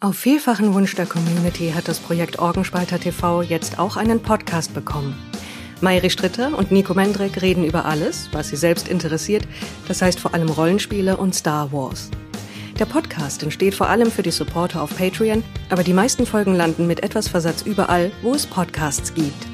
Auf vielfachen Wunsch der Community hat das Projekt Orgenspalter TV jetzt auch einen Podcast bekommen. Mayri Stritter und Nico Mendrick reden über alles, was sie selbst interessiert, das heißt vor allem Rollenspiele und Star Wars. Der Podcast entsteht vor allem für die Supporter auf Patreon, aber die meisten Folgen landen mit etwas Versatz überall, wo es Podcasts gibt.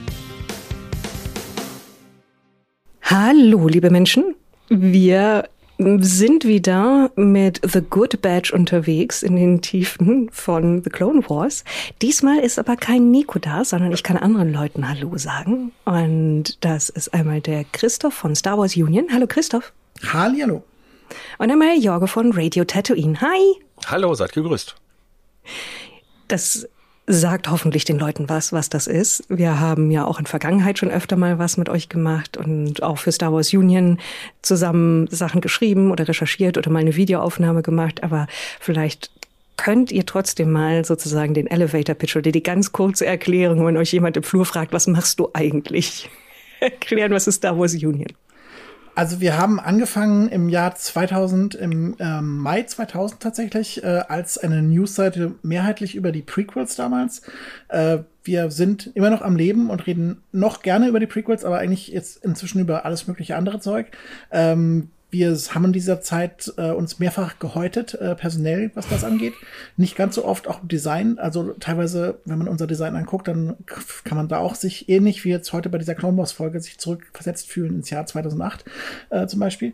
Hallo, liebe Menschen. Wir sind wieder mit The Good Batch unterwegs in den Tiefen von The Clone Wars. Diesmal ist aber kein Nico da, sondern ich kann anderen Leuten Hallo sagen. Und das ist einmal der Christoph von Star Wars Union. Hallo Christoph. Hallihallo. Und einmal Jorge von Radio Tatooine. Hi. Hallo, seid gegrüßt. Das sagt hoffentlich den Leuten was das ist. Wir haben ja auch in Vergangenheit schon öfter mal was mit euch gemacht und auch für Star Wars Union zusammen Sachen geschrieben oder recherchiert oder mal eine Videoaufnahme gemacht. Aber vielleicht könnt ihr trotzdem mal sozusagen den Elevator-Pitch oder die ganz kurze Erklärung, wenn euch jemand im Flur fragt, was machst du eigentlich? Erklären, was ist Star Wars Union? Also wir haben angefangen im Jahr 2000, im Mai 2000 tatsächlich, als eine Newsseite mehrheitlich über die Prequels damals. Wir sind immer noch am Leben und reden noch gerne über die Prequels, aber eigentlich jetzt inzwischen über alles mögliche andere Zeug. Wir haben in dieser Zeit uns mehrfach gehäutet, personell, was das angeht. Nicht ganz so oft auch im Design. Also teilweise, wenn man unser Design anguckt, dann kann man da auch sich ähnlich wie jetzt heute bei dieser Clone Wars Folge sich zurückversetzt fühlen ins Jahr 2008 zum Beispiel.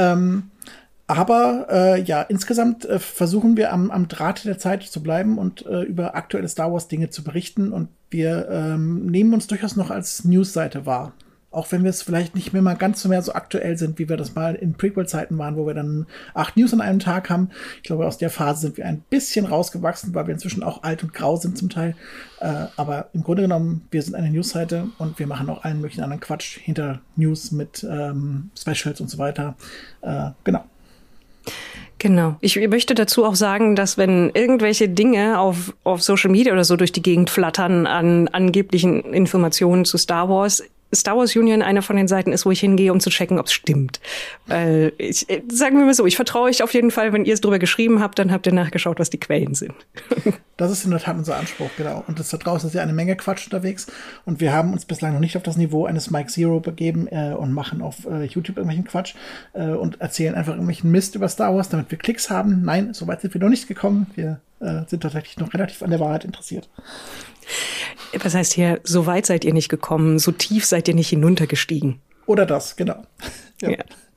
Aber insgesamt versuchen wir am Draht der Zeit zu bleiben und über aktuelle Star Wars Dinge zu berichten. Und wir nehmen uns durchaus noch als Newsseite wahr. Auch wenn wir es vielleicht nicht mehr mal ganz so mehr so aktuell sind, wie wir das mal in Prequel-Zeiten waren, wo wir dann 8 News an einem Tag haben. Ich glaube, aus der Phase sind wir ein bisschen rausgewachsen, weil wir inzwischen auch alt und grau sind zum Teil. Aber im Grunde genommen, wir sind eine Newsseite und wir machen auch allen möglichen anderen Quatsch hinter News mit Specials und so weiter. Genau. Genau. Ich möchte dazu auch sagen, dass wenn irgendwelche Dinge auf Social Media oder so durch die Gegend flattern an angeblichen Informationen zu Star Wars Union eine von den Seiten ist, wo ich hingehe, um zu checken, ob es stimmt. Weil sagen wir mal so, ich vertraue euch auf jeden Fall, wenn ihr es drüber geschrieben habt, dann habt ihr nachgeschaut, was die Quellen sind. Das ist in der Tat unser Anspruch, genau. Und da draußen ist ja eine Menge Quatsch unterwegs. Und wir haben uns bislang noch nicht auf das Niveau eines Mike Zero begeben und machen auf YouTube irgendwelchen Quatsch und erzählen einfach irgendwelchen Mist über Star Wars, damit wir Klicks haben. Nein, so weit sind wir noch nicht gekommen. Wir sind tatsächlich noch relativ an der Wahrheit interessiert. Was heißt hier, so weit seid ihr nicht gekommen, so tief seid ihr nicht hinuntergestiegen? Oder das, genau. Ja.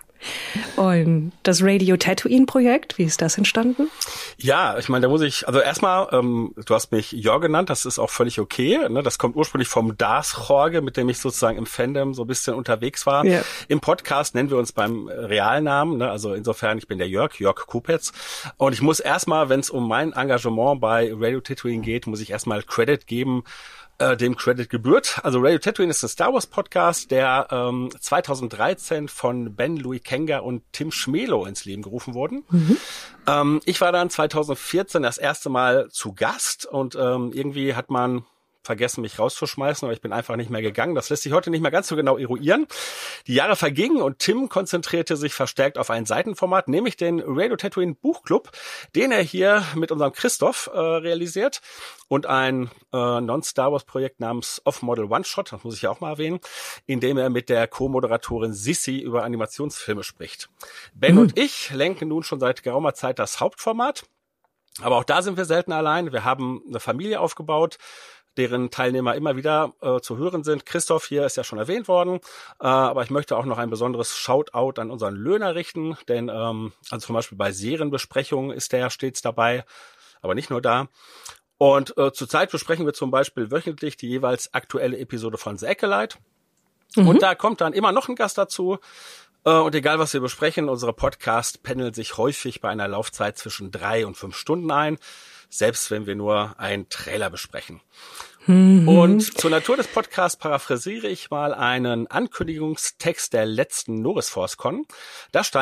Und das Radio Tatooine-Projekt, wie ist das entstanden? Ja, ich meine, da muss ich, also erstmal, du hast mich Jörg genannt, das ist auch völlig okay. Ne? Das kommt ursprünglich vom Darth Jorge, mit dem ich sozusagen im Fandom so ein bisschen unterwegs war. Ja. Im Podcast nennen wir uns beim Realnamen, ne? Also insofern, ich bin der Jörg Kupetz. Und ich muss erstmal, wenn es um mein Engagement bei Radio Tatooine geht, muss ich erstmal Credit geben, dem Credit gebührt. Also Radio Tatooine ist ein Star Wars Podcast, der 2013 von Ben Louis Kenga und Tim Schmelo ins Leben gerufen wurden. Mhm. Ich war dann 2014 das erste Mal zu Gast und irgendwie hat man vergessen, mich rauszuschmeißen, aber ich bin einfach nicht mehr gegangen. Das lässt sich heute nicht mehr ganz so genau eruieren. Die Jahre vergingen und Tim konzentrierte sich verstärkt auf ein Seitenformat, nämlich den Radio Tatooine Buchclub, den er hier mit unserem Christoph realisiert und ein Non-Star Wars Projekt namens Off-Model One-Shot, das muss ich ja auch mal erwähnen, in dem er mit der Co-Moderatorin Sissi über Animationsfilme spricht. Ben und ich lenken nun schon seit geraumer Zeit das Hauptformat, aber auch da sind wir selten allein. Wir haben eine Familie aufgebaut, deren Teilnehmer immer wieder zu hören sind. Christoph hier ist ja schon erwähnt worden, aber ich möchte auch noch ein besonderes Shoutout an unseren Löhner richten, denn also zum Beispiel bei Serienbesprechungen ist der ja stets dabei, aber nicht nur da. Und zurzeit besprechen wir zum Beispiel wöchentlich die jeweils aktuelle Episode von The Acolyte. Und da kommt dann immer noch ein Gast dazu. Und egal, was wir besprechen, unsere Podcasts pendeln sich häufig bei einer Laufzeit zwischen 3 und 5 Stunden ein, selbst wenn wir nur einen Trailer besprechen. Und zur Natur des Podcasts paraphrasiere ich mal einen Ankündigungstext der letzten Norris Force Con. Da stand: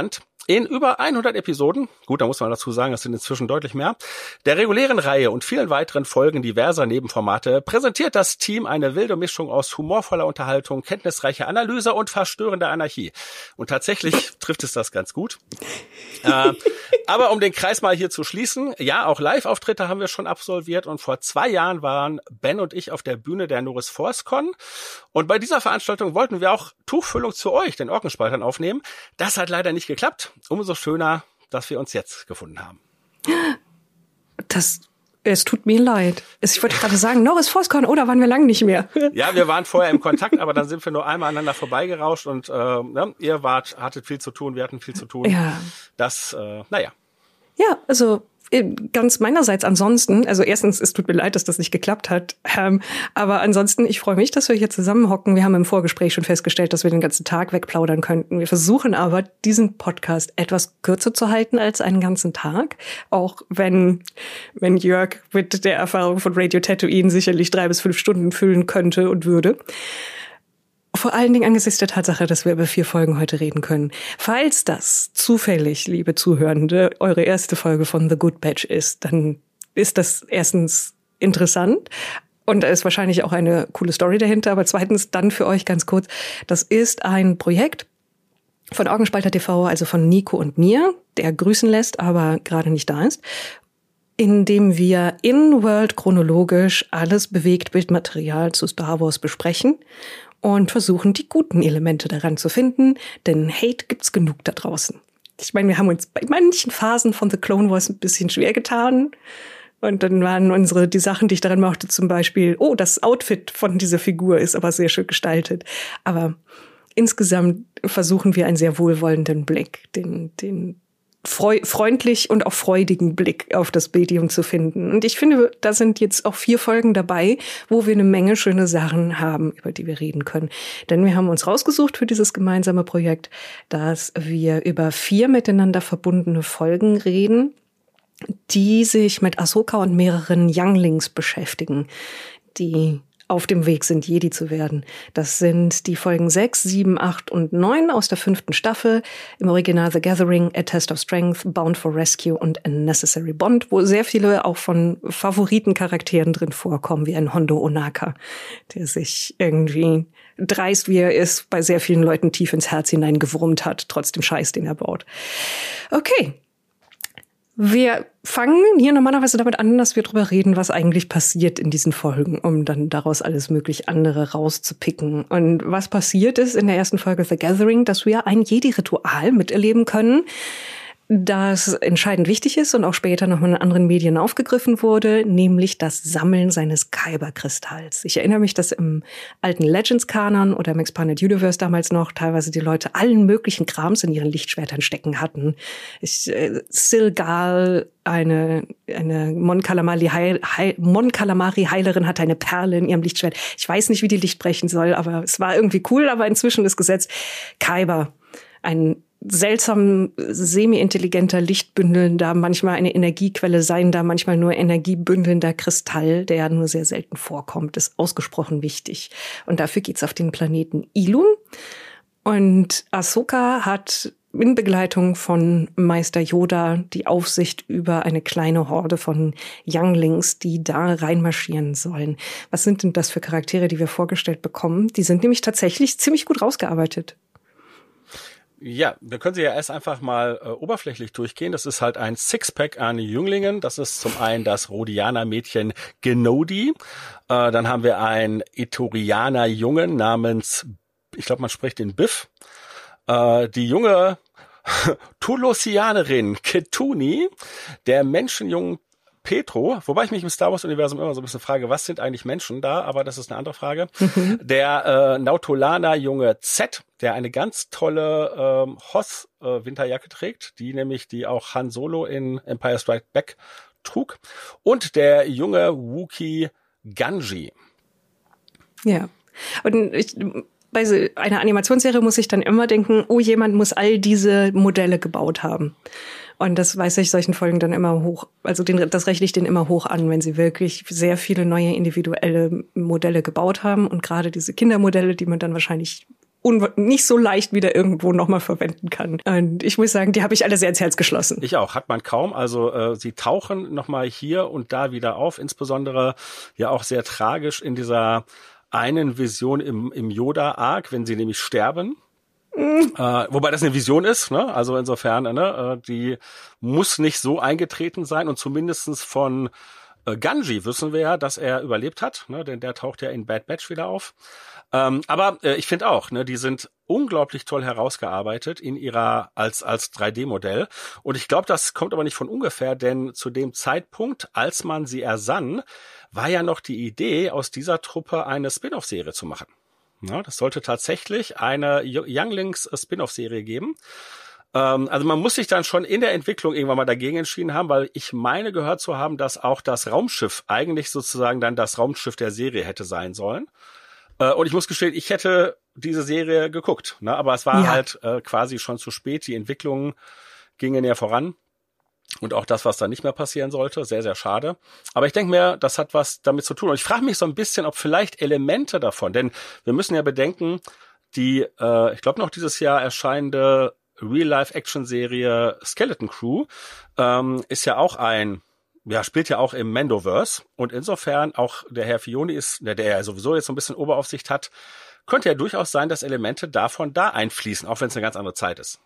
In über 100 Episoden, gut, da muss man dazu sagen, es sind inzwischen deutlich mehr, der regulären Reihe und vielen weiteren Folgen diverser Nebenformate präsentiert das Team eine wilde Mischung aus humorvoller Unterhaltung, kenntnisreicher Analyse und verstörender Anarchie. Und tatsächlich trifft es das ganz gut. Aber um den Kreis mal hier zu schließen, ja, auch Live-Auftritte haben wir schon absolviert und vor 2 Jahren waren Ben und ich auf der Bühne der Norris Force Con und bei dieser Veranstaltung wollten wir auch Tuchfüllung zu euch, den Orkenspaltern, aufnehmen. Das hat leider nicht geklappt. Umso schöner, dass wir uns jetzt gefunden haben. Es tut mir leid. Ich wollte gerade sagen, Norris Force Con, oder waren wir lange nicht mehr? Ja, wir waren vorher im Kontakt, aber dann sind wir nur einmal aneinander vorbeigerauscht und ihr hattet viel zu tun, wir hatten viel zu tun. Ja. Das, naja. Ja, also ganz meinerseits ansonsten, also erstens, es tut mir leid, dass das nicht geklappt hat, aber ansonsten, ich freue mich, dass wir hier zusammenhocken. Wir haben im Vorgespräch schon festgestellt, dass wir den ganzen Tag wegplaudern könnten. Wir versuchen aber, diesen Podcast etwas kürzer zu halten als einen ganzen Tag, auch wenn Jörg mit der Erfahrung von Radio Tatooine sicherlich 3 bis 5 Stunden füllen könnte und würde. Vor allen Dingen angesichts der Tatsache, dass wir über 4 Folgen heute reden können. Falls das zufällig, liebe Zuhörende, eure erste Folge von The Good Batch ist, dann ist das erstens interessant und da ist wahrscheinlich auch eine coole Story dahinter. Aber zweitens dann für euch ganz kurz, das ist ein Projekt von Orkenspalter TV, also von Nico und mir, der grüßen lässt, aber gerade nicht da ist, in dem wir in-world chronologisch alles Bewegtbildmaterial zu Star Wars besprechen und versuchen, die guten Elemente daran zu finden, denn Hate gibt's genug da draußen. Ich meine, wir haben uns bei manchen Phasen von The Clone Wars ein bisschen schwer getan. Und dann waren die Sachen, die ich daran mochte, zum Beispiel, das Outfit von dieser Figur ist aber sehr schön gestaltet. Aber insgesamt versuchen wir einen sehr wohlwollenden Blick, den freundlich und auch freudigen Blick auf das Medium zu finden. Und ich finde, da sind jetzt auch 4 Folgen dabei, wo wir eine Menge schöne Sachen haben, über die wir reden können. Denn wir haben uns rausgesucht für dieses gemeinsame Projekt, dass wir über 4 miteinander verbundene Folgen reden, die sich mit Ahsoka und mehreren Younglings beschäftigen, die auf dem Weg sind, Jedi zu werden. Das sind die Folgen 6, 7, 8 und 9 aus der 5. Staffel. Im Original The Gathering, A Test of Strength, Bound for Rescue und A Necessary Bond, wo sehr viele auch von Favoritencharakteren drin vorkommen, wie ein Hondo Ohnaka, der sich irgendwie dreist, wie er ist, bei sehr vielen Leuten tief ins Herz hineingewurmt hat, trotz dem Scheiß, den er baut. Okay. Wir fangen hier normalerweise damit an, dass wir drüber reden, was eigentlich passiert in diesen Folgen, um dann daraus alles möglich andere rauszupicken. Und was passiert ist in der ersten Folge The Gathering, dass wir ein Jedi-Ritual miterleben können, das entscheidend wichtig ist und auch später noch in anderen Medien aufgegriffen wurde, nämlich das Sammeln seines Kyber-Kristalls. Ich erinnere mich, dass im alten Legends-Kanon oder im Expanded Universe damals noch teilweise die Leute allen möglichen Krams in ihren Lichtschwertern stecken hatten. Silgal, eine Mon Calamari-Heilerin hatte eine Perle in ihrem Lichtschwert. Ich weiß nicht, wie die Licht brechen soll, aber es war irgendwie cool, aber inzwischen ist Gesetz. Kyber, ein seltsam semi-intelligenter, lichtbündelnder, manchmal eine Energiequelle seiender, manchmal nur energiebündelnder Kristall, der nur sehr selten vorkommt, ist ausgesprochen wichtig. Und dafür geht's auf den Planeten Ilum. Und Ahsoka hat in Begleitung von Meister Yoda die Aufsicht über eine kleine Horde von Younglings, die da reinmarschieren sollen. Was sind denn das für Charaktere, die wir vorgestellt bekommen? Die sind nämlich tatsächlich ziemlich gut rausgearbeitet. Ja, wir können sie ja erst einfach mal oberflächlich durchgehen. Das ist halt ein Sixpack an Jünglingen. Das ist zum einen das Rodianer-Mädchen Genodi. Dann haben wir einen Ithorianer-Jungen namens, ich glaube, man spricht den Biff. Die junge Tulosianerin Ketuni, der Menschenjungen Petro, wobei ich mich im Star Wars-Universum immer so ein bisschen frage, was sind eigentlich Menschen da? Aber das ist eine andere Frage. Der Nautolaner-Junge Z, der eine ganz tolle Hoth-Winterjacke trägt, die auch Han Solo in Empire Strikes Back trug. Und der junge Wookiee Ganji. Ja, und bei einer Animationsserie muss ich dann immer denken, jemand muss all diese Modelle gebaut haben. Und das weiß ich solchen Folgen dann immer hoch, also das rechne ich denen immer hoch an, wenn sie wirklich sehr viele neue individuelle Modelle gebaut haben und gerade diese Kindermodelle, die man dann wahrscheinlich nicht so leicht wieder irgendwo nochmal verwenden kann. Und ich muss sagen, die habe ich alle sehr ins Herz geschlossen. Ich auch, hat man kaum. Also sie tauchen nochmal hier und da wieder auf, insbesondere ja auch sehr tragisch in dieser einen Vision im Yoda-Arc, wenn sie nämlich sterben. Wobei das eine Vision ist, ne? Also insofern, ne? Die muss nicht so eingetreten sein und zumindestens von Gungi wissen wir ja, dass er überlebt hat, ne? Denn der taucht ja in Bad Batch wieder auf. Aber ich finde auch, ne, die sind unglaublich toll herausgearbeitet in ihrer als 3D-Modell. Und ich glaube, das kommt aber nicht von ungefähr, denn zu dem Zeitpunkt, als man sie ersann, war ja noch die Idee, aus dieser Truppe eine Spin-off-Serie zu machen. Ja, das sollte tatsächlich eine Younglings-Spin-off-Serie geben. Also man muss sich dann schon in der Entwicklung irgendwann mal dagegen entschieden haben, weil ich meine gehört zu haben, dass auch das Raumschiff eigentlich sozusagen dann das Raumschiff der Serie hätte sein sollen. Und ich muss gestehen, ich hätte diese Serie geguckt, ne? Aber es war halt quasi schon zu spät. Die Entwicklungen gingen ja voran. Und auch das, was da nicht mehr passieren sollte, sehr, sehr schade. Aber ich denke mir, das hat was damit zu tun. Und ich frage mich so ein bisschen, ob vielleicht Elemente davon, denn wir müssen ja bedenken, die, ich glaube noch dieses Jahr erscheinende Real-Life-Action-Serie Skeleton Crew ist ja auch spielt ja auch im Mandoverse. Und insofern auch der Herr Filoni ist, der ja sowieso jetzt so ein bisschen Oberaufsicht hat, könnte ja durchaus sein, dass Elemente davon da einfließen, auch wenn es eine ganz andere Zeit ist.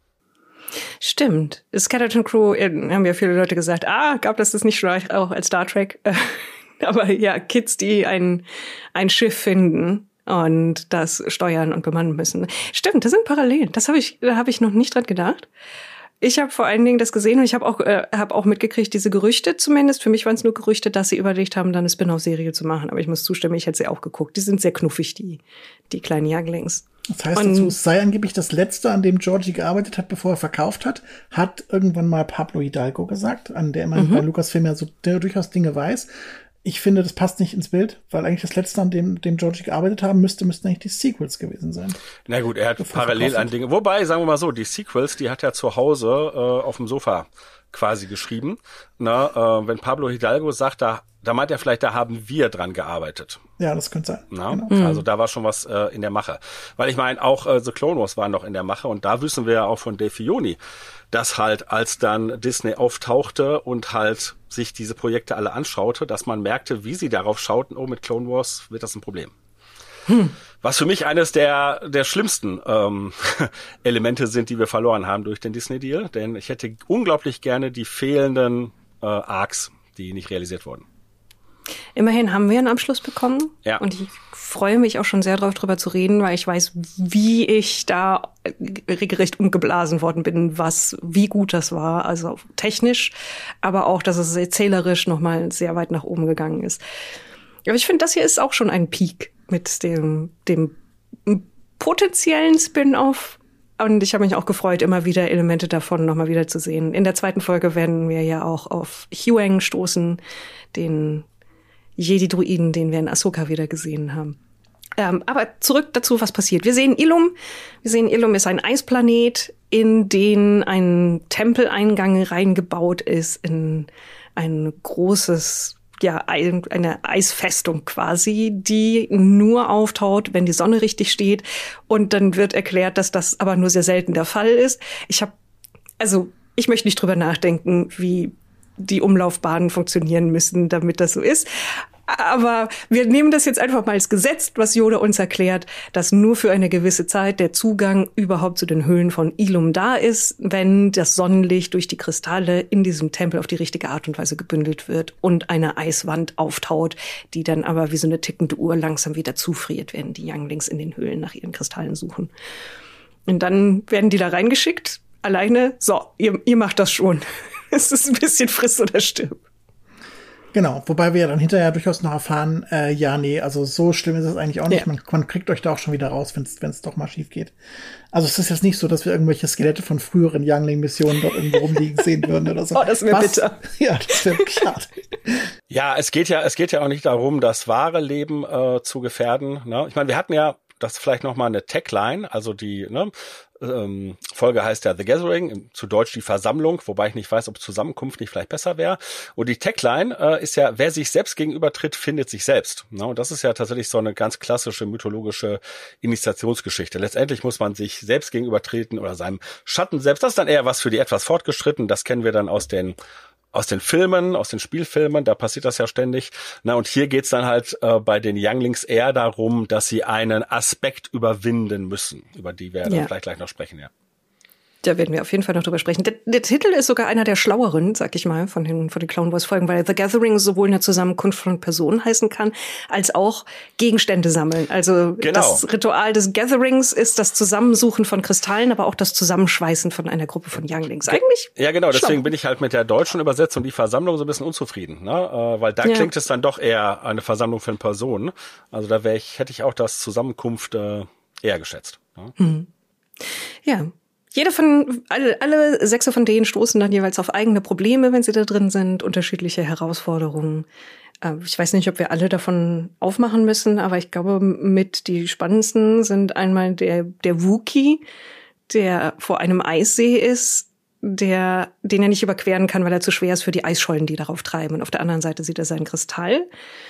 Stimmt. Skeleton Crew, haben ja viele Leute gesagt, gab das nicht schon auch als Star Trek? Aber ja, Kids, die ein Schiff finden und das steuern und bemannen müssen. Stimmt, das sind Parallelen. Da habe ich noch nicht dran gedacht. Ich habe vor allen Dingen das gesehen und ich habe auch mitgekriegt, diese Gerüchte zumindest. Für mich waren es nur Gerüchte, dass sie überlegt haben, dann eine Spin-off-Serie zu machen. Aber ich muss zustimmen, ich hätte sie auch geguckt. Die sind sehr knuffig, die kleinen Younglings. Das heißt dazu, es sei angeblich das Letzte, an dem Georgie gearbeitet hat, bevor er verkauft hat irgendwann mal Pablo Hidalgo gesagt, an der immerhin bei Lucasfilm ja so durchaus Dinge weiß. Ich finde, das passt nicht ins Bild, weil eigentlich das Letzte, an dem Georgie gearbeitet haben müssten eigentlich die Sequels gewesen sein. Na gut, er hat parallel an Dinge. Wobei, sagen wir mal so, die Sequels, die hat er zu Hause auf dem Sofa quasi geschrieben. Wenn Pablo Hidalgo sagt, da meint er vielleicht, da haben wir dran gearbeitet. Ja, das könnte sein. Genau. Also da war schon was in der Mache. Weil ich meine, auch The Clone Wars war noch in der Mache und da wissen wir ja auch von Dave Filoni, dass halt, als dann Disney auftauchte und halt sich diese Projekte alle anschaute, dass man merkte, wie sie darauf schauten, mit Clone Wars wird das ein Problem. Was für mich eines der schlimmsten Elemente sind, die wir verloren haben durch den Disney-Deal. Denn ich hätte unglaublich gerne die fehlenden Arcs, die nicht realisiert wurden. Immerhin haben wir einen Abschluss bekommen. Ja. Und ich freue mich auch schon sehr darauf, drüber zu reden, weil ich weiß, wie ich da regelrecht umgeblasen worden bin, wie gut das war. Also technisch, aber auch, dass es erzählerisch nochmal sehr weit nach oben gegangen ist. Aber ich finde, das hier ist auch schon ein Peak mit dem potenziellen Spin-off. Und ich habe mich auch gefreut, immer wieder Elemente davon nochmal wieder zu sehen. In der zweiten Folge werden wir ja auch auf Huyang stoßen, den Jedi-Druiden, den wir in Ahsoka wieder gesehen haben. Aber zurück dazu, was passiert. Wir sehen Ilum. Ilum ist ein Eisplanet, in den ein Tempeleingang reingebaut ist, in ein großes, eine Eisfestung quasi, die nur auftaut, wenn die Sonne richtig steht. Und dann wird erklärt, dass das aber nur sehr selten der Fall ist. Ich möchte nicht drüber nachdenken, wie die Umlaufbahnen funktionieren müssen, damit das so ist. Aber wir nehmen das jetzt einfach mal als Gesetz, was Yoda uns erklärt, dass nur für eine gewisse Zeit der Zugang überhaupt zu den Höhlen von Ilum da ist, wenn das Sonnenlicht durch die Kristalle in diesem Tempel auf die richtige Art und Weise gebündelt wird und eine Eiswand auftaut, die dann aber wie so eine tickende Uhr langsam wieder zufriert, während die Younglings in den Höhlen nach ihren Kristallen suchen. Und dann werden die da reingeschickt, alleine, so, ihr macht das schon. Es ist ein bisschen friss oder stirb. Genau, wobei wir ja dann hinterher durchaus noch erfahren, also so schlimm ist es eigentlich auch nicht. Man kriegt euch da auch schon wieder raus, wenn es doch mal schief geht. Also es ist jetzt nicht so, dass wir irgendwelche Skelette von früheren Youngling-Missionen dort irgendwo rumliegen sehen würden oder so. Oh, das wäre bitter. Ja, das wäre schade. Ja, es geht ja auch nicht darum, das wahre Leben zu gefährden. Ne? Ich meine, wir hatten ja das vielleicht nochmal eine Tagline, also die Folge heißt ja The Gathering, zu Deutsch die Versammlung, wobei ich nicht weiß, ob Zusammenkunft nicht vielleicht besser wäre. Und die Tagline ist ja, wer sich selbst gegenübertritt, findet sich selbst. Ne? Und das ist ja tatsächlich so eine ganz klassische mythologische Initiationsgeschichte. Letztendlich muss man sich selbst gegenübertreten oder seinem Schatten selbst. Das ist dann eher was für die etwas Fortgeschritten. Das kennen wir dann aus den Filmen, aus den Spielfilmen, da passiert das ja ständig. Na, und hier geht's dann halt bei den Younglings eher darum, dass sie einen Aspekt überwinden müssen, über die wir dann vielleicht gleich noch sprechen, ja. Da werden wir auf jeden Fall noch drüber sprechen. Der Titel ist sogar einer der schlaueren, sag ich mal, von den Clone Wars Folgen, weil The Gathering sowohl eine Zusammenkunft von Personen heißen kann, als auch Gegenstände sammeln. Also Das Ritual des Gatherings ist das Zusammensuchen von Kristallen, aber auch das Zusammenschweißen von einer Gruppe von Younglings. Eigentlich ja, genau. Deswegen schlau. bin ich halt mit der deutschen Übersetzung die Versammlung so ein bisschen unzufrieden, ne? Weil da klingt es dann doch eher eine Versammlung von Personen. Also da hätte ich auch das Zusammenkunft eher geschätzt. Ne? Ja. Alle 6 von denen stoßen dann jeweils auf eigene Probleme, wenn sie da drin sind, unterschiedliche Herausforderungen. Ich weiß nicht, ob wir alle davon aufmachen müssen, aber ich glaube, mit die spannendsten sind einmal der Wookie, der vor einem Eissee ist, den er nicht überqueren kann, weil er zu schwer ist für die Eisschollen, die darauf treiben. Und auf der anderen Seite sieht er seinen Kristall.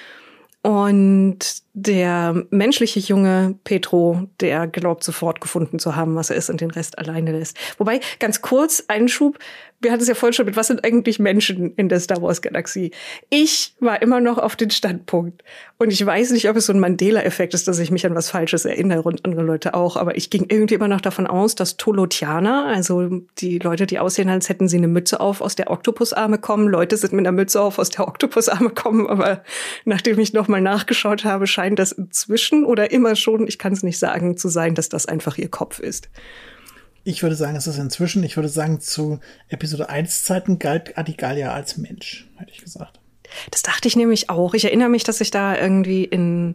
Und der menschliche Junge Petro, der glaubt sofort gefunden zu haben, was er ist und den Rest alleine lässt. Wobei, ganz kurz, Einschub, wir hatten es ja vorhin schon mit, was sind eigentlich Menschen in der Star Wars Galaxie? Ich war immer noch auf den Standpunkt. Und ich weiß nicht, ob es so ein Mandela-Effekt ist, dass ich mich an was Falsches erinnere und andere Leute auch. Aber ich ging irgendwie immer noch davon aus, dass Tolotianer, also die Leute, die aussehen, als hätten sie eine Mütze auf, aus der Oktopusarme kommen. Leute sind mit einer Mütze auf, aus der Oktopusarme kommen. Aber nachdem ich nochmal nachgeschaut habe, scheint das inzwischen oder immer schon, ich kann es nicht sagen, zu sein, dass das einfach ihr Kopf ist. Ich würde sagen, es ist inzwischen, ich würde sagen, zu Episode 1 Zeiten galt Adigalia als Mensch, hätte ich gesagt. Das dachte ich nämlich auch. Ich erinnere mich, dass ich da irgendwie in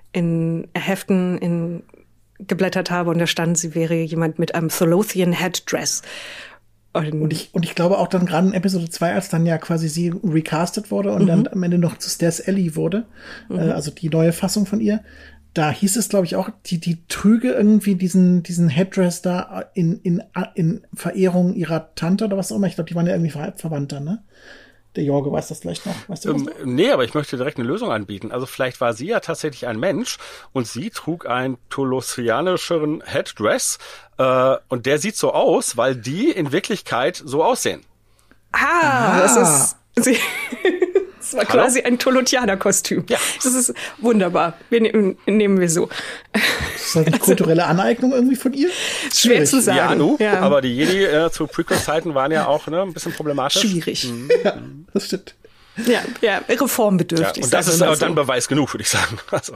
Heften geblättert habe und da stand, sie wäre jemand mit einem Tholothian Headdress. Und ich glaube auch dann gerade in Episode 2, als dann ja quasi sie recastet wurde und dann am Ende noch zu Stairs Ellie wurde, also die neue Fassung von ihr, da hieß es, glaube ich, auch, die trüge irgendwie diesen Headdress da in Verehrung ihrer Tante oder was auch immer. Ich glaube, die waren ja irgendwie Verwandter, ne? Der Jorge weiß das vielleicht noch. Weißt du das noch? Nee, aber ich möchte direkt eine Lösung anbieten. Also vielleicht war sie ja tatsächlich ein Mensch und sie trug einen tolosianischeren Headdress und der sieht so aus, weil die in Wirklichkeit so aussehen. Das ist... Das war quasi ein Tolotianer-Kostüm. Ja. Das ist wunderbar. Nehmen wir so. Das ist halt eine kulturelle Aneignung irgendwie von ihr? Schwer zu sagen. Ja, aber die Jedi zu Prequel-Zeiten waren ja auch ein bisschen problematisch. Schwierig. Ja, das stimmt. Ja, reformbedürftig. Ja, und das ist aber dann Beweis genug, würde ich sagen. Also.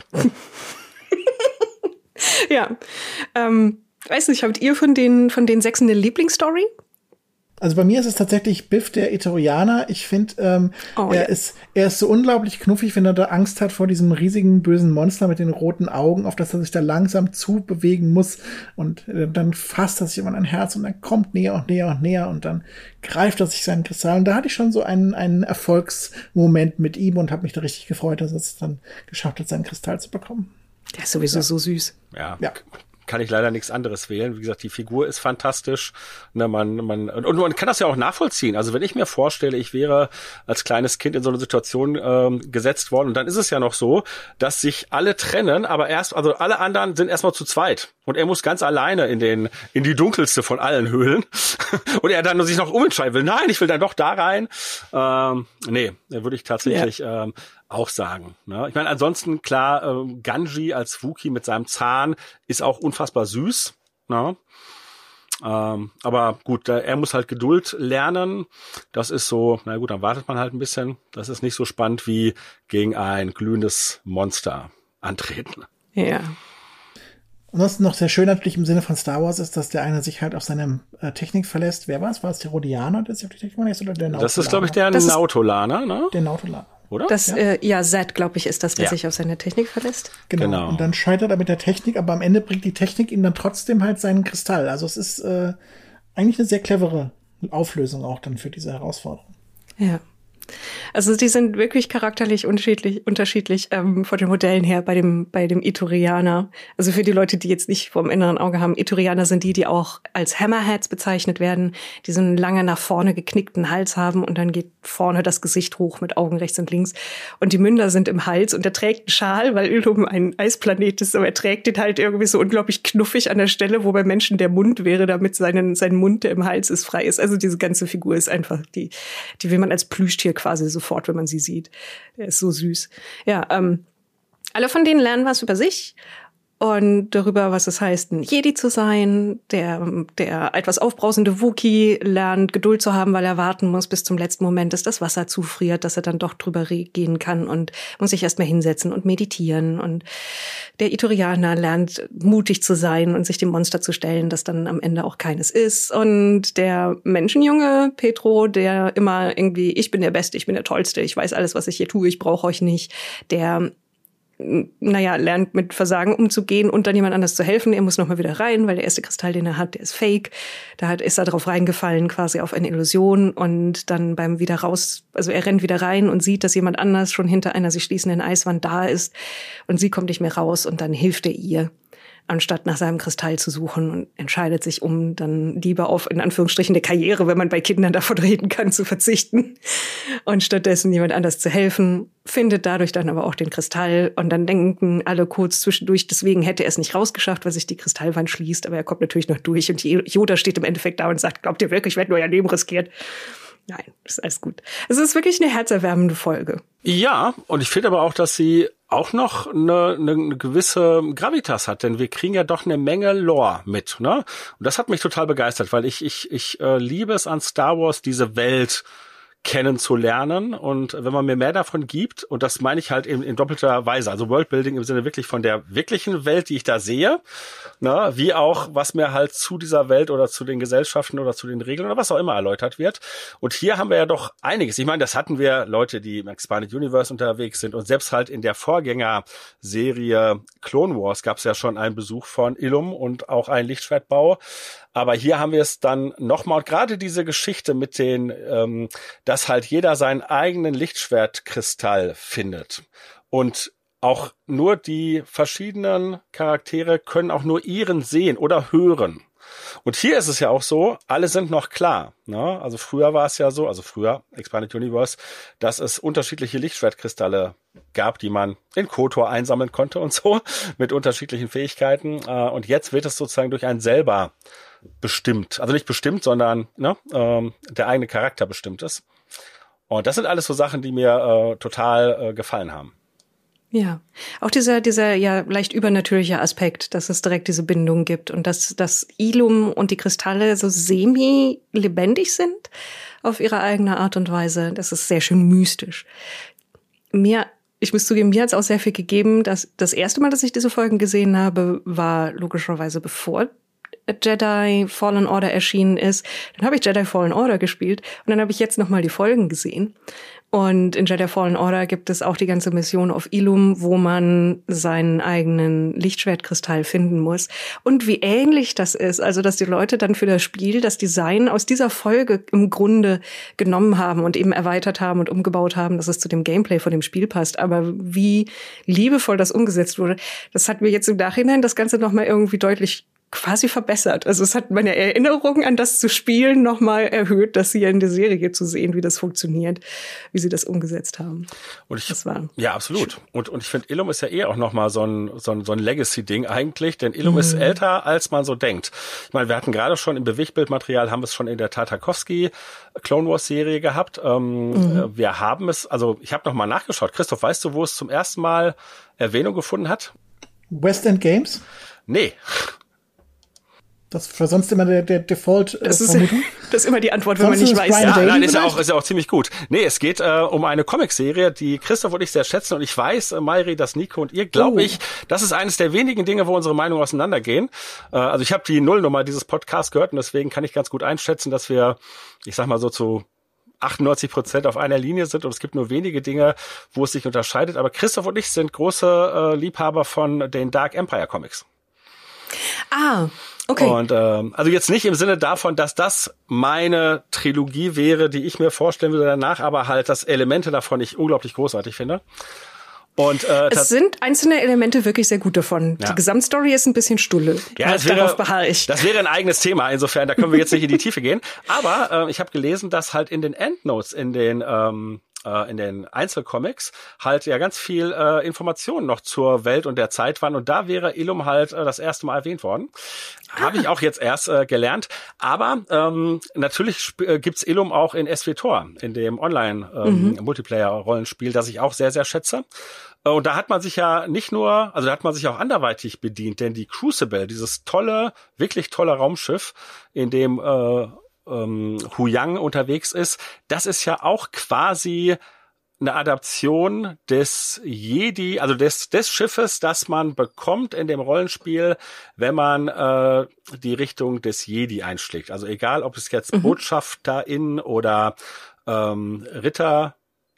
Ja. Weiß nicht, habt ihr von den 6 eine Lieblingsstory? Also bei mir ist es tatsächlich Biff, der Eterianer. Ich finde, er ist so unglaublich knuffig, wenn er da Angst hat vor diesem riesigen, bösen Monster mit den roten Augen, auf das er sich da langsam zubewegen muss. Und dann fasst er sich immer an ein Herz und dann kommt näher und näher und näher und dann greift er sich seinen Kristall. Und da hatte ich schon so einen Erfolgsmoment mit ihm und habe mich da richtig gefreut, dass er es dann geschafft hat, seinen Kristall zu bekommen. Der ist sowieso so süß. Ja. Kann ich leider nichts anderes wählen. Wie gesagt, die Figur ist fantastisch. Und man kann das ja auch nachvollziehen. Also wenn ich mir vorstelle, ich wäre als kleines Kind in so eine Situation gesetzt worden, und dann ist es ja noch so, dass sich alle trennen, aber also alle anderen sind erstmal zu zweit. Und er muss ganz alleine in die dunkelste von allen Höhlen. Und er dann sich noch umentscheiden will. Nein, ich will dann doch da rein. Nee, würde ich tatsächlich auch sagen. Ne? Ich meine, ansonsten klar, Ganji als Wookie mit seinem Zahn ist auch unfassbar süß. Ne? Aber gut, er muss halt Geduld lernen. Das ist so, na gut, dann wartet man halt ein bisschen. Das ist nicht so spannend wie gegen ein glühendes Monster antreten. Ja. Und was noch sehr schön natürlich im Sinne von Star Wars ist, dass der eine sich halt auf seine Technik verlässt. Wer war es? War es der Rhodianer, der sich auf die Technik verlässt, oder der Nautolaner? Das ist, glaube ich, der Nautolaner, ne? Der Nautolaner. Oder? Zed, glaube ich, ist das, wer sich auf seine Technik verlässt. Genau. Und dann scheitert er mit der Technik, aber am Ende bringt die Technik ihm dann trotzdem halt seinen Kristall. Also es ist eigentlich eine sehr clevere Auflösung auch dann für diese Herausforderung. Ja. Also die sind wirklich charakterlich unterschiedlich von den Modellen her bei dem Ithorianer. Also für die Leute, die jetzt nicht vom inneren Auge haben, Ithorianer sind die auch als Hammerheads bezeichnet werden, die so einen lange nach vorne geknickten Hals haben und dann geht vorne das Gesicht hoch mit Augen rechts und links. Und die Münder sind im Hals und er trägt einen Schal, weil Ilum ein Eisplanet ist, aber er trägt den halt irgendwie so unglaublich knuffig an der Stelle, wo bei Menschen der Mund wäre, damit sein Mund, der im Hals ist, frei ist. Also diese ganze Figur ist einfach, die will man als Plüschtier quasi sofort, wenn man sie sieht. Der ist so süß. Ja, alle von denen lernen was über sich und darüber, was es heißt, ein Jedi zu sein. Der etwas aufbrausende Wookiee lernt, Geduld zu haben, weil er warten muss bis zum letzten Moment, dass das Wasser zufriert, dass er dann doch drüber gehen kann und muss sich erstmal hinsetzen und meditieren. Und der Ithorianer lernt, mutig zu sein und sich dem Monster zu stellen, das dann am Ende auch keines ist. Und der Menschenjunge, Petro, der immer irgendwie, ich bin der Beste, ich bin der Tollste, ich weiß alles, was ich hier tue, ich brauche euch nicht, der lernt mit Versagen umzugehen und dann jemand anders zu helfen. Er muss nochmal wieder rein, weil der erste Kristall, den er hat, der ist fake. Ist er drauf reingefallen, quasi auf eine Illusion und dann beim wieder raus, also er rennt wieder rein und sieht, dass jemand anders schon hinter einer sich schließenden Eiswand da ist und sie kommt nicht mehr raus und dann hilft er ihr, anstatt nach seinem Kristall zu suchen und entscheidet sich, um dann lieber auf, in Anführungsstrichen, eine Karriere, wenn man bei Kindern davon reden kann, zu verzichten und stattdessen jemand anders zu helfen, findet dadurch dann aber auch den Kristall und dann denken alle kurz zwischendurch, deswegen hätte er es nicht rausgeschafft, weil sich die Kristallwand schließt, aber er kommt natürlich noch durch und Yoda steht im Endeffekt da und sagt, glaubt ihr wirklich, werdet nur euer Leben riskiert? Nein, ist alles gut. Es ist wirklich eine herzerwärmende Folge. Ja, und ich finde aber auch, dass sie auch noch eine gewisse Gravitas hat, denn wir kriegen ja doch eine Menge Lore mit, ne? Und das hat mich total begeistert, weil ich liebe es an Star Wars, diese Welt kennenzulernen und wenn man mir mehr davon gibt, und das meine ich halt in doppelter Weise, also Worldbuilding im Sinne wirklich von der wirklichen Welt, die ich da sehe, ne, wie auch, was mir halt zu dieser Welt oder zu den Gesellschaften oder zu den Regeln oder was auch immer erläutert wird. Und hier haben wir ja doch einiges. Ich meine, das hatten wir Leute, die im Expanded Universe unterwegs sind und selbst halt in der Vorgängerserie Clone Wars gab es ja schon einen Besuch von Ilum und auch einen Lichtschwertbau. Aber hier haben wir es dann nochmal, und gerade diese Geschichte mit den, dass halt jeder seinen eigenen Lichtschwertkristall findet. Und auch nur die verschiedenen Charaktere können auch nur ihren sehen oder hören. Und hier ist es ja auch so, alle sind noch klar, ne? Also früher war es ja so, also früher, Expanded Universe, dass es unterschiedliche Lichtschwertkristalle gab, die man in KOTOR einsammeln konnte und so, mit unterschiedlichen Fähigkeiten. Und jetzt wird es sozusagen durch einen selber bestimmt. Also nicht bestimmt, sondern der eigene Charakter bestimmt ist. Und das sind alles so Sachen, die mir total gefallen haben. Ja, auch dieser ja leicht übernatürliche Aspekt, dass es direkt diese Bindung gibt und dass Ilum und die Kristalle so semi-lebendig sind auf ihre eigene Art und Weise. Das ist sehr schön mystisch. Ich muss zugeben, mir hat es auch sehr viel gegeben, dass das erste Mal, dass ich diese Folgen gesehen habe, war logischerweise bevor Jedi Fallen Order erschienen ist. Dann habe ich Jedi Fallen Order gespielt und dann habe ich jetzt nochmal die Folgen gesehen. Und in Jedi Fallen Order gibt es auch die ganze Mission auf Ilum, wo man seinen eigenen Lichtschwertkristall finden muss. Und wie ähnlich das ist, also dass die Leute dann für das Spiel das Design aus dieser Folge im Grunde genommen haben und eben erweitert haben und umgebaut haben, dass es zu dem Gameplay von dem Spiel passt. Aber wie liebevoll das umgesetzt wurde, das hat mir jetzt im Nachhinein das Ganze nochmal irgendwie deutlich quasi verbessert. Also es hat meine Erinnerung an das zu spielen nochmal erhöht, das hier in der Serie zu sehen, wie das funktioniert, wie sie das umgesetzt haben. Und ja, absolut. Und ich finde, Ilum ist ja auch nochmal so ein Legacy-Ding eigentlich, denn Ilum ist älter, als man so denkt. Ich meine, wir hatten gerade schon im Bewegtbildmaterial, haben wir es schon in der Tartakovsky Clone Wars Serie gehabt. Wir haben es, also ich habe nochmal nachgeschaut. Christoph, weißt du, wo es zum ersten Mal Erwähnung gefunden hat? West End Games? Nee. Das war sonst immer der Default-Vermutung. Das ist immer die Antwort, wenn man nicht weiß. Ja, nein, ist ja auch ziemlich gut. Nee, es geht um eine Comicserie, die Christoph und ich sehr schätzen. Und ich weiß, Mayri, dass Nico und ihr, glaube ich, das ist eines der wenigen Dinge, wo unsere Meinungen auseinandergehen. Also ich habe die Nullnummer dieses Podcasts gehört und deswegen kann ich ganz gut einschätzen, dass wir, ich sag mal so zu 98% auf einer Linie sind und es gibt nur wenige Dinge, wo es sich unterscheidet. Aber Christoph und ich sind große Liebhaber von den Dark Empire Comics. Ah, Okay. Und also jetzt nicht im Sinne davon, dass das meine Trilogie wäre, die ich mir vorstellen würde danach, aber halt, dass Elemente davon ich unglaublich großartig finde. Und es sind einzelne Elemente wirklich sehr gut davon. Ja. Die Gesamtstory ist ein bisschen stulle. Ja, darauf beharre ich. Das wäre ein eigenes Thema. Insofern, da können wir jetzt nicht in die Tiefe gehen. Aber ich habe gelesen, dass halt in den Endnotes, in den Einzelcomics halt ja ganz viel Informationen noch zur Welt und der Zeit waren. Und da wäre Illum halt das erste Mal erwähnt worden. Habe ich auch jetzt erst gelernt. Aber natürlich gibt's Illum auch in SWTOR, in dem Online-Multiplayer-Rollenspiel, das ich auch sehr, sehr schätze. Und da hat man sich ja nicht nur, also da hat man sich auch anderweitig bedient, denn die Crucible, dieses tolle, wirklich tolle Raumschiff, in dem Huyang unterwegs ist, das ist ja auch quasi eine Adaption des Jedi, also des Schiffes, das man bekommt in dem Rollenspiel, wenn man die Richtung des Jedi einschlägt. Also egal, ob es jetzt Botschafterin oder Ritterin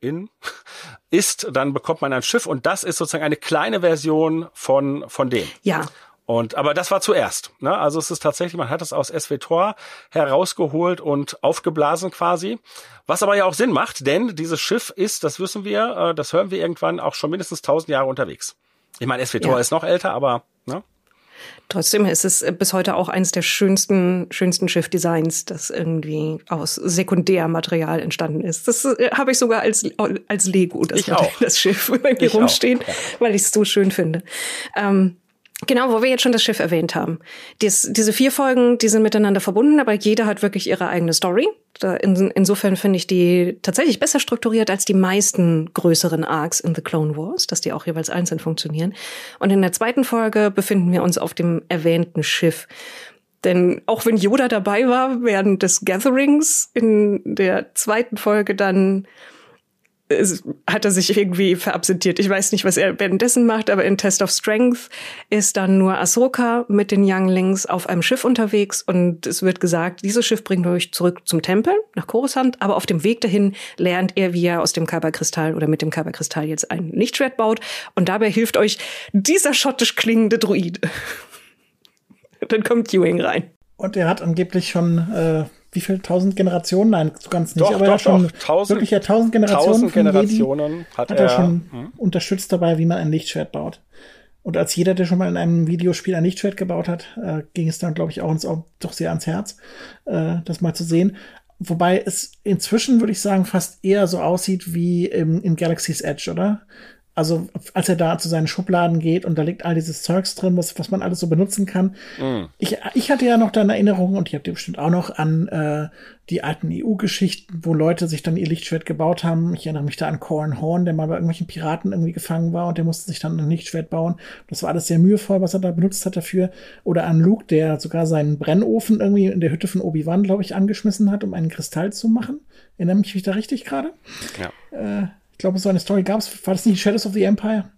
ist, dann bekommt man ein Schiff und das ist sozusagen eine kleine Version von dem. Ja. Aber das war zuerst, ne? Also es ist tatsächlich, man hat es aus SWTOR herausgeholt und aufgeblasen quasi. Was aber ja auch Sinn macht, denn dieses Schiff ist, das wissen wir, das hören wir irgendwann, auch schon mindestens 1000 Jahre unterwegs. Ich meine, SWTOR ist noch älter, aber, ne? Trotzdem ist es bis heute auch eines der schönsten Schiffdesigns, das irgendwie aus Sekundärmaterial entstanden ist. Das habe ich sogar als Lego, das Schiff irgendwie rumstehen, weil ich es so schön finde. Genau, wo wir jetzt schon das Schiff erwähnt haben. Diese 4 Folgen, die sind miteinander verbunden, aber jeder hat wirklich ihre eigene Story. Insofern finde ich die tatsächlich besser strukturiert als die meisten größeren Arcs in The Clone Wars, dass die auch jeweils einzeln funktionieren. Und in der 2. Folge befinden wir uns auf dem erwähnten Schiff. Denn auch wenn Yoda dabei war während des Gatherings, in der 2. Folge dann hat er sich irgendwie verabsentiert. Ich weiß nicht, was er währenddessen macht, aber in Test of Strength ist dann nur Ahsoka mit den Younglings auf einem Schiff unterwegs und es wird gesagt, dieses Schiff bringt euch zurück zum Tempel, nach Coruscant, aber auf dem Weg dahin lernt er, wie er aus dem Kyber-Kristall oder mit dem Kyber-Kristall jetzt ein Lichtschwert baut und dabei hilft euch dieser schottisch klingende Druid. Dann kommt Ewing rein. Und er hat angeblich schon wie viel? 1000 Generationen? Nein, so ganz nicht. Aber ja schon wirklich 1000 Generationen von Jedi hat er schon unterstützt dabei, wie man ein Lichtschwert baut. Und als jeder, der schon mal in einem Videospiel ein Lichtschwert gebaut hat, ging es dann, glaube ich, auch doch sehr ans Herz, das mal zu sehen. Wobei es inzwischen, würde ich sagen, fast eher so aussieht wie in Galaxy's Edge, oder? Also als er da zu seinen Schubladen geht und da liegt all dieses Zeugs drin, was man alles so benutzen kann. Ich hatte ja noch da eine Erinnerung, und die habt ihr bestimmt auch noch, an die alten EU-Geschichten, wo Leute sich dann ihr Lichtschwert gebaut haben. Ich erinnere mich da an Corran Horn, der mal bei irgendwelchen Piraten irgendwie gefangen war und der musste sich dann ein Lichtschwert bauen. Das war alles sehr mühevoll, was er da benutzt hat dafür. Oder an Luke, der sogar seinen Brennofen irgendwie in der Hütte von Obi-Wan, glaube ich, angeschmissen hat, um einen Kristall zu machen. Erinnere mich da richtig gerade? Ja. Ich glaube, so eine Story gab es. War das nicht Shadows of the Empire?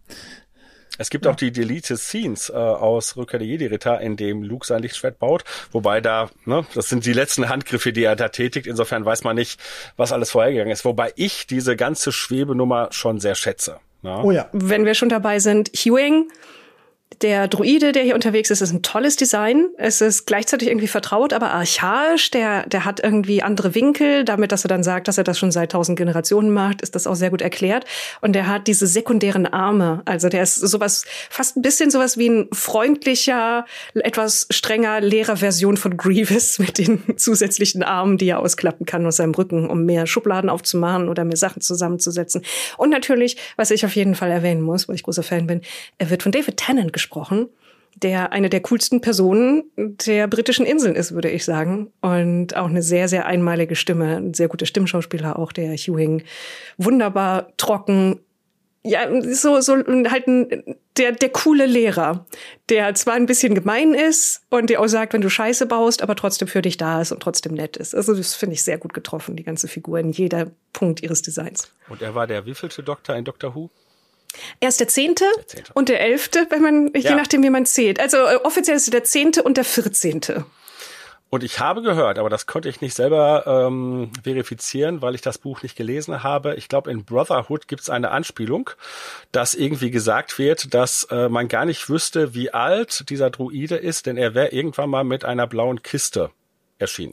Es gibt auch die Deleted Scenes aus Rückkehr der Jedi-Ritter, in dem Luke sein Lichtschwert baut. Wobei das sind die letzten Handgriffe, die er da tätigt. Insofern weiß man nicht, was alles vorhergegangen ist. Wobei ich diese ganze Schwebenummer schon sehr schätze. Ja? Oh ja. Wenn wir schon dabei sind, Ewing, der Druide, der hier unterwegs ist ein tolles Design. Es ist gleichzeitig irgendwie vertraut, aber archaisch. Der hat irgendwie andere Winkel. Damit, dass er dann sagt, dass er das schon seit 1000 Generationen macht, ist das auch sehr gut erklärt. Und der hat diese sekundären Arme. Also der ist sowas, fast ein bisschen sowas wie ein freundlicher, etwas strenger Lehrerversion von Grievous mit den zusätzlichen Armen, die er ausklappen kann aus seinem Rücken, um mehr Schubladen aufzumachen oder mehr Sachen zusammenzusetzen. Und natürlich, was ich auf jeden Fall erwähnen muss, weil ich großer Fan bin, er wird von David Tennant gesprochen, der eine der coolsten Personen der britischen Inseln ist, würde ich sagen. Und auch eine sehr, sehr einmalige Stimme, ein sehr guter Stimmschauspieler auch, der Ewing wunderbar trocken, ja, so halt der coole Lehrer, der zwar ein bisschen gemein ist und der auch sagt, wenn du Scheiße baust, aber trotzdem für dich da ist und trotzdem nett ist. Also das finde ich sehr gut getroffen, die ganze Figur in jeder Punkt ihres Designs. Und er war der wievielte Doktor in Doctor Who? Er ist der 10. und der 11., je nachdem, wie man zählt. Also offiziell ist er der 10. und der 14. Und ich habe gehört, aber das konnte ich nicht selber verifizieren, weil ich das Buch nicht gelesen habe. Ich glaube, in Brotherhood gibt es eine Anspielung, dass irgendwie gesagt wird, dass man gar nicht wüsste, wie alt dieser Druide ist, denn er wäre irgendwann mal mit einer blauen Kiste erschienen.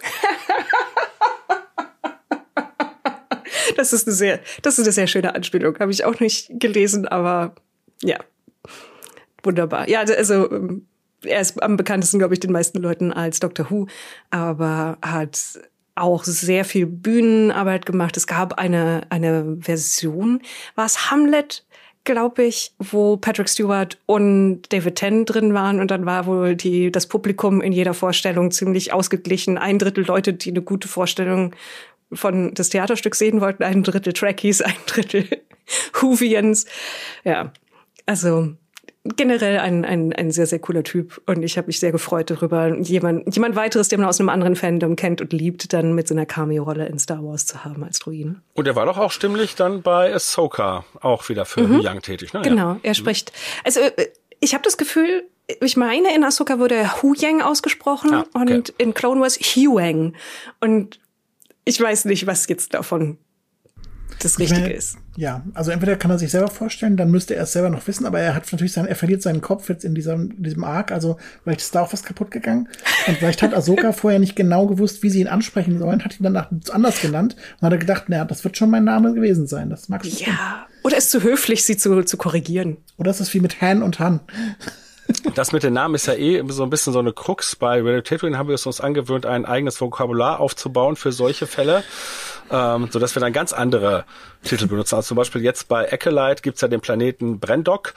Das ist eine sehr schöne Anspielung. Habe ich auch nicht gelesen, aber ja, wunderbar. Ja, also er ist am bekanntesten, glaube ich, den meisten Leuten als Doctor Who, aber hat auch sehr viel Bühnenarbeit gemacht. Es gab eine Version, war es Hamlet, glaube ich, wo Patrick Stewart und David Tennant drin waren und dann war wohl das Publikum in jeder Vorstellung ziemlich ausgeglichen. 1/3 Leute, die eine gute Vorstellung von das Theaterstück sehen wollten, 1/3 Trekkies, 1/3 Whovians. Ja, also generell ein sehr, sehr cooler Typ und ich habe mich sehr gefreut darüber, jemand weiteres, den man aus einem anderen Fandom kennt und liebt, dann mit so einer Cameo-Rolle in Star Wars zu haben als Druiden. Und er war doch auch stimmlich dann bei Ahsoka auch wieder für Young tätig, ne? Genau, ja. Er spricht, also ich habe das Gefühl, ich meine, in Ahsoka wurde Huyang ausgesprochen und in Clone Wars Huyang und ich weiß nicht, was jetzt davon das Richtige ist. Ja, also entweder kann er sich selber vorstellen, dann müsste er es selber noch wissen, aber er hat natürlich er verliert seinen Kopf jetzt in diesem Arc, also vielleicht ist da auch was kaputt gegangen und vielleicht hat Ahsoka vorher nicht genau gewusst, wie sie ihn ansprechen sollen, hat ihn danach anders genannt und hat gedacht, naja, das wird schon mein Name gewesen sein, das mag ich. Ja, oder ist zu höflich, sie zu korrigieren. Oder ist es wie mit Han und Han. Das mit den Namen ist ja so ein bisschen so eine Krux. Bei Radio Tatooine haben wir es uns angewöhnt, ein eigenes Vokabular aufzubauen für solche Fälle, sodass wir dann ganz andere Titel benutzen. Also zum Beispiel jetzt bei Acolyte gibt's ja den Planeten Brendok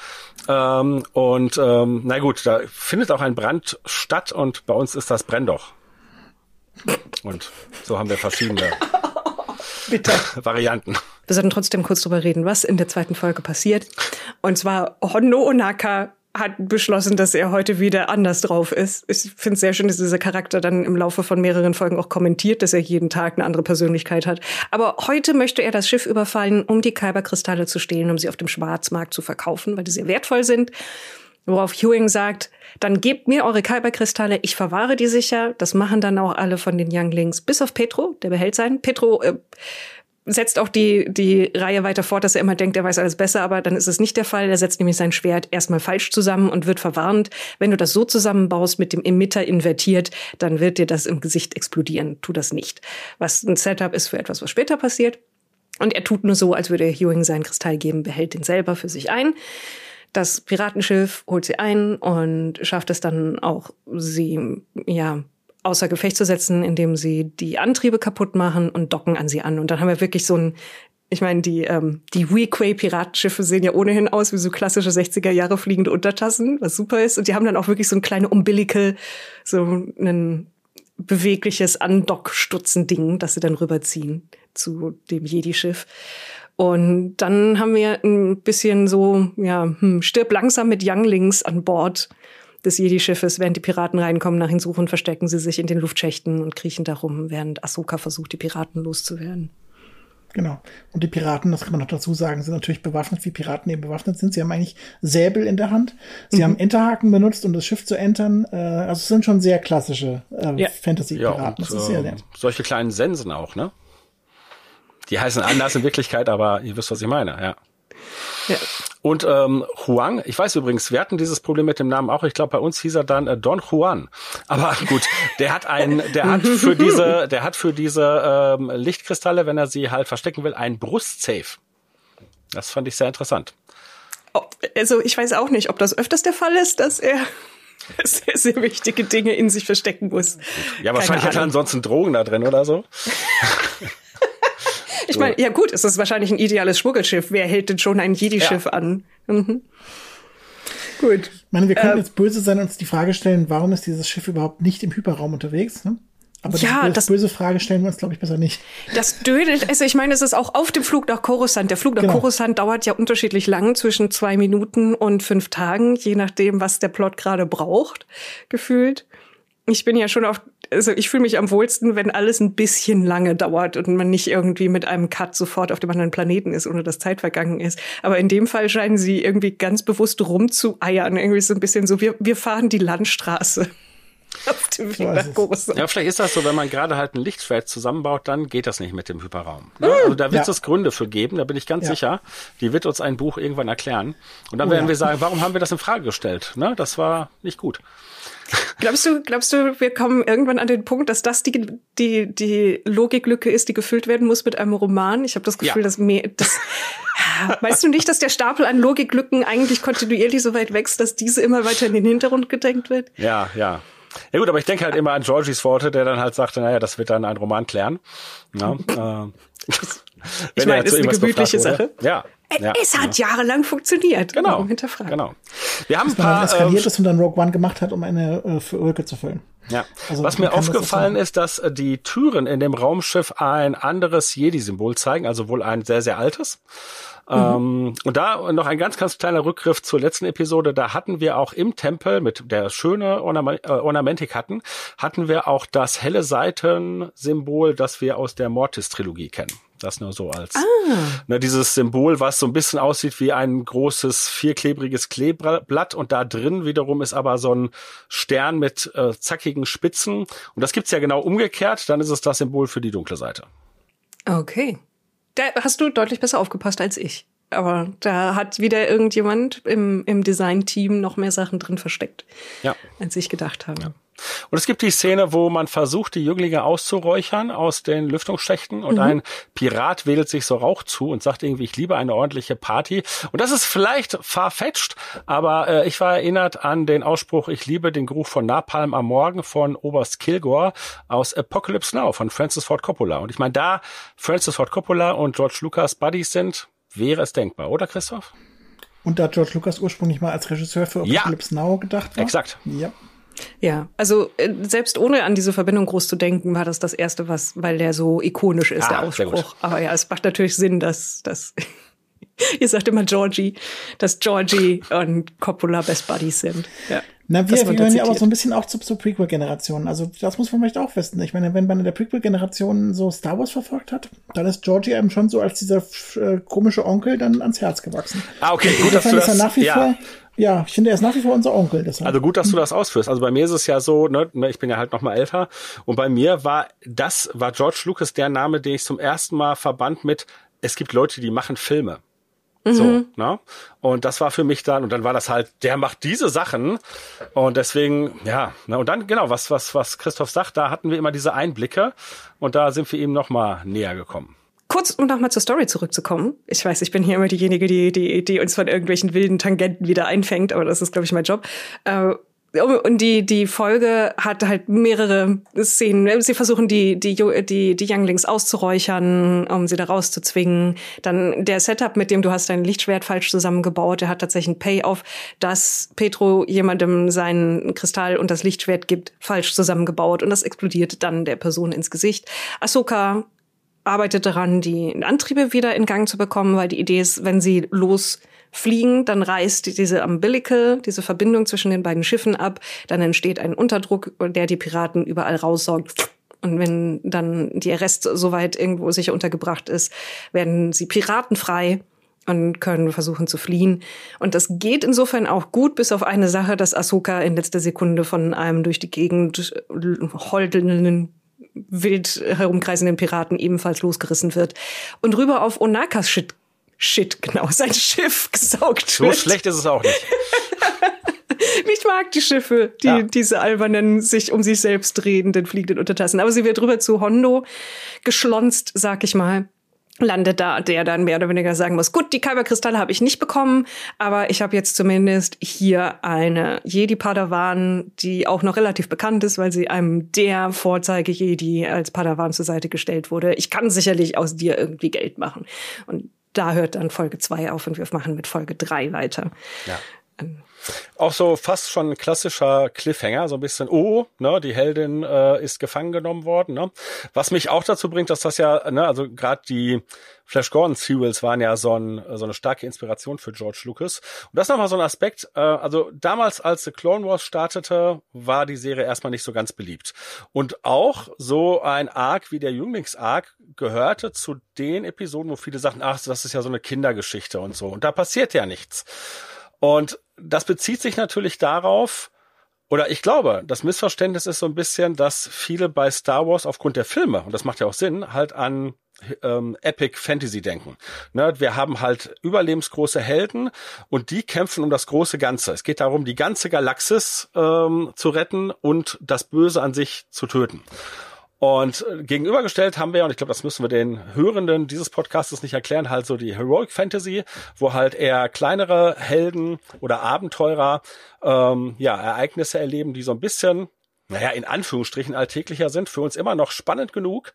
na gut, da findet auch ein Brand statt und bei uns ist das Brendoch. Und so haben wir verschiedene Varianten. Wir sollten trotzdem kurz drüber reden, was in der 2. Folge passiert. Und zwar Hondo Ohnaka hat beschlossen, dass er heute wieder anders drauf ist. Ich finde es sehr schön, dass dieser Charakter dann im Laufe von mehreren Folgen auch kommentiert, dass er jeden Tag eine andere Persönlichkeit hat. Aber heute möchte er das Schiff überfallen, um die Kyber-Kristalle zu stehlen, um sie auf dem Schwarzmarkt zu verkaufen, weil die sehr wertvoll sind. Worauf Huyang sagt, dann gebt mir eure Kyber-Kristalle, ich verwahre die sicher. Das machen dann auch alle von den Younglings, bis auf Petro, der behält seinen. Petro setzt auch die Reihe weiter fort, dass er immer denkt, er weiß alles besser, aber dann ist es nicht der Fall. Er setzt nämlich sein Schwert erstmal falsch zusammen und wird verwarnt. Wenn du das so zusammenbaust, mit dem Emitter invertiert, dann wird dir das im Gesicht explodieren. Tu das nicht. Was ein Setup ist für etwas, was später passiert. Und er tut nur so, als würde Huyang seinen Kristall geben, behält den selber für sich ein. Das Piratenschiff holt sie ein und schafft es dann auch, sie, außer Gefecht zu setzen, indem sie die Antriebe kaputt machen und docken an sie an. Und dann haben wir wirklich so ich meine, die Weequay-Piratenschiffe sehen ja ohnehin aus wie so klassische 60er Jahre fliegende Untertassen, was super ist. Und die haben dann auch wirklich so ein kleines Umbilical, so ein bewegliches Andockstutzen-Ding, das sie dann rüberziehen zu dem Jedi-Schiff. Und dann haben wir ein bisschen so, stirb langsam mit Younglings an Bord des Jedi-Schiffes. Während die Piraten reinkommen, nach ihnen suchen, verstecken sie sich in den Luftschächten und kriechen darum, während Ahsoka versucht, die Piraten loszuwerden. Genau. Und die Piraten, das kann man noch dazu sagen, sind natürlich bewaffnet, wie Piraten eben bewaffnet sind. Sie haben eigentlich Säbel in der Hand. Sie haben Enterhaken benutzt, um das Schiff zu entern. Also es sind schon sehr klassische Fantasy-Piraten. Ja, solche kleinen Sensen auch, ne? Die heißen anders in Wirklichkeit, aber ihr wisst, was ich meine, ja. Und Huang, ich weiß übrigens, wir hatten dieses Problem mit dem Namen auch. Ich glaube, bei uns hieß er dann Don Juan. Aber gut, der hat für diese Lichtkristalle, wenn er sie halt verstecken will, ein Brustsafe. Das fand ich sehr interessant. Also ich weiß auch nicht, ob das öfters der Fall ist, dass er sehr, sehr wichtige Dinge in sich verstecken muss. Ja, wahrscheinlich hat er ansonsten Drogen da drin oder so. Ich meine, ja gut, es ist wahrscheinlich ein ideales Schmuggelschiff. Wer hält denn schon ein Jedi-Schiff an? Mhm. Gut. Ich meine, wir können jetzt böse sein und uns die Frage stellen, warum ist dieses Schiff überhaupt nicht im Hyperraum unterwegs? Ne? Aber die böse Frage stellen wir uns, glaube ich, besser nicht. Das dödelt, also ich meine, es ist auch auf dem Flug nach Coruscant. Der Flug nach Coruscant dauert ja unterschiedlich lang, zwischen 2 Minuten und 5 Tagen, je nachdem, was der Plot gerade braucht, gefühlt. Ich bin ja schon ich fühle mich am wohlsten, wenn alles ein bisschen lange dauert und man nicht irgendwie mit einem Cut sofort auf dem anderen Planeten ist, ohne dass Zeit vergangen ist. Aber in dem Fall scheinen sie irgendwie ganz bewusst rumzueiern. Irgendwie so ein bisschen so, wir fahren die Landstraße. Ja, vielleicht ist das so, wenn man gerade halt ein Lichtschwert zusammenbaut, dann geht das nicht mit dem Hyperraum. Ne? Also da wird es Gründe für geben, da bin ich ganz sicher. Die wird uns ein Buch irgendwann erklären. Und dann werden wir sagen, warum haben wir das in Frage gestellt? Ne? Das war nicht gut. Glaubst du, wir kommen irgendwann an den Punkt, dass das die Logiklücke ist, die gefüllt werden muss mit einem Roman? Ich habe das Gefühl, dass weißt du nicht, dass der Stapel an Logiklücken eigentlich kontinuierlich so weit wächst, dass diese immer weiter in den Hintergrund gedrängt wird? Ja. Ja gut, aber ich denke halt immer an Georgies Worte, der dann halt sagte, naja, das wird dann ein Roman klären. Ja, ich meine, ist eine gemütliche Sache. Ja. Es hat jahrelang funktioniert. Genau. Hinterfragen. Genau. Wir haben ein paar eskaliert ist und dann Rogue One gemacht hat, um eine Lücke zu füllen. Ja. Also, was mir aufgefallen ist, dass die Türen in dem Raumschiff ein anderes Jedi-Symbol zeigen, also wohl ein sehr, sehr altes. Und da noch ein ganz, ganz kleiner Rückgriff zur letzten Episode. Da hatten wir auch im Tempel, mit der schöne Ornamentik hatten wir auch das helle Seitensymbol, das wir aus der Mortis-Trilogie kennen. Das nur so als dieses Symbol, was so ein bisschen aussieht wie ein großes, vierklebriges Kleeblatt. Und da drin wiederum ist aber so ein Stern mit zackigen Spitzen. Und das gibt's ja genau umgekehrt. Dann ist es das Symbol für die dunkle Seite. Okay. Da hast du deutlich besser aufgepasst als ich. Aber da hat wieder irgendjemand im Design-Team noch mehr Sachen drin versteckt, als ich gedacht habe. Ja. Und es gibt die Szene, wo man versucht, die Jünglinge auszuräuchern aus den Lüftungsschächten und ein Pirat wedelt sich so Rauch zu und sagt irgendwie, ich liebe eine ordentliche Party. Und das ist vielleicht far-fetched, aber ich war erinnert an den Ausspruch, ich liebe den Geruch von Napalm am Morgen von Oberst Kilgore aus Apocalypse Now von Francis Ford Coppola. Und ich meine, da Francis Ford Coppola und George Lucas Buddies sind, wäre es denkbar, oder Christoph? Und da George Lucas ursprünglich mal als Regisseur für Apocalypse Now gedacht war. Exakt. Ja. Ja, also selbst ohne an diese Verbindung groß zu denken, war das erste, weil der so ikonisch ist, der Ausspruch. Aber ja, es macht natürlich Sinn, dass ihr sagt immer dass Georgie und Coppola Best Buddies sind. Ja. Na, wir gehören ja aber so ein bisschen auch zur Prequel-Generation. Also das muss man vielleicht auch wissen. Ich meine, wenn man in der Prequel-Generation so Star Wars verfolgt hat, dann ist Georgie einem schon so als dieser komische Onkel dann ans Herz gewachsen. Okay, gut, dass du das... Nach wie vor, ja, ich finde, er ist nach wie vor unser Onkel. Deshalb. Also gut, dass du das ausführst. Also bei mir ist es ja so, ne, ich bin ja halt noch mal älter und bei mir war George Lucas der Name, den ich zum ersten Mal verband mit, es gibt Leute, die machen Filme. So, ne? Und das war für mich dann, und dann war das halt, der macht diese Sachen und deswegen, ja, ne, und dann, genau, was Christoph sagt, da hatten wir immer diese Einblicke und da sind wir ihm noch mal näher gekommen. Kurz, um nochmal zur Story zurückzukommen. Ich weiß, ich bin hier immer diejenige, die uns von irgendwelchen wilden Tangenten wieder einfängt, aber das ist, glaube ich, mein Job. Und die Folge hat halt mehrere Szenen. Sie versuchen, die Younglings auszuräuchern, um sie da rauszuzwingen. Dann der Setup, mit dem du hast dein Lichtschwert falsch zusammengebaut, der hat tatsächlich einen Payoff, dass Pedro jemandem seinen Kristall und das Lichtschwert gibt, falsch zusammengebaut. Und das explodiert dann der Person ins Gesicht. Ahsoka arbeitet daran, die Antriebe wieder in Gang zu bekommen, weil die Idee ist, wenn sie losfliegen, dann reißt diese Umbilical, diese Verbindung zwischen den beiden Schiffen ab, dann entsteht ein Unterdruck, der die Piraten überall raussaugt. Und wenn dann der Rest soweit irgendwo sicher untergebracht ist, werden sie piratenfrei und können versuchen zu fliehen. Und das geht insofern auch gut, bis auf eine Sache, dass Ahsoka in letzter Sekunde von einem durch die Gegend holdelnden, wild herumkreisenden Piraten ebenfalls losgerissen wird und rüber auf Onakas sein Schiff gesaugt wird. So schlecht ist es auch nicht. Ich mag die Schiffe, diese albernen, sich um sich selbst drehenden, fliegenden Untertassen. Aber sie wird rüber zu Hondo geschlonzt, sag ich mal. Landet da, der dann mehr oder weniger sagen muss, gut, die Kyberkristalle habe ich nicht bekommen, aber ich habe jetzt zumindest hier eine Jedi-Padawan, die auch noch relativ bekannt ist, weil sie einem der Vorzeige-Jedi als Padawan zur Seite gestellt wurde. Ich kann sicherlich aus dir irgendwie Geld machen. Und da hört dann Folge 2 auf und wir machen mit Folge 3 weiter. Ja. Auch so fast schon ein klassischer Cliffhanger, so ein bisschen, die Heldin ist gefangen genommen worden, ne? Was mich auch dazu bringt, dass das ja, ne, also gerade die Flash Gordon Serials waren ja so eine starke Inspiration für George Lucas. Und das ist nochmal so ein Aspekt, also damals, als The Clone Wars startete, war die Serie erstmal nicht so ganz beliebt. Und auch so ein Arc wie der Jünglings-Arc gehörte zu den Episoden, wo viele sagten, ach, das ist ja so eine Kindergeschichte und so. Und da passiert ja nichts. Und das bezieht sich natürlich darauf, Oder ich glaube, das Missverständnis ist so ein bisschen, dass viele bei Star Wars aufgrund der Filme, und das macht ja auch Sinn, halt an Epic Fantasy denken. Ne, wir haben halt überlebensgroße Helden und die kämpfen um das große Ganze. Es geht darum, die ganze Galaxis zu retten und das Böse an sich zu töten. Und gegenübergestellt haben wir, und ich glaube, das müssen wir den Hörenden dieses Podcastes nicht erklären, halt so die Heroic Fantasy, wo halt eher kleinere Helden oder Abenteurer Ereignisse erleben, die so ein bisschen, in Anführungsstrichen alltäglicher sind, für uns immer noch spannend genug.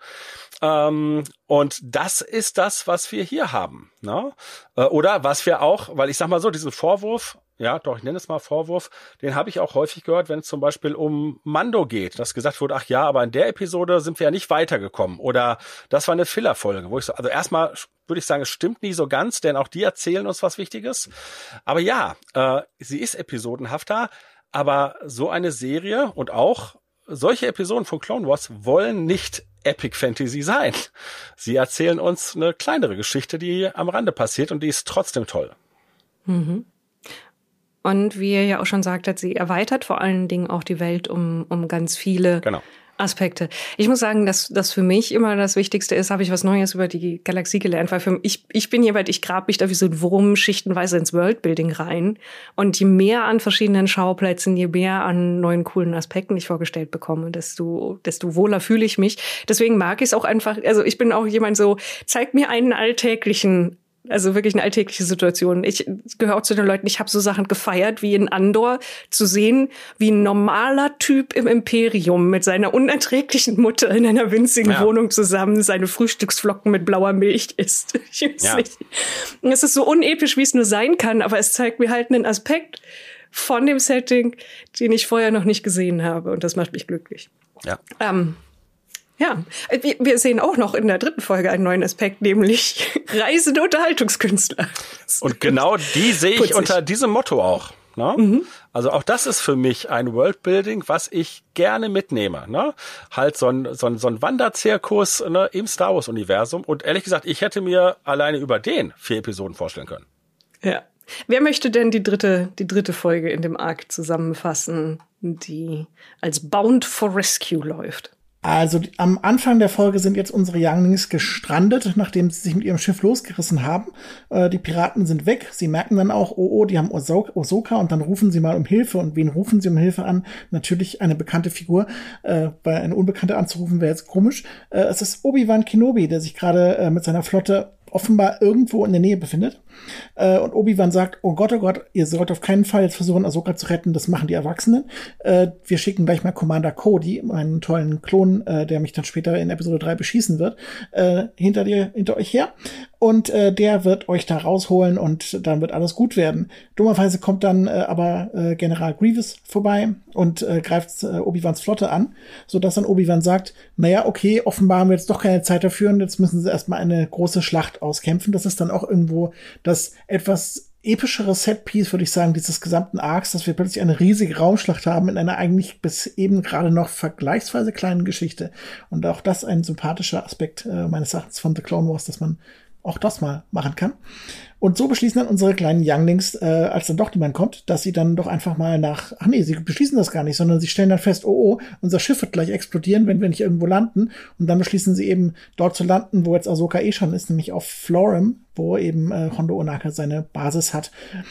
Und das ist das, was wir hier haben. Ne? Oder was wir auch, weil ich sag mal so, diesen Vorwurf, ich nenne es mal Vorwurf, den habe ich auch häufig gehört, wenn es zum Beispiel um Mando geht, dass gesagt wurde, ach ja, aber in der Episode sind wir ja nicht weitergekommen oder das war eine Filler-Folge, wo ich so, also erstmal würde ich sagen, es stimmt nie so ganz, denn auch die erzählen uns was Wichtiges. Aber ja, sie ist episodenhafter, aber so eine Serie und auch solche Episoden von Clone Wars wollen nicht Epic Fantasy sein. Sie erzählen uns eine kleinere Geschichte, die am Rande passiert und die ist trotzdem toll. Mhm. Und wie ihr ja auch schon sagtet, sie erweitert vor allen Dingen auch die Welt um ganz viele Aspekte. Ich muss sagen, dass das für mich immer das Wichtigste ist, habe ich was Neues über die Galaxie gelernt, weil ich bin jemand, ich grab mich da wie so ein Wurm schichtenweise ins Worldbuilding rein. Und je mehr an verschiedenen Schauplätzen, je mehr an neuen coolen Aspekten ich vorgestellt bekomme, desto wohler fühle ich mich. Deswegen mag ich es auch einfach, also ich bin auch jemand so, zeig mir einen alltäglichen, also wirklich eine alltägliche Situation. Ich gehöre auch zu den Leuten, ich habe so Sachen gefeiert, wie in Andor zu sehen, wie ein normaler Typ im Imperium mit seiner unerträglichen Mutter in einer winzigen Wohnung zusammen seine Frühstücksflocken mit blauer Milch isst. Ich weiß nicht. Es ist so unepisch, wie es nur sein kann, aber es zeigt mir halt einen Aspekt von dem Setting, den ich vorher noch nicht gesehen habe. Und das macht mich glücklich. Ja. Wir sehen auch noch in der 3. Folge einen neuen Aspekt, nämlich reisende Unterhaltungskünstler. Und genau die sehe ich unter diesem Motto auch. Ne? Mhm. Also auch das ist für mich ein Worldbuilding, was ich gerne mitnehme. Ne? Halt so ein Wanderzirkus, ne, im Star Wars Universum. Und ehrlich gesagt, ich hätte mir alleine über den 4 Episoden vorstellen können. Ja. Wer möchte denn die dritte Folge in dem Arc zusammenfassen, die als Bound for Rescue läuft? Also am Anfang der Folge sind jetzt unsere Younglings gestrandet, nachdem sie sich mit ihrem Schiff losgerissen haben. Die Piraten sind weg. Sie merken dann auch, die haben Ahsoka und dann rufen sie mal um Hilfe. Und wen rufen sie um Hilfe an? Natürlich eine bekannte Figur. Weil eine Unbekannte anzurufen wäre jetzt komisch. Es ist Obi-Wan Kenobi, der sich gerade mit seiner Flotte offenbar irgendwo in der Nähe befindet. Und Obi-Wan sagt, oh Gott, ihr sollt auf keinen Fall jetzt versuchen, Ahsoka zu retten, das machen die Erwachsenen. Wir schicken gleich mal Commander Cody, einen tollen Klon, der mich dann später in Episode 3 beschießen wird, hinter euch her. Und der wird euch da rausholen und dann wird alles gut werden. Dummerweise kommt dann aber General Grievous vorbei und greift Obi-Wans Flotte an, sodass dann Obi-Wan sagt, naja, okay, offenbar haben wir jetzt doch keine Zeit dafür und jetzt müssen sie erstmal eine große Schlacht auskämpfen. Das ist dann auch irgendwo das etwas epischere Setpiece, würde ich sagen, dieses gesamten Arcs, dass wir plötzlich eine riesige Raumschlacht haben in einer eigentlich bis eben gerade noch vergleichsweise kleinen Geschichte. Und auch das ein sympathischer Aspekt meines Erachtens von The Clone Wars, dass man auch das mal machen kann. Und so beschließen dann unsere kleinen Younglings, als dann doch niemand kommt, dass sie dann doch einfach mal sie beschließen das gar nicht, sondern sie stellen dann fest, unser Schiff wird gleich explodieren, wenn wir nicht irgendwo landen. Und dann beschließen sie eben, dort zu landen, wo jetzt Ahsoka schon ist, nämlich auf Florem, wo eben Hondo Ohnaka seine Basis hat.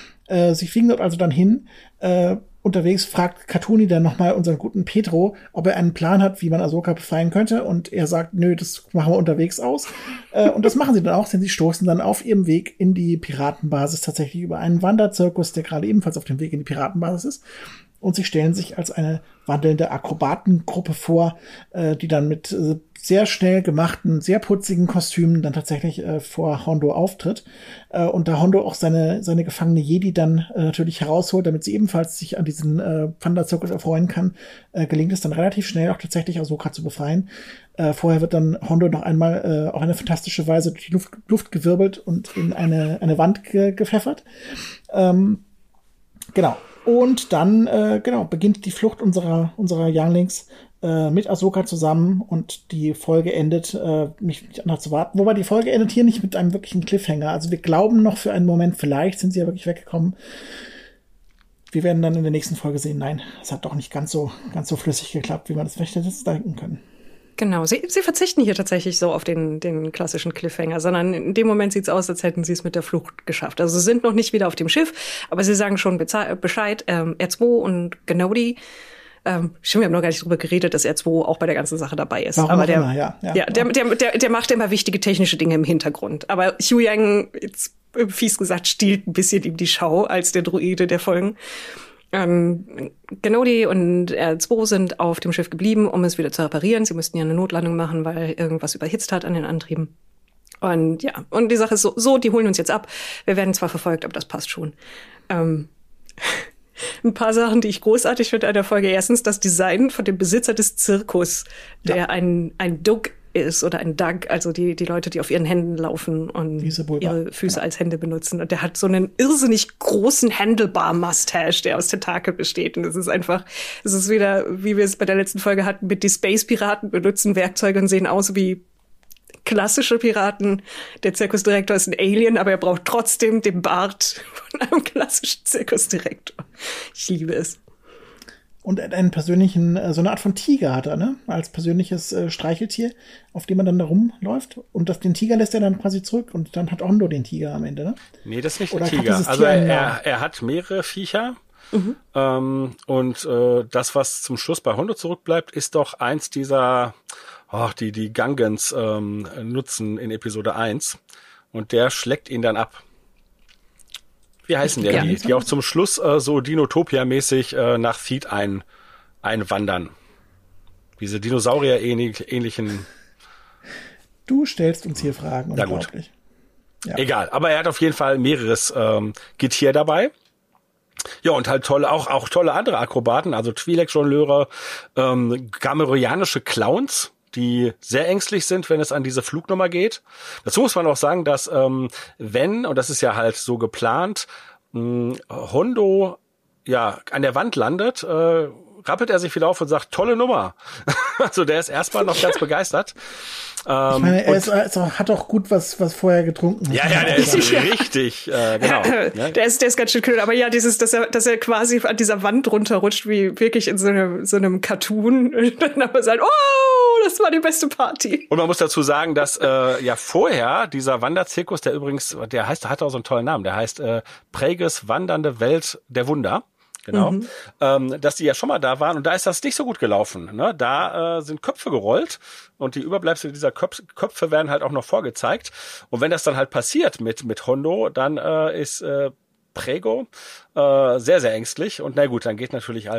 Sie fliegen dort also dann hin. Unterwegs fragt Katuni dann nochmal unseren guten Pedro, ob er einen Plan hat, wie man Ahsoka befreien könnte. Und er sagt, nö, das machen wir unterwegs aus. Und das machen sie dann auch, denn sie stoßen dann auf ihrem Weg in die Piratenbasis tatsächlich über einen Wanderzirkus, der gerade ebenfalls auf dem Weg in die Piratenbasis ist. Und sie stellen sich als eine wandelnde Akrobatengruppe vor, die dann mit sehr schnell gemachten, sehr putzigen Kostümen dann tatsächlich vor Hondo auftritt. Und da Hondo auch seine gefangene Jedi dann natürlich herausholt, damit sie ebenfalls sich an diesen Wanderzirkus erfreuen kann, gelingt es dann relativ schnell auch tatsächlich Ahsoka zu befreien. Vorher wird dann Hondo noch einmal auf eine fantastische Weise durch die Luft gewirbelt und in eine Wand gepfeffert. Genau. Und dann beginnt die Flucht unserer Younglings mit Ahsoka zusammen und die Folge endet, nicht anders zu warten. Wobei die Folge endet hier nicht mit einem wirklichen Cliffhanger. Also wir glauben noch für einen Moment, vielleicht sind sie ja wirklich weggekommen. wir werden dann in der nächsten Folge sehen, nein, es hat doch nicht ganz so flüssig geklappt, wie man das vielleicht hätte denken können. Genau, sie verzichten hier tatsächlich so auf den klassischen Cliffhanger, sondern in dem Moment sieht's aus, als hätten sie es mit der Flucht geschafft. Also sie sind noch nicht wieder auf dem Schiff, aber sie sagen schon Bescheid, R2 und Genodi. Stimmt, wir haben noch gar nicht drüber geredet, dass R2 auch bei der ganzen Sache dabei ist. Warum aber der macht immer wichtige technische Dinge im Hintergrund. Aber Huyang, jetzt fies gesagt, stiehlt ein bisschen ihm die Schau als der Druide der Folgen. Genodi und R2 sind auf dem Schiff geblieben, um es wieder zu reparieren. Sie mussten ja eine Notlandung machen, weil irgendwas überhitzt hat an den Antrieben. Und ja, und die Sache ist so, die holen uns jetzt ab. Wir werden zwar verfolgt, aber das passt schon. Ein paar Sachen, die ich großartig finde an der Folge. Erstens das Design von dem Besitzer des Zirkus, der ein Doug ist oder ein Doug, also die Leute, die auf ihren Händen laufen und ihre Füße als Hände benutzen. Und der hat so einen irrsinnig großen Handlebar-Mustache, der aus Tentakel besteht. Und es ist wieder, wie wir es bei der letzten Folge hatten, mit die Space-Piraten benutzen Werkzeuge und sehen aus wie klassische Piraten. Der Zirkusdirektor ist ein Alien, aber er braucht trotzdem den Bart von einem klassischen Zirkusdirektor. Ich liebe es. Und einen persönlichen, so eine Art von Tiger hat er, ne? Als persönliches Streicheltier, auf dem er dann da rumläuft. Und den Tiger lässt er dann quasi zurück. Und dann hat Hondo den Tiger am Ende, ne? Nee, das ist nicht der Tiger. Also er hat mehrere Viecher. Mhm. Und das, was zum Schluss bei Hondo zurückbleibt, ist doch eins dieser, die Gungans nutzen in Episode 1. Und der schlägt ihn dann ab. Wie heißen die auch zum Schluss so Dinotopia-mäßig nach Theed einwandern? Diese Dinosaurier-ähnlichen. Du stellst uns hier Fragen, unglaublich. Ja. Egal, aber er hat auf jeden Fall mehreres Getier dabei. Ja, und halt auch tolle andere Akrobaten, also Twi'lek-Jongleure, gamorreanische Clowns, die sehr ängstlich sind, wenn es an diese Flugnummer geht. Dazu muss man auch sagen, dass wenn, und das ist ja halt so geplant, Hondo ja an der Wand landet, rappelt er sich wieder auf und sagt, tolle Nummer. Also der ist erstmal noch ganz begeistert. Ich meine, er hat auch gut was vorher getrunken. Ja, der ist richtig, genau. Der ist ganz schön kühl, aber ja, dass er quasi an dieser Wand runterrutscht, wie wirklich in so einem Cartoon, und dann aber sagt, oh, das war die beste Party. Und man muss dazu sagen, dass vorher dieser Wanderzirkus, der übrigens, hat auch so einen tollen Namen, der heißt Praeges Wandernde Welt der Wunder. Genau, dass die ja schon mal da waren und da ist das nicht so gut gelaufen. Ne? Da sind Köpfe gerollt und die Überbleibsel dieser Köpfe werden halt auch noch vorgezeigt. Und wenn das dann halt passiert mit Hondo, dann ist Prego sehr, sehr ängstlich. Und na gut, dann geht's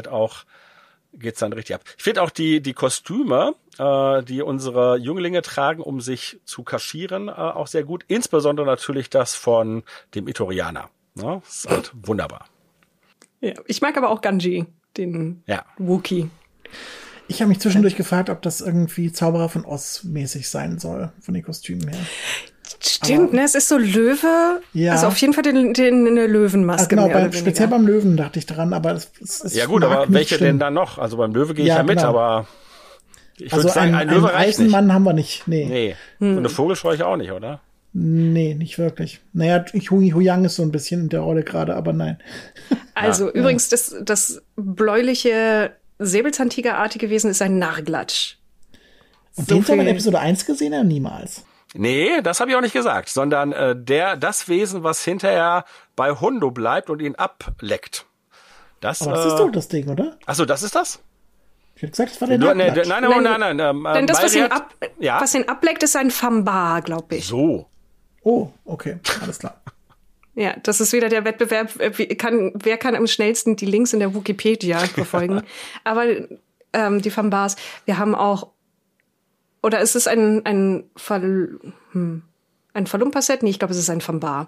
dann richtig ab. Ich finde auch die Kostüme, die unsere Jünglinge tragen, um sich zu kaschieren, auch sehr gut. Insbesondere natürlich das von dem Itorianer. Ne? Das ist halt wunderbar. Ja, ich mag aber auch Ganji, den Wookie. Ich habe mich zwischendurch gefragt, ob das irgendwie Zauberer von Oz mäßig sein soll, von den Kostümen her. Stimmt, ne? Es ist so Löwe. Ja. Also auf jeden Fall eine Löwenmaske. Genau, speziell beim Löwen dachte ich dran, aber es ist. Ja gut, aber welche denn dann noch? Also beim Löwe gehe ich ja mit, aber ich würde sagen, ein Löwe reicht nicht. Einen Eisenmann haben wir nicht. Nee. Und eine Vogelscheuche auch nicht, oder? Nee, nicht wirklich. Naja, Huyang ist so ein bisschen in der Rolle gerade, aber nein. Also übrigens, das bläuliche Säbelzahntigerartige Wesen ist ein Narglatsch. Und den haben wir in Episode 1 gesehen oder niemals? Nee, das habe ich auch nicht gesagt, sondern das Wesen, was hinterher bei Hondo bleibt und ihn ableckt. Aber das ist doch das Ding, oder? Achso, das ist das? Ich hätte gesagt, das war der Narglatsch. Nein. Denn das, was ihn ableckt, ist ein Fambar, glaube ich. So. Oh, okay, alles klar. Ja, das ist wieder der Wettbewerb, wer kann am schnellsten die Links in der Wikipedia verfolgen. Aber die Fambars, wir haben auch, oder ist es ein Falumpa-Set? Nee, ich glaube, es ist ein Fambar.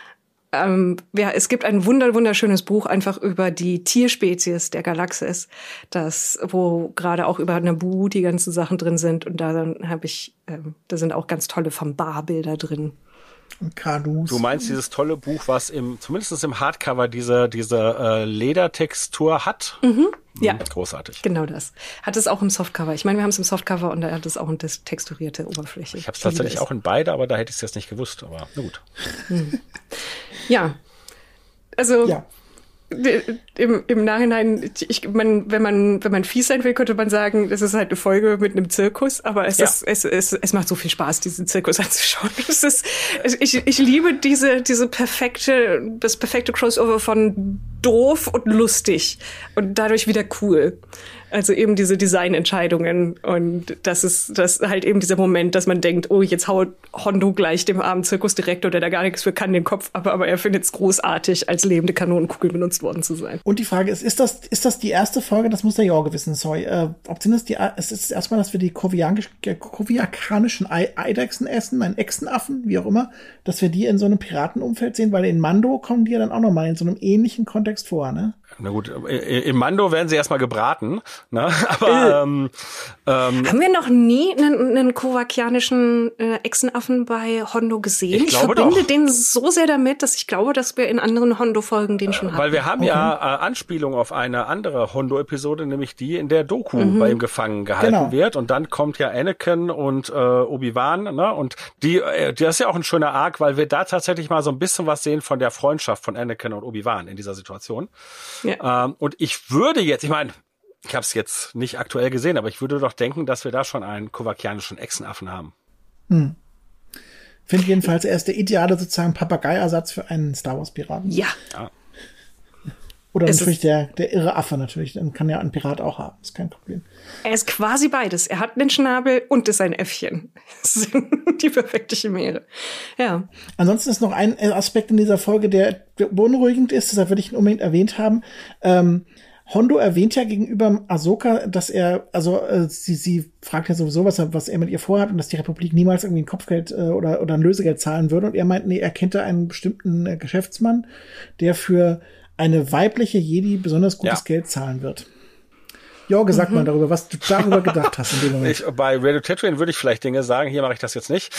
Es gibt ein wunderschönes Buch einfach über die Tierspezies der Galaxis, wo gerade auch über Naboo die ganzen Sachen drin sind. Und da sind auch ganz tolle Fambar-Bilder drin. Und Kadus. Du meinst dieses tolle Buch, was zumindest im Hardcover diese Ledertextur hat? Mhm. Ja. Großartig. Genau das. Hat es auch im Softcover. Ich meine, wir haben es im Softcover und da hat es auch eine texturierte Oberfläche. Ich habe es tatsächlich auch in beide, aber da hätte ich es jetzt nicht gewusst. Aber na gut. Ja. Also im Nachhinein, wenn man fies sein will, könnte man sagen, das ist halt eine Folge mit einem Zirkus, aber es macht so viel Spaß, diesen Zirkus anzuschauen. Ich liebe das perfekte Crossover von doof und lustig und dadurch wieder cool. Also eben diese Designentscheidungen und das ist halt eben dieser Moment, dass man denkt, oh, jetzt haut Hondo gleich dem armen Zirkusdirektor, der da gar nichts für kann, den Kopf ab, aber er findet es großartig, als lebende Kanonenkugel benutzt worden zu sein. Und die Frage ist das die erste Folge, das muss der Jorge wissen, sorry, es ist erstmal, dass wir die koviakanischen Eidechsen essen, einen Echsenaffen, wie auch immer, dass wir die in so einem Piratenumfeld sehen, weil in Mando kommen die ja dann auch nochmal in so einem ähnlichen Kontext vor, ne? Na gut, im Mando werden sie erstmal gebraten, ne? Aber haben wir noch nie einen kovakianischen Echsenaffen bei Hondo gesehen? Ich verbinde den so sehr damit, dass ich glaube, dass wir in anderen Hondo-Folgen den schon hatten. Weil wir haben ja Anspielung auf eine andere Hondo-Episode, nämlich die, in der Doku bei ihm gefangen gehalten wird. Und dann kommt ja Anakin und Obi-Wan, ne? Und das ist ja auch ein schöner Arc, weil wir da tatsächlich mal so ein bisschen was sehen von der Freundschaft von Anakin und Obi-Wan in dieser Situation. Ja. Und ich würde jetzt, ich meine, ich habe es jetzt nicht aktuell gesehen, aber ich würde doch denken, dass wir da schon einen kovakianischen Echsenaffen haben. Finde jedenfalls, er ist der ideale sozusagen Papagei-Ersatz für einen Star-Wars-Piraten. Ja. Oder natürlich der irre Affe natürlich, den kann ja ein Pirat auch haben, ist kein Problem. Er ist quasi beides. Er hat einen Schnabel und ist ein Äffchen. Das sind die perfekte Chimäre. Ja. Ansonsten ist noch ein Aspekt in dieser Folge, der beunruhigend ist, deshalb würde ich ihn unbedingt erwähnt haben. Hondo erwähnt ja gegenüber Ahsoka, dass er, sie fragt ja sowieso, was er mit ihr vorhat und dass die Republik niemals irgendwie ein Kopfgeld oder ein Lösegeld zahlen würde. Und er meint, nee, er kennt da einen bestimmten Geschäftsmann, der für eine weibliche Jedi besonders gutes Geld zahlen wird. Jorge, sag mal darüber, was du darüber gedacht hast in dem Moment. Bei Radio Tatooine würde ich vielleicht Dinge sagen, hier mache ich das jetzt nicht.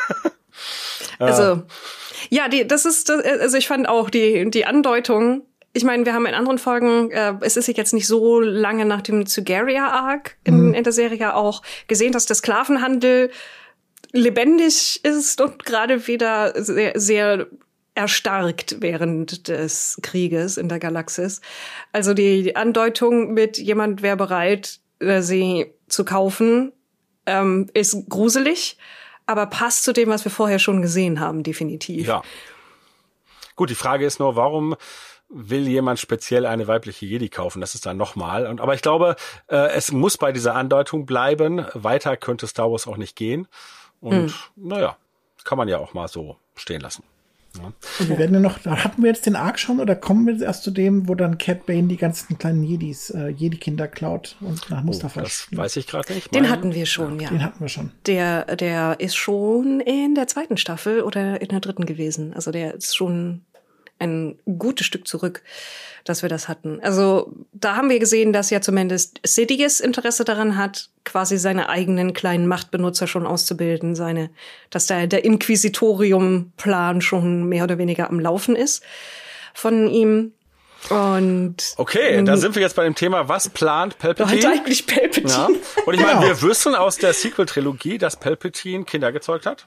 Also, ja, ich fand auch die Andeutung. Ich meine, wir haben in anderen Folgen, es ist jetzt nicht so lange nach dem Tsugaria-Arc in der Serie ja auch gesehen, dass der Sklavenhandel lebendig ist und gerade wieder sehr, sehr erstarkt während des Krieges in der Galaxis. Also die Andeutung mit jemand wäre bereit, sie zu kaufen, ist gruselig, aber passt zu dem, was wir vorher schon gesehen haben, definitiv. Ja. Gut, die Frage ist nur, warum will jemand speziell eine weibliche Jedi kaufen? Das ist dann nochmal. Aber ich glaube, es muss bei dieser Andeutung bleiben. Weiter könnte Star Wars auch nicht gehen. Und naja, kann man ja auch mal so stehen lassen. Ja. Und wir werden ja noch, hatten wir jetzt den Arc schon oder kommen wir jetzt erst zu dem, wo dann Cat Bane die ganzen kleinen Jedi-Kinder klaut und nach Mustafa spielt? Das weiß ich gerade nicht. Den hatten wir schon, ja. Den hatten wir schon. Der ist schon in der 2. Staffel oder in der 3. gewesen. Also der ist schon ein gutes Stück zurück, dass wir das hatten. Also da haben wir gesehen, dass ja zumindest Sidious Interesse daran hat, quasi seine eigenen kleinen Machtbenutzer schon auszubilden, dass da der Inquisitorium-Plan schon mehr oder weniger am Laufen ist von ihm. Und okay, da sind wir jetzt bei dem Thema, was plant Palpatine? Halt eigentlich Palpatine. Ja. Und ich meine, wir wissen aus der Sequel-Trilogie, dass Palpatine Kinder gezeugt hat.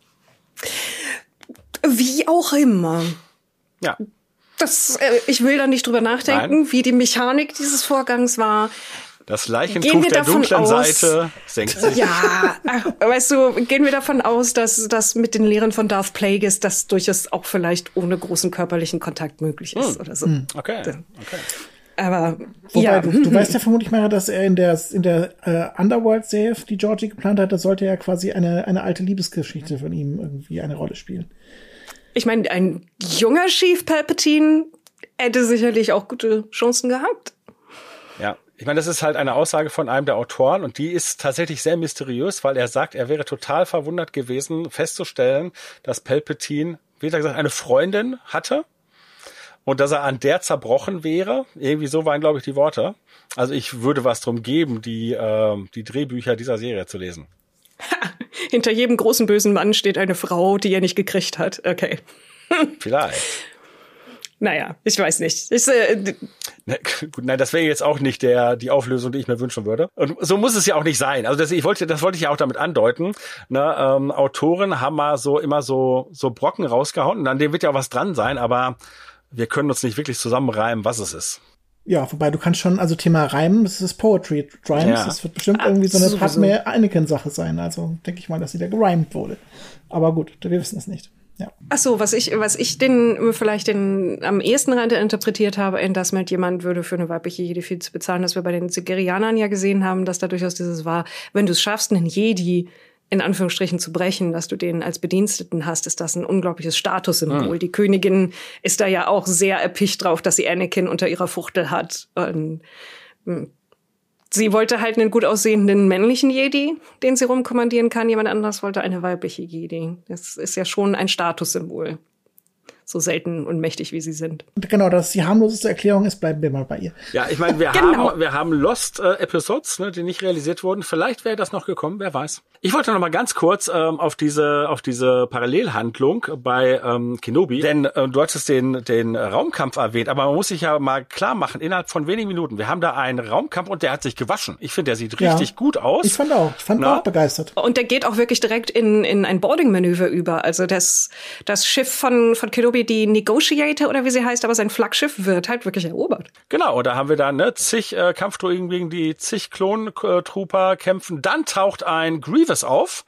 Wie auch immer. Ja. Ich will da nicht drüber nachdenken, wie die Mechanik dieses Vorgangs war. Das Leichentuch der dunklen Seite senkt sich. Ja, weißt du, gehen wir davon aus, dass das mit den Lehren von Darth Plagueis, das durchaus auch vielleicht ohne großen körperlichen Kontakt möglich ist oder so. Okay. Aber wobei, du weißt ja vermutlich, Mara, dass er in der Underworld-Serie, die Georgie geplant hat, da sollte ja quasi eine alte Liebesgeschichte von ihm irgendwie eine Rolle spielen. Ich meine, ein junger Chief Palpatine hätte sicherlich auch gute Chancen gehabt. Ja, ich meine, das ist halt eine Aussage von einem der Autoren und die ist tatsächlich sehr mysteriös, weil er sagt, er wäre total verwundert gewesen, festzustellen, dass Palpatine, wie hat er gesagt, eine Freundin hatte und dass er an der zerbrochen wäre. Irgendwie so waren, glaube ich, die Worte. Also ich würde was drum geben, die Drehbücher dieser Serie zu lesen. Hinter jedem großen bösen Mann steht eine Frau, die er nicht gekriegt hat. Okay. Vielleicht. Naja, ich weiß nicht. Nein, das wäre jetzt auch nicht die Auflösung, die ich mir wünschen würde. Und so muss es ja auch nicht sein. Also das wollte ich ja auch damit andeuten. Autoren haben mal immer so Brocken rausgehauen und an dem wird ja auch was dran sein, aber wir können uns nicht wirklich zusammenreimen, was es ist. Ja, wobei du kannst schon, also Thema Reimen, das ist Poetry Rhymes, ja. Das wird bestimmt irgendwie so eine Padme Anakin-Sache sein. Also denke ich mal, dass sie da gerimt wurde. Aber gut, wir wissen es nicht. Ja. Ach so, was ich vielleicht am ehesten rein interpretiert habe, dass mit jemand würde für eine weibliche Jedi viel zu bezahlen, dass wir bei den Sigerianern ja gesehen haben, dass da durchaus dieses war, wenn du es schaffst, einen Jedi in Anführungsstrichen zu brechen, dass du den als Bediensteten hast, ist das ein unglaubliches Statussymbol. Die Königin ist da ja auch sehr erpicht drauf, dass sie Anakin unter ihrer Fuchtel hat. Und sie wollte halt einen gut aussehenden männlichen Jedi, den sie rumkommandieren kann. Jemand anderes wollte eine weibliche Jedi. Das ist ja schon ein Statussymbol. So selten und mächtig, wie sie sind. Genau, dass die harmloseste Erklärung ist, bleiben wir mal bei ihr. Ja, ich meine, wir haben Lost-Episodes, ne, die nicht realisiert wurden. Vielleicht wäre das noch gekommen, wer weiß. Ich wollte noch mal ganz kurz auf diese Parallelhandlung bei Kenobi, denn du hattest den Raumkampf erwähnt, aber man muss sich ja mal klar machen, innerhalb von wenigen Minuten, wir haben da einen Raumkampf und der hat sich gewaschen. Ich finde, der sieht richtig gut aus. Ich fand auch begeistert. Und der geht auch wirklich direkt in ein Boarding-Manöver über. Also das Schiff von Kenobi, die Negotiator oder wie sie heißt, aber sein Flaggschiff wird halt wirklich erobert. Genau, und da haben wir dann zig Kampfdroiden gegen die zig Klon-Trooper kämpfen. Dann taucht ein Grievous auf,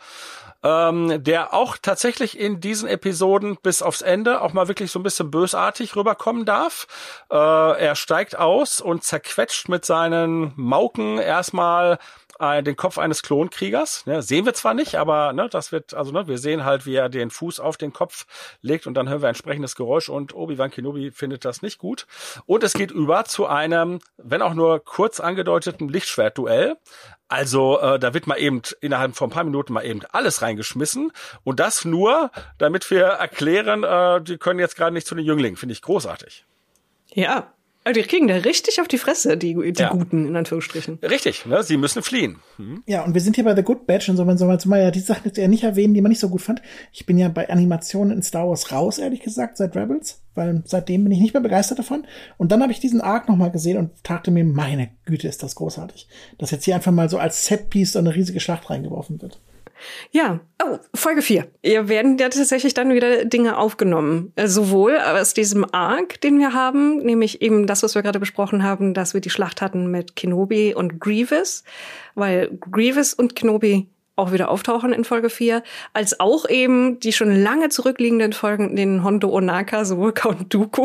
der auch tatsächlich in diesen Episoden bis aufs Ende auch mal wirklich so ein bisschen bösartig rüberkommen darf. Er steigt aus und zerquetscht mit seinen Mauken erstmal den Kopf eines Klonkriegers. Ne, sehen wir zwar nicht, aber wir sehen halt, wie er den Fuß auf den Kopf legt und dann hören wir ein entsprechendes Geräusch und Obi-Wan Kenobi findet das nicht gut. Und es geht über zu einem, wenn auch nur kurz angedeuteten Lichtschwertduell. Also da wird mal eben innerhalb von ein paar Minuten mal eben alles reingeschmissen und das nur, damit wir erklären, die können jetzt gerade nicht zu den Jünglingen. Finde ich großartig. Ja. Aber die kriegen da richtig auf die Fresse, die Guten, in Anführungsstrichen. Richtig, ne? Sie müssen fliehen. Ja, und wir sind hier bei The Good Batch und so, man soll mal ja die Sachen jetzt eher nicht erwähnen, die man nicht so gut fand. Ich bin ja bei Animationen in Star Wars raus, ehrlich gesagt, seit Rebels, weil seitdem bin ich nicht mehr begeistert davon. Und dann habe ich diesen Arc nochmal gesehen und dachte mir, meine Güte, ist das großartig. Dass jetzt hier einfach mal so als Setpiece so eine riesige Schlacht reingeworfen wird. Ja, Folge 4. Hier werden ja tatsächlich dann wieder Dinge aufgenommen. Sowohl aus diesem Arc, den wir haben, nämlich eben das, was wir gerade besprochen haben, dass wir die Schlacht hatten mit Kenobi und Grievous, weil Grievous und Kenobi auch wieder auftauchen in Folge 4, als auch eben die schon lange zurückliegenden Folgen, in denen Hondo Ohnaka, sowohl Count Dooku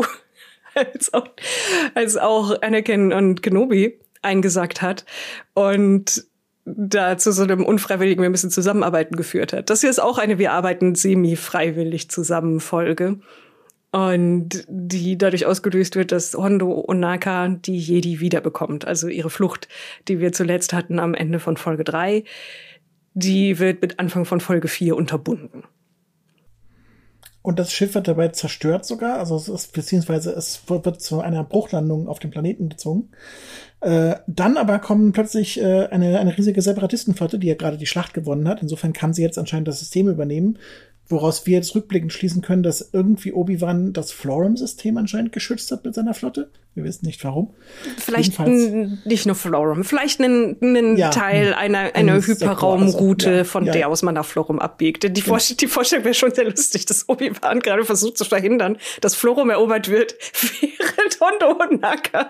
als auch Anakin und Kenobi eingesagt hat. Und da zu so einem unfreiwilligen, wir müssen zusammenarbeiten geführt hat. Das hier ist auch eine wir arbeiten semi-freiwillig zusammen Folge. Und die dadurch ausgelöst wird, dass Hondo Ohnaka die Jedi wiederbekommt. Also ihre Flucht, die wir zuletzt hatten am Ende von Folge 3, die wird mit Anfang von Folge 4 unterbunden. Und das Schiff wird dabei zerstört sogar, also es wird zu einer Bruchlandung auf dem Planeten gezogen. Dann aber kommen plötzlich eine riesige Separatistenflotte, die ja gerade die Schlacht gewonnen hat. Insofern kann sie jetzt anscheinend das System übernehmen, woraus wir jetzt rückblickend schließen können, dass irgendwie Obi-Wan das Florum-System anscheinend geschützt hat mit seiner Flotte. Wir wissen nicht warum. Vielleicht nicht nur Florum, vielleicht einen Teil einer Hyperraumroute, von der aus man nach Florum abbiegt. Die Vorstellung wäre schon sehr lustig, dass Obi-Wan gerade versucht zu verhindern, dass Florum erobert wird, während Hondo Ohnaka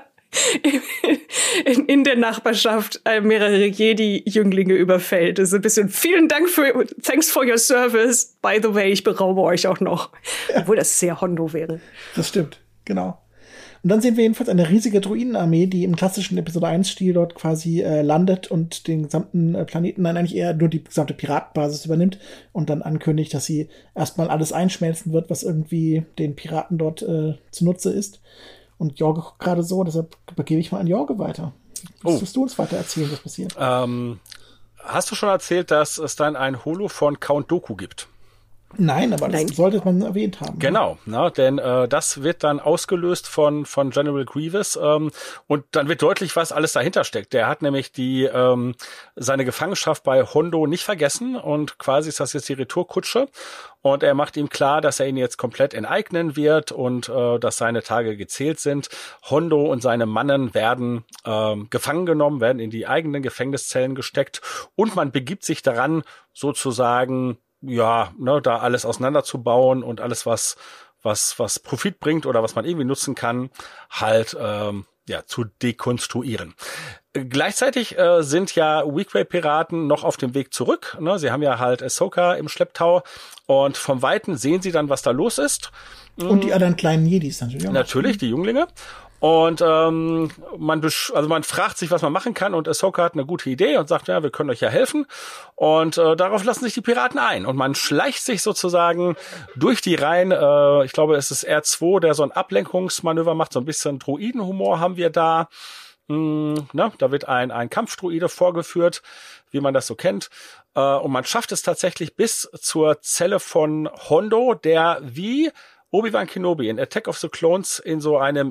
in der Nachbarschaft mehrere Jedi-Jünglinge überfällt. Das ist ein bisschen, thanks for your service. By the way, ich beraube euch auch noch. Ja. Obwohl das sehr Hondo wäre. Das stimmt, genau. Und dann sehen wir jedenfalls eine riesige Druidenarmee, die im klassischen Episode 1-Stil dort quasi landet und den gesamten Planeten, nein, eigentlich eher nur die gesamte Piratenbasis übernimmt und dann ankündigt, dass sie erstmal alles einschmelzen wird, was irgendwie den Piraten dort zunutze ist. Und Jorge guckt gerade so, deshalb übergebe ich mal an Jorge weiter. Willst du uns weiter erzählen, was passiert? Hast du schon erzählt, dass es dann ein Holo von Count Dooku gibt? Nein, aber das sollte man erwähnt haben. Genau, denn das wird dann ausgelöst von General Grievous und dann wird deutlich, was alles dahinter steckt. Der hat nämlich seine Gefangenschaft bei Hondo nicht vergessen und quasi ist das jetzt die Retourkutsche und er macht ihm klar, dass er ihn jetzt komplett enteignen wird und dass seine Tage gezählt sind. Hondo und seine Mannen werden gefangen genommen, werden in die eigenen Gefängniszellen gesteckt und man begibt sich daran, sozusagen da alles auseinanderzubauen und alles, was was Profit bringt oder was man irgendwie nutzen kann, halt zu dekonstruieren. Gleichzeitig sind ja Weequay-Piraten noch auf dem Weg zurück. Ne? Sie haben ja halt Ahsoka im Schlepptau und vom Weiten sehen sie dann, was da los ist. Und die anderen kleinen Jedis natürlich auch. Natürlich, die Junglinge. Und man fragt sich, was man machen kann, und Ahsoka hat eine gute Idee und sagt, ja, wir können euch ja helfen. Und darauf lassen sich die Piraten ein. Und man schleicht sich sozusagen durch die Reihen. Ich glaube, es ist R2, der so ein Ablenkungsmanöver macht. So ein bisschen Droidenhumor haben wir da. Da wird ein Kampfdroide vorgeführt, wie man das so kennt. Und man schafft es tatsächlich bis zur Zelle von Hondo, der wie Obi-Wan Kenobi in Attack of the Clones in so einem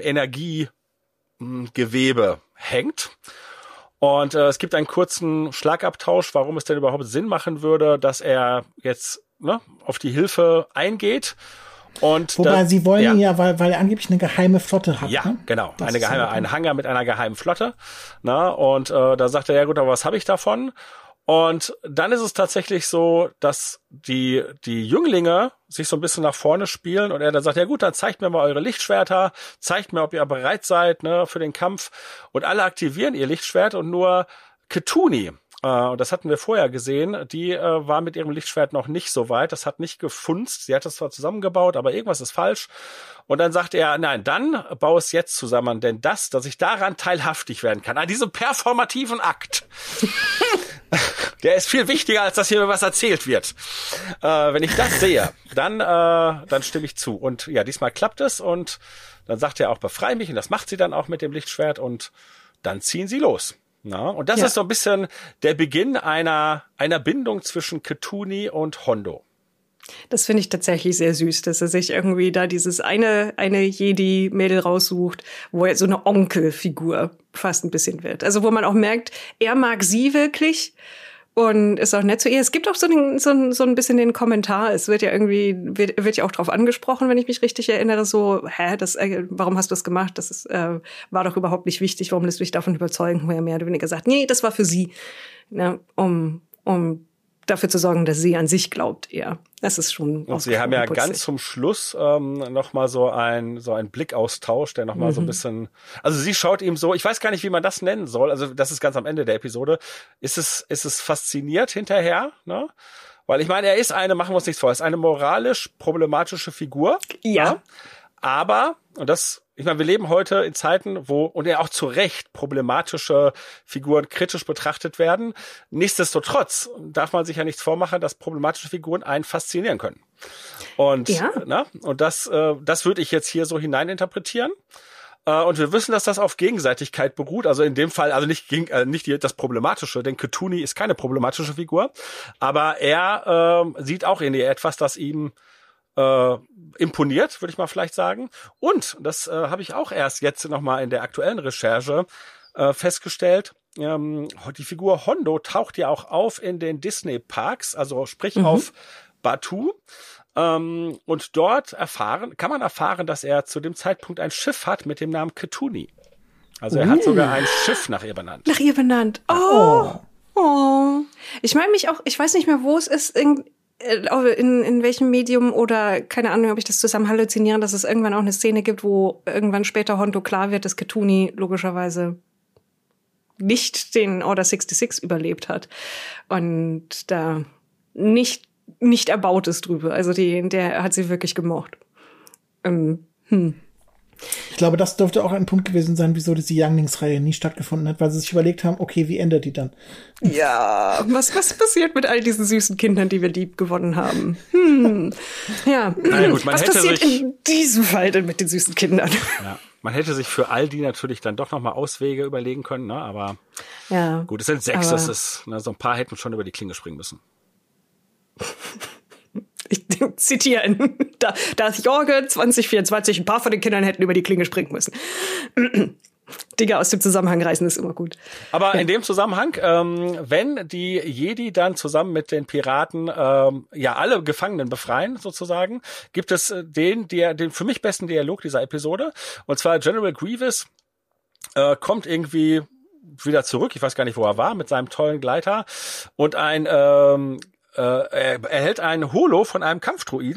Energiegewebe hängt. Und es gibt einen kurzen Schlagabtausch, warum es denn überhaupt Sinn machen würde, dass er jetzt auf die Hilfe eingeht. Und wobei sie wollen ihn ja, weil er angeblich eine geheime Flotte hat. Ja, ne? Genau. Ein Hangar mit einer geheimen Flotte. Und da sagt er, ja gut, aber was habe ich davon? Und dann ist es tatsächlich so, dass die Jünglinge sich so ein bisschen nach vorne spielen und er dann sagt, ja gut, dann zeigt mir mal eure Lichtschwerter, zeigt mir, ob ihr bereit seid, für den Kampf. Und alle aktivieren ihr Lichtschwert und nur Ketuni, und das hatten wir vorher gesehen, die war mit ihrem Lichtschwert noch nicht so weit, das hat nicht gefunzt, sie hat das zwar zusammengebaut, aber irgendwas ist falsch. Und dann sagt er, nein, dann baue es jetzt zusammen, denn dass ich daran teilhaftig werden kann, an diesem performativen Akt, der ist viel wichtiger, als dass hier mir was erzählt wird. Wenn ich das sehe, dann stimme ich zu. Und ja, diesmal klappt es und dann sagt er auch, befrei mich, und das macht sie dann auch mit dem Lichtschwert und dann ziehen sie los. Und das ist so ein bisschen der Beginn einer Bindung zwischen Ketuni und Hondo. Das finde ich tatsächlich sehr süß, dass er sich irgendwie da dieses eine Jedi-Mädel raussucht, wo er so eine Onkelfigur fast ein bisschen wird. Also wo man auch merkt, er mag sie wirklich und ist auch nett zu ihr. Es gibt auch so ein bisschen den Kommentar. Es wird ja irgendwie, wird ja auch drauf angesprochen, wenn ich mich richtig erinnere, so, warum hast du das gemacht? Das ist, war doch überhaupt nicht wichtig. Warum lässt du dich davon überzeugen? Wo er mehr oder weniger sagt, nee, das war für sie, um dafür zu sorgen, dass sie an sich glaubt eher. Das ist schon. Und sie haben ja ganz zum Schluss noch mal so ein Blickaustausch, der noch mal so ein bisschen. Also sie schaut ihm so. Ich weiß gar nicht, wie man das nennen soll. Also das ist ganz am Ende der Episode. Ist es fasziniert hinterher, ne? Weil ich meine, machen wir uns nichts vor, er ist eine moralisch problematische Figur. Ja. Aber, ich meine, wir leben heute in Zeiten, und ja auch zu Recht problematische Figuren kritisch betrachtet werden. Nichtsdestotrotz darf man sich ja nichts vormachen, dass problematische Figuren einen faszinieren können. Und, und das würde ich jetzt hier so hineininterpretieren. Und wir wissen, dass das auf Gegenseitigkeit beruht. Also in dem Fall, also nicht das Problematische, denn Ketuni ist keine problematische Figur. Aber er sieht auch in ihr etwas, das ihm imponiert, würde ich mal vielleicht sagen. Und das habe ich auch erst jetzt nochmal in der aktuellen Recherche festgestellt. Die Figur Hondo taucht ja auch auf in den Disney-Parks, also sprich auf Batuu. Und dort kann man erfahren, dass er zu dem Zeitpunkt ein Schiff hat mit dem Namen Ketuni. Also er hat sogar ein Schiff nach ihr benannt. Nach ihr benannt. Oh. Ich meine mich auch, ich weiß nicht mehr, wo es ist, in welchem Medium oder keine Ahnung, ob ich das zusammen halluziniere, dass es irgendwann auch eine Szene gibt, wo irgendwann später Hondo klar wird, dass Ketuni logischerweise nicht den Order 66 überlebt hat und da nicht erbaut ist drüber. Also der hat sie wirklich gemocht. Ich glaube, das dürfte auch ein Punkt gewesen sein, wieso diese Younglings-Reihe nie stattgefunden hat, weil sie sich überlegt haben, okay, wie endet die dann? Ja, was passiert mit all diesen süßen Kindern, die wir lieb gewonnen haben? Ja, gut, was passiert in diesem Fall denn mit den süßen Kindern? Ja, man hätte sich für all die natürlich dann doch nochmal Auswege überlegen können, ne? Aber gut, es sind 6, das ist, so ein paar hätten schon über die Klinge springen müssen. Ich zitiere Darth Jorge 2024, ein paar von den Kindern hätten über die Klinge springen müssen. Dinge aus dem Zusammenhang reißen ist immer gut. Aber in dem Zusammenhang, wenn die Jedi dann zusammen mit den Piraten alle Gefangenen befreien, sozusagen, gibt es den für mich besten Dialog dieser Episode. Und zwar General Grievous kommt irgendwie wieder zurück, ich weiß gar nicht, wo er war, mit seinem tollen Gleiter und er erhält ein Holo von einem Kampfdroiden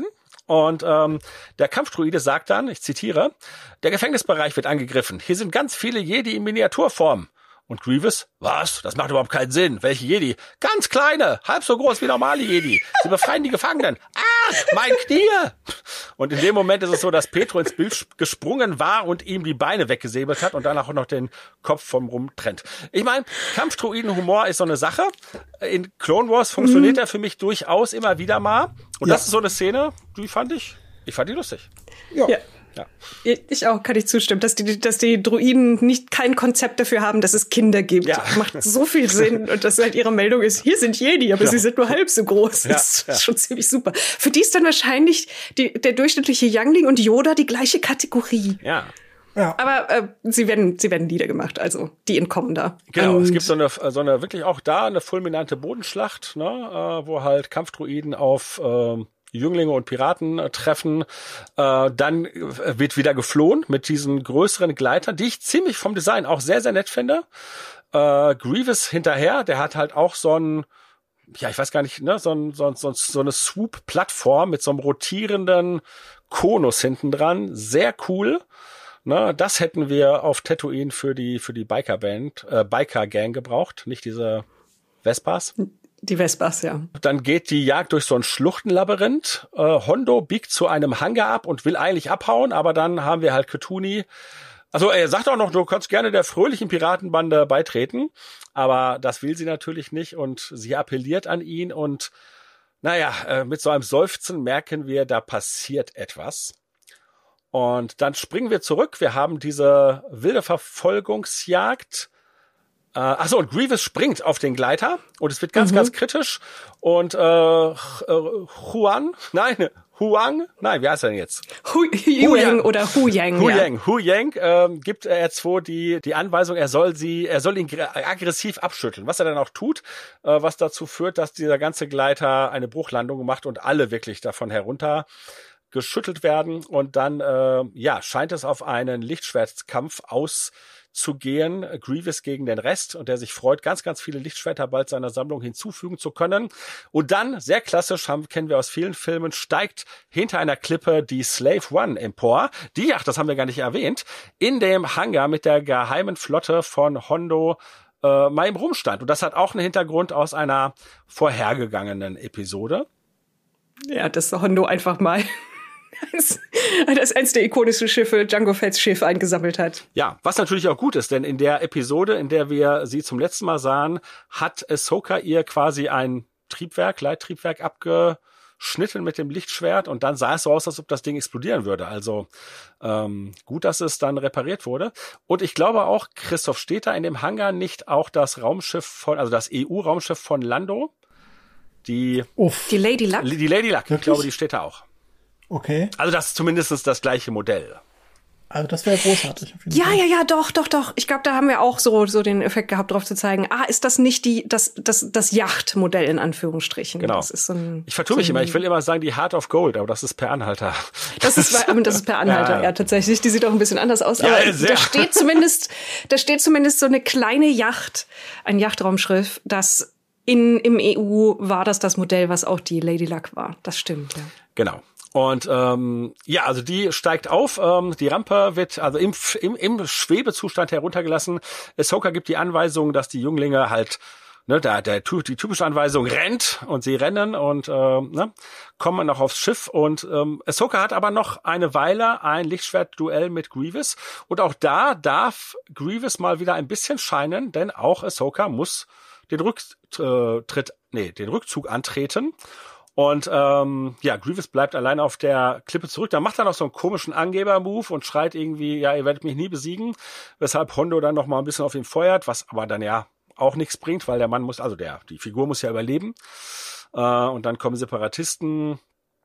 Und der Kampfdruide sagt dann, ich zitiere, der Gefängnisbereich wird angegriffen. Hier sind ganz viele Jedi in Miniaturform. Und Grievous, was? Das macht überhaupt keinen Sinn. Welche Jedi? Ganz kleine, halb so groß wie normale Jedi. Sie befreien die Gefangenen. Ah, mein Knie! Und in dem Moment ist es so, dass Petro ins Bild gesprungen war und ihm die Beine weggesäbelt hat und danach auch noch den Kopf vom Rumpf trennt. Ich meine, Kampfdruiden-Humor ist so eine Sache. In Clone Wars funktioniert er für mich durchaus immer wieder mal. Und das ist so eine Szene, die fand ich fand die lustig. Ja. Ja. Ich auch, kann ich zustimmen, dass die Droiden kein Konzept dafür haben, dass es Kinder gibt. Ja. Macht so viel Sinn. Und dass halt ihre Meldung ist, hier sind Jedi, aber sie sind nur halb so groß. Das ist schon ziemlich super. Für die ist dann wahrscheinlich der durchschnittliche Youngling und Yoda die gleiche Kategorie. Ja. Aber sie werden niedergemacht, also die entkommen da. Genau, es gibt so eine wirklich auch da eine fulminante Bodenschlacht, ne, wo halt Kampfdruiden auf Jünglinge und Piraten treffen. Dann wird wieder geflohen mit diesen größeren Gleitern, die ich ziemlich vom Design auch sehr, sehr nett finde. Grievous hinterher, der hat halt auch so ein, ja, ich weiß gar nicht, ne, so eine Swoop-Plattform mit so einem rotierenden Konus hinten dran. Sehr cool. Ne, das hätten wir auf Tatooine für die Biker-Gang gebraucht, nicht diese Vespas. Die Vespas, ja. Dann geht die Jagd durch so ein Schluchtenlabyrinth. Hondo biegt zu einem Hangar ab und will eigentlich abhauen, aber dann haben wir halt Katooni. Also er sagt auch noch, du kannst gerne der fröhlichen Piratenbande beitreten, aber das will sie natürlich nicht und sie appelliert an ihn und naja, mit so einem Seufzen merken wir, da passiert etwas. Und dann springen wir zurück. Wir haben diese wilde Verfolgungsjagd. Und Grievous springt auf den Gleiter und es wird ganz, ganz kritisch. Und Huang, wie heißt er denn jetzt? Huyang oder Huyang. Huyang gibt R2 die Anweisung, er soll ihn aggressiv abschütteln. Was er dann auch tut, was dazu führt, dass dieser ganze Gleiter eine Bruchlandung macht und alle wirklich davon herunter geschüttelt werden. Und dann scheint es auf einen Lichtschwertkampf auszugehen, Grievous gegen den Rest, und der sich freut, ganz, ganz viele Lichtschwerter bald seiner Sammlung hinzufügen zu können. Und dann, sehr klassisch, kennen wir aus vielen Filmen, steigt hinter einer Klippe die Slave One empor, die, das haben wir gar nicht erwähnt, in dem Hangar mit der geheimen Flotte von Hondo mal im Rumstand. Und das hat auch einen Hintergrund aus einer vorhergegangenen Episode. Ja, dass Hondo einfach mal das eins der ikonischen Schiffe, Jango Fett's Schiff, eingesammelt hat. Ja, was natürlich auch gut ist, denn in der Episode, in der wir sie zum letzten Mal sahen, hat Ahsoka ihr quasi ein Leittriebwerk abgeschnitten mit dem Lichtschwert und dann sah es so aus, als ob das Ding explodieren würde. Also gut, dass es dann repariert wurde. Und ich glaube auch, Christoph, steht da in dem Hangar nicht auch das das EU-Raumschiff von Lando? Die Lady Luck? Die Lady Luck, ich glaube, die steht da auch. Okay. Also das ist zumindest das gleiche Modell. Also das wäre großartig. Ja, doch. Ich glaube, da haben wir auch so den Effekt gehabt, drauf zu zeigen, ist das nicht das Yachtmodell in Anführungsstrichen. Genau. Das ist ich vertue mich immer, ich will immer sagen die Heart of Gold, aber das ist per Anhalter. Das ist per Anhalter, ja, tatsächlich. Die sieht auch ein bisschen anders aus. Aber da steht zumindest so eine kleine Yacht, ein Yachtraumschiff, das im EU war das Modell, was auch die Lady Luck war. Das stimmt, ja. Genau. Und also die steigt auf, die Rampe wird also im Schwebezustand heruntergelassen. Ahsoka gibt die Anweisung, dass die Jünglinge halt, die typische Anweisung, rennt, und sie rennen und kommen noch aufs Schiff. Und Ahsoka hat aber noch eine Weile ein Lichtschwertduell mit Grievous. Und auch da darf Grievous mal wieder ein bisschen scheinen, denn auch Ahsoka muss den Rückzug antreten. Und Grievous bleibt allein auf der Klippe zurück. Da macht er noch so einen komischen Angeber-Move und schreit irgendwie, ja, ihr werdet mich nie besiegen. Weshalb Hondo dann noch mal ein bisschen auf ihn feuert, was aber dann ja auch nichts bringt, weil der Mann muss, also die Figur muss ja überleben. Und dann kommen Separatisten,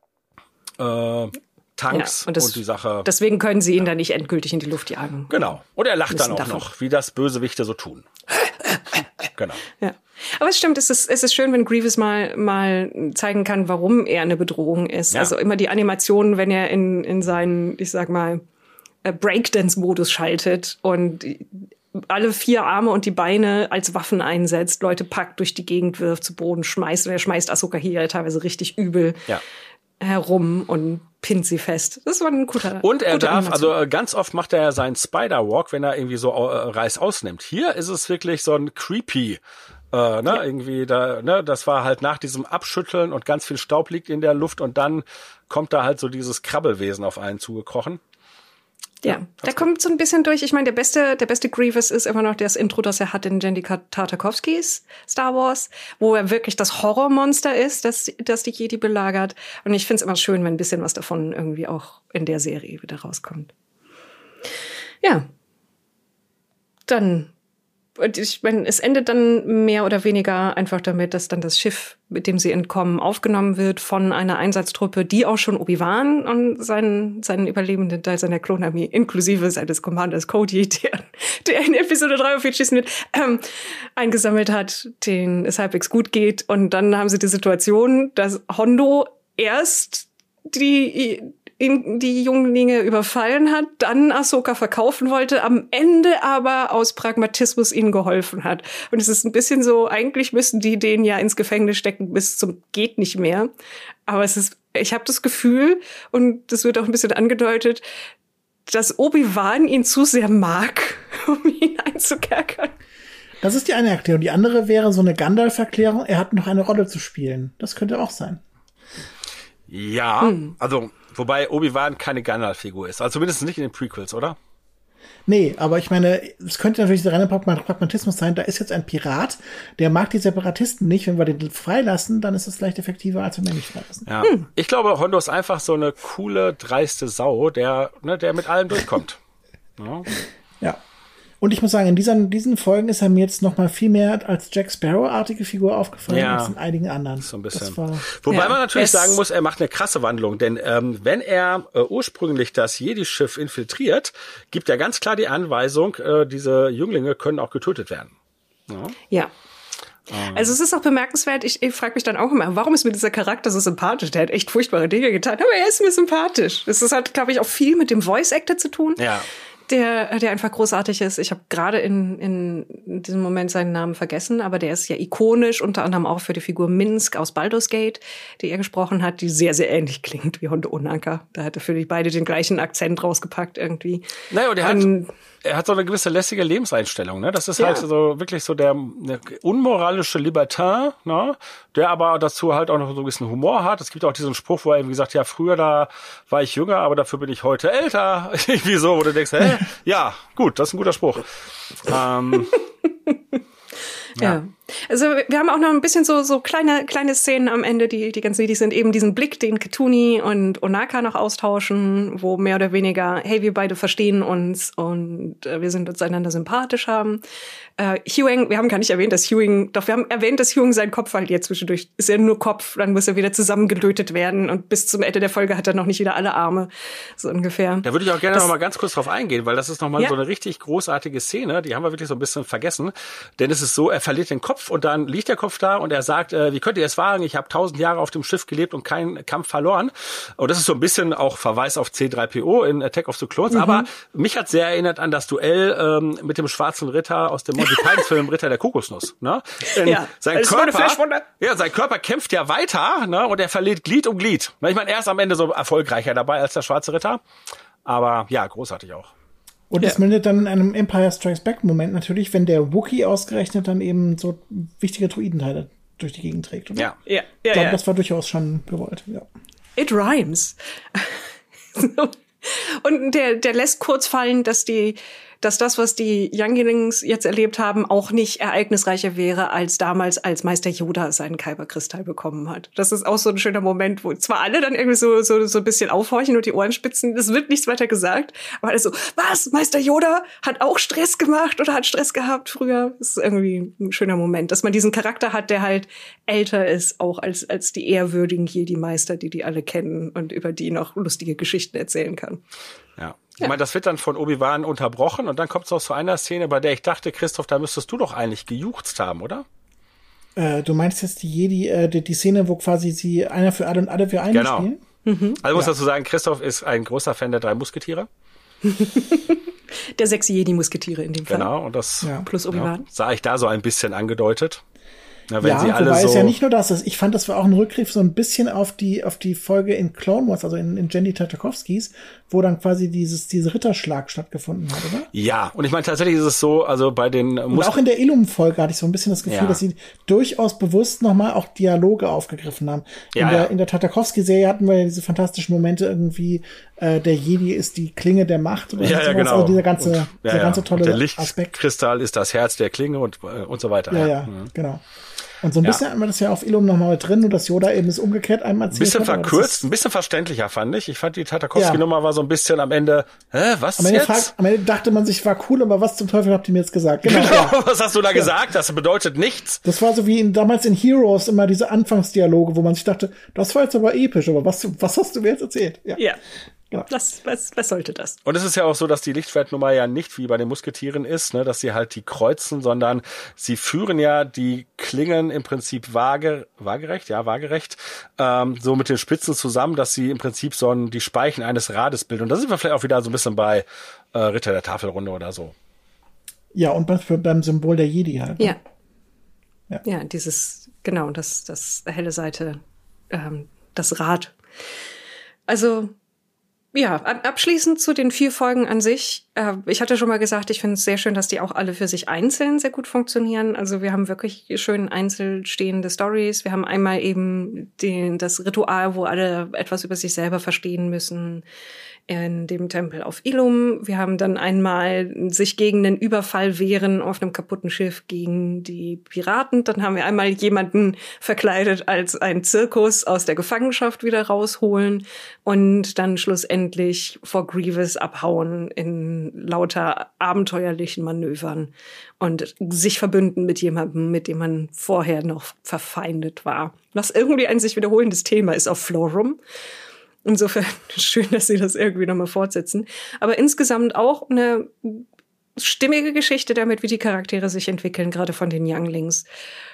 Tanks und die Sache. Deswegen können sie ihn dann nicht endgültig in die Luft jagen. Genau. Und er lacht dann auch noch, wie das Bösewichte so tun. Genau. Ja. Aber es stimmt, es ist schön, wenn Grievous mal zeigen kann, warum er eine Bedrohung ist. Ja. Also immer die Animationen, wenn er in seinen, ich sag mal, Breakdance-Modus schaltet und alle 4 Arme und die Beine als Waffen einsetzt, Leute packt, durch die Gegend wirft, zu Boden schmeißt. Und er schmeißt Ahsoka hier teilweise richtig übel. Ja. herum und pinnt sie fest. Das war ein guter. Und er darf, also ganz oft macht er ja seinen Spider-Walk, wenn er irgendwie so Reis ausnimmt. Hier ist es wirklich so ein creepy, irgendwie da, das war halt nach diesem Abschütteln und ganz viel Staub liegt in der Luft und dann kommt da halt so dieses Krabbelwesen auf einen zugekrochen. Ja, da kommt so ein bisschen durch. Ich meine, der beste Grievous ist immer noch das Intro, das er hat in Genndy Tartakovskys Star Wars, wo er wirklich das Horrormonster ist, das die Jedi belagert. Und ich finde es immer schön, wenn ein bisschen was davon irgendwie auch in der Serie wieder rauskommt. Ja. Dann, ich meine, es endet dann mehr oder weniger einfach damit, dass dann das Schiff, mit dem sie entkommen, aufgenommen wird von einer Einsatztruppe, die auch schon Obi-Wan und seinen überlebenden Teil seiner Klonarmee, inklusive seines Commanders Cody, der in Episode 3 auf ihn schießen wird, eingesammelt hat, denen es halbwegs gut geht. Und dann haben sie die Situation, dass Hondo erst die Junglinge überfallen hat, dann Ahsoka verkaufen wollte, am Ende aber aus Pragmatismus ihnen geholfen hat. Und es ist ein bisschen so, eigentlich müssten die den ja ins Gefängnis stecken bis zum geht nicht mehr. Aber ich habe das Gefühl, und das wird auch ein bisschen angedeutet, dass Obi-Wan ihn zu sehr mag, um ihn einzukerkern. Das ist die eine Erklärung. Die andere wäre so eine Gandalf-Erklärung, er hat noch eine Rolle zu spielen. Das könnte auch sein. Ja, also wobei Obi-Wan keine Gandalf-Figur ist. Also zumindest nicht in den Prequels, oder? Nee, aber ich meine, es könnte natürlich der reine Pragmatismus sein. Da ist jetzt ein Pirat, der mag die Separatisten nicht. Wenn wir den freilassen, dann ist es vielleicht effektiver, als wenn wir nicht freilassen. Ja. Ich glaube, Hondo ist einfach so eine coole, dreiste Sau, der mit allem durchkommt. Ja. Und ich muss sagen, in diesen Folgen ist er mir jetzt noch mal viel mehr als Jack Sparrow-artige Figur aufgefallen als in einigen anderen. So ein bisschen. Wobei man natürlich sagen muss, er macht eine krasse Wandlung, denn wenn er ursprünglich das Jedi-Schiff infiltriert, gibt er ganz klar die Anweisung, diese Jünglinge können auch getötet werden. Ja. Also es ist auch bemerkenswert, ich frage mich dann auch immer, warum ist mir dieser Charakter so sympathisch? Der hat echt furchtbare Dinge getan, aber er ist mir sympathisch. Das hat, glaube ich, auch viel mit dem Voice-Actor zu tun. Ja. Der einfach großartig ist. Ich habe gerade in diesem Moment seinen Namen vergessen, aber der ist ja ikonisch, unter anderem auch für die Figur Minsk aus Baldur's Gate, die er gesprochen hat, die sehr, sehr ähnlich klingt wie Hondo Ohnaka. Da hat er für die beide den gleichen Akzent rausgepackt irgendwie. Naja, und er hat so eine gewisse lässige Lebenseinstellung, ne? Das ist halt so wirklich so der unmoralische Libertin, ne? Der aber dazu halt auch noch so ein bisschen Humor hat. Es gibt auch diesen Spruch, wo er irgendwie sagt, ja, früher da war ich jünger, aber dafür bin ich heute älter. Irgendwie so, wo du denkst, ja, gut, das ist ein guter Spruch. Ja. Also wir haben auch noch ein bisschen so kleine Szenen am Ende, die ganz niedlich sind. Eben diesen Blick, den Katuni und Ohnaka noch austauschen, wo mehr oder weniger, hey, wir beide verstehen uns und wir sind uns einander sympathisch haben. Hewing, wir haben gar nicht erwähnt, dass Hewing seinen Kopf verliert zwischendurch. Ist ja nur Kopf, dann muss er wieder zusammengelötet werden und bis zum Ende der Folge hat er noch nicht wieder alle Arme, so ungefähr. Da würde ich auch gerne noch mal ganz kurz drauf eingehen, weil das ist noch mal so eine richtig großartige Szene, die haben wir wirklich so ein bisschen vergessen, denn es ist so, er verliert den Kopf und dann liegt der Kopf da und er sagt, wie könnt ihr es wagen, ich habe 1000 Jahre auf dem Schiff gelebt und keinen Kampf verloren. Und das ist so ein bisschen auch Verweis auf C-3PO in Attack of the Clones, aber mich hat sehr erinnert an das Duell mit dem schwarzen Ritter aus dem Monty Python-Film Ritter der Kokosnuss. Ne? Sein Körper kämpft ja weiter, ne? Und er verliert Glied um Glied. Ich meine, er ist am Ende so erfolgreicher dabei als der schwarze Ritter, aber ja, großartig auch. Und es mündet dann in einem Empire Strikes Back-Moment natürlich, wenn der Wookiee ausgerechnet dann eben so wichtige Druidenteile durch die Gegend trägt. Oder? Ja. Ich glaube, das war durchaus schon gewollt. Ja. It rhymes. Und der lässt kurz fallen, dass das, was die Younglings jetzt erlebt haben, auch nicht ereignisreicher wäre als damals, als Meister Yoda seinen Kyberkristall bekommen hat. Das ist auch so ein schöner Moment, wo zwar alle dann irgendwie so ein bisschen aufhorchen und die Ohren spitzen, es wird nichts weiter gesagt, aber alles so, was, Meister Yoda hat auch Stress gemacht oder hat Stress gehabt früher? Das ist irgendwie ein schöner Moment, dass man diesen Charakter hat, der halt älter ist, auch als die ehrwürdigen Jedi-Meister, die alle kennen und über die noch lustige Geschichten erzählen kann. Ja. Ich meine, das wird dann von Obi-Wan unterbrochen und dann kommt es noch zu einer Szene, bei der ich dachte, Christoph, da müsstest du doch eigentlich gejuchzt haben, oder? Du meinst jetzt die Jedi, die Szene, wo quasi sie einer für alle und alle für einen spielen? Also muss dazu sagen, Christoph ist ein großer Fan der 3 Musketiere. Der 6 Jedi-Musketiere in dem Fall. Genau, und das plus Obi-Wan. Sah ich da so ein bisschen angedeutet. Na, wenn sie alle wobei so es ja nicht nur das ist. Ich fand, das war auch ein Rückgriff so ein bisschen auf die Folge in Clone Wars, also in Jenny Tartakovskys, wo dann quasi diese Ritterschlag stattgefunden hat, oder? Ja, und ich meine, tatsächlich ist es so, also bei den und auch in der Illum-Folge hatte ich so ein bisschen das Gefühl, dass sie durchaus bewusst nochmal auch Dialoge aufgegriffen haben. In der Tartakovsky-Serie hatten wir ja diese fantastischen Momente irgendwie, der Jedi ist die Klinge der Macht oder sowas. Genau. Also dieser ganze tolle der Aspekt. Lichtkristall ist das Herz der Klinge und so weiter. Ja, genau. Und so ein bisschen hatten wir das ja auf Illum nochmal drin, nur dass Yoda eben es umgekehrt einem erzählt hat. Ein bisschen verkürzt, ein bisschen verständlicher fand ich. Ich fand die Tartakovsky-Nummer war so ein bisschen am Ende, was am Ende jetzt? Am Ende dachte man sich, war cool, aber was zum Teufel habt ihr mir jetzt gesagt? Genau. Was hast du da gesagt? Das bedeutet nichts. Das war so wie damals in Heroes immer diese Anfangsdialoge, wo man sich dachte, das war jetzt aber episch, aber was hast du mir jetzt erzählt? Ja. Genau. Was sollte das? Und es ist ja auch so, dass die Lichtschwertnummer ja nicht wie bei den Musketieren ist, ne, dass sie halt die kreuzen, sondern sie führen ja die Klingen im Prinzip waagerecht, so mit den Spitzen zusammen, dass sie im Prinzip die Speichen eines Rades bilden. Und da sind wir vielleicht auch wieder so ein bisschen bei Ritter der Tafelrunde oder so. Ja, und beim Symbol der Jedi halt. Ne? Ja, dieses, genau, das helle Seite, das Rad. Also, ja, abschließend zu den 4 Folgen an sich. Ich hatte schon mal gesagt, ich finde es sehr schön, dass die auch alle für sich einzeln sehr gut funktionieren. Also wir haben wirklich schön einzeln stehende Stories. Wir haben einmal eben das Ritual, wo alle etwas über sich selber verstehen müssen in dem Tempel auf Illum. Wir haben dann einmal sich gegen einen Überfall wehren auf einem kaputten Schiff gegen die Piraten. Dann haben wir einmal jemanden verkleidet als ein Zirkus aus der Gefangenschaft wieder rausholen und dann schlussendlich vor Grievous abhauen in lauter abenteuerlichen Manövern und sich verbünden mit jemandem, mit dem man vorher noch verfeindet war. Was irgendwie ein sich wiederholendes Thema ist auf Florum. Insofern schön, dass sie das irgendwie nochmal fortsetzen. Aber insgesamt auch eine stimmige Geschichte damit, wie die Charaktere sich entwickeln, gerade von den Younglings.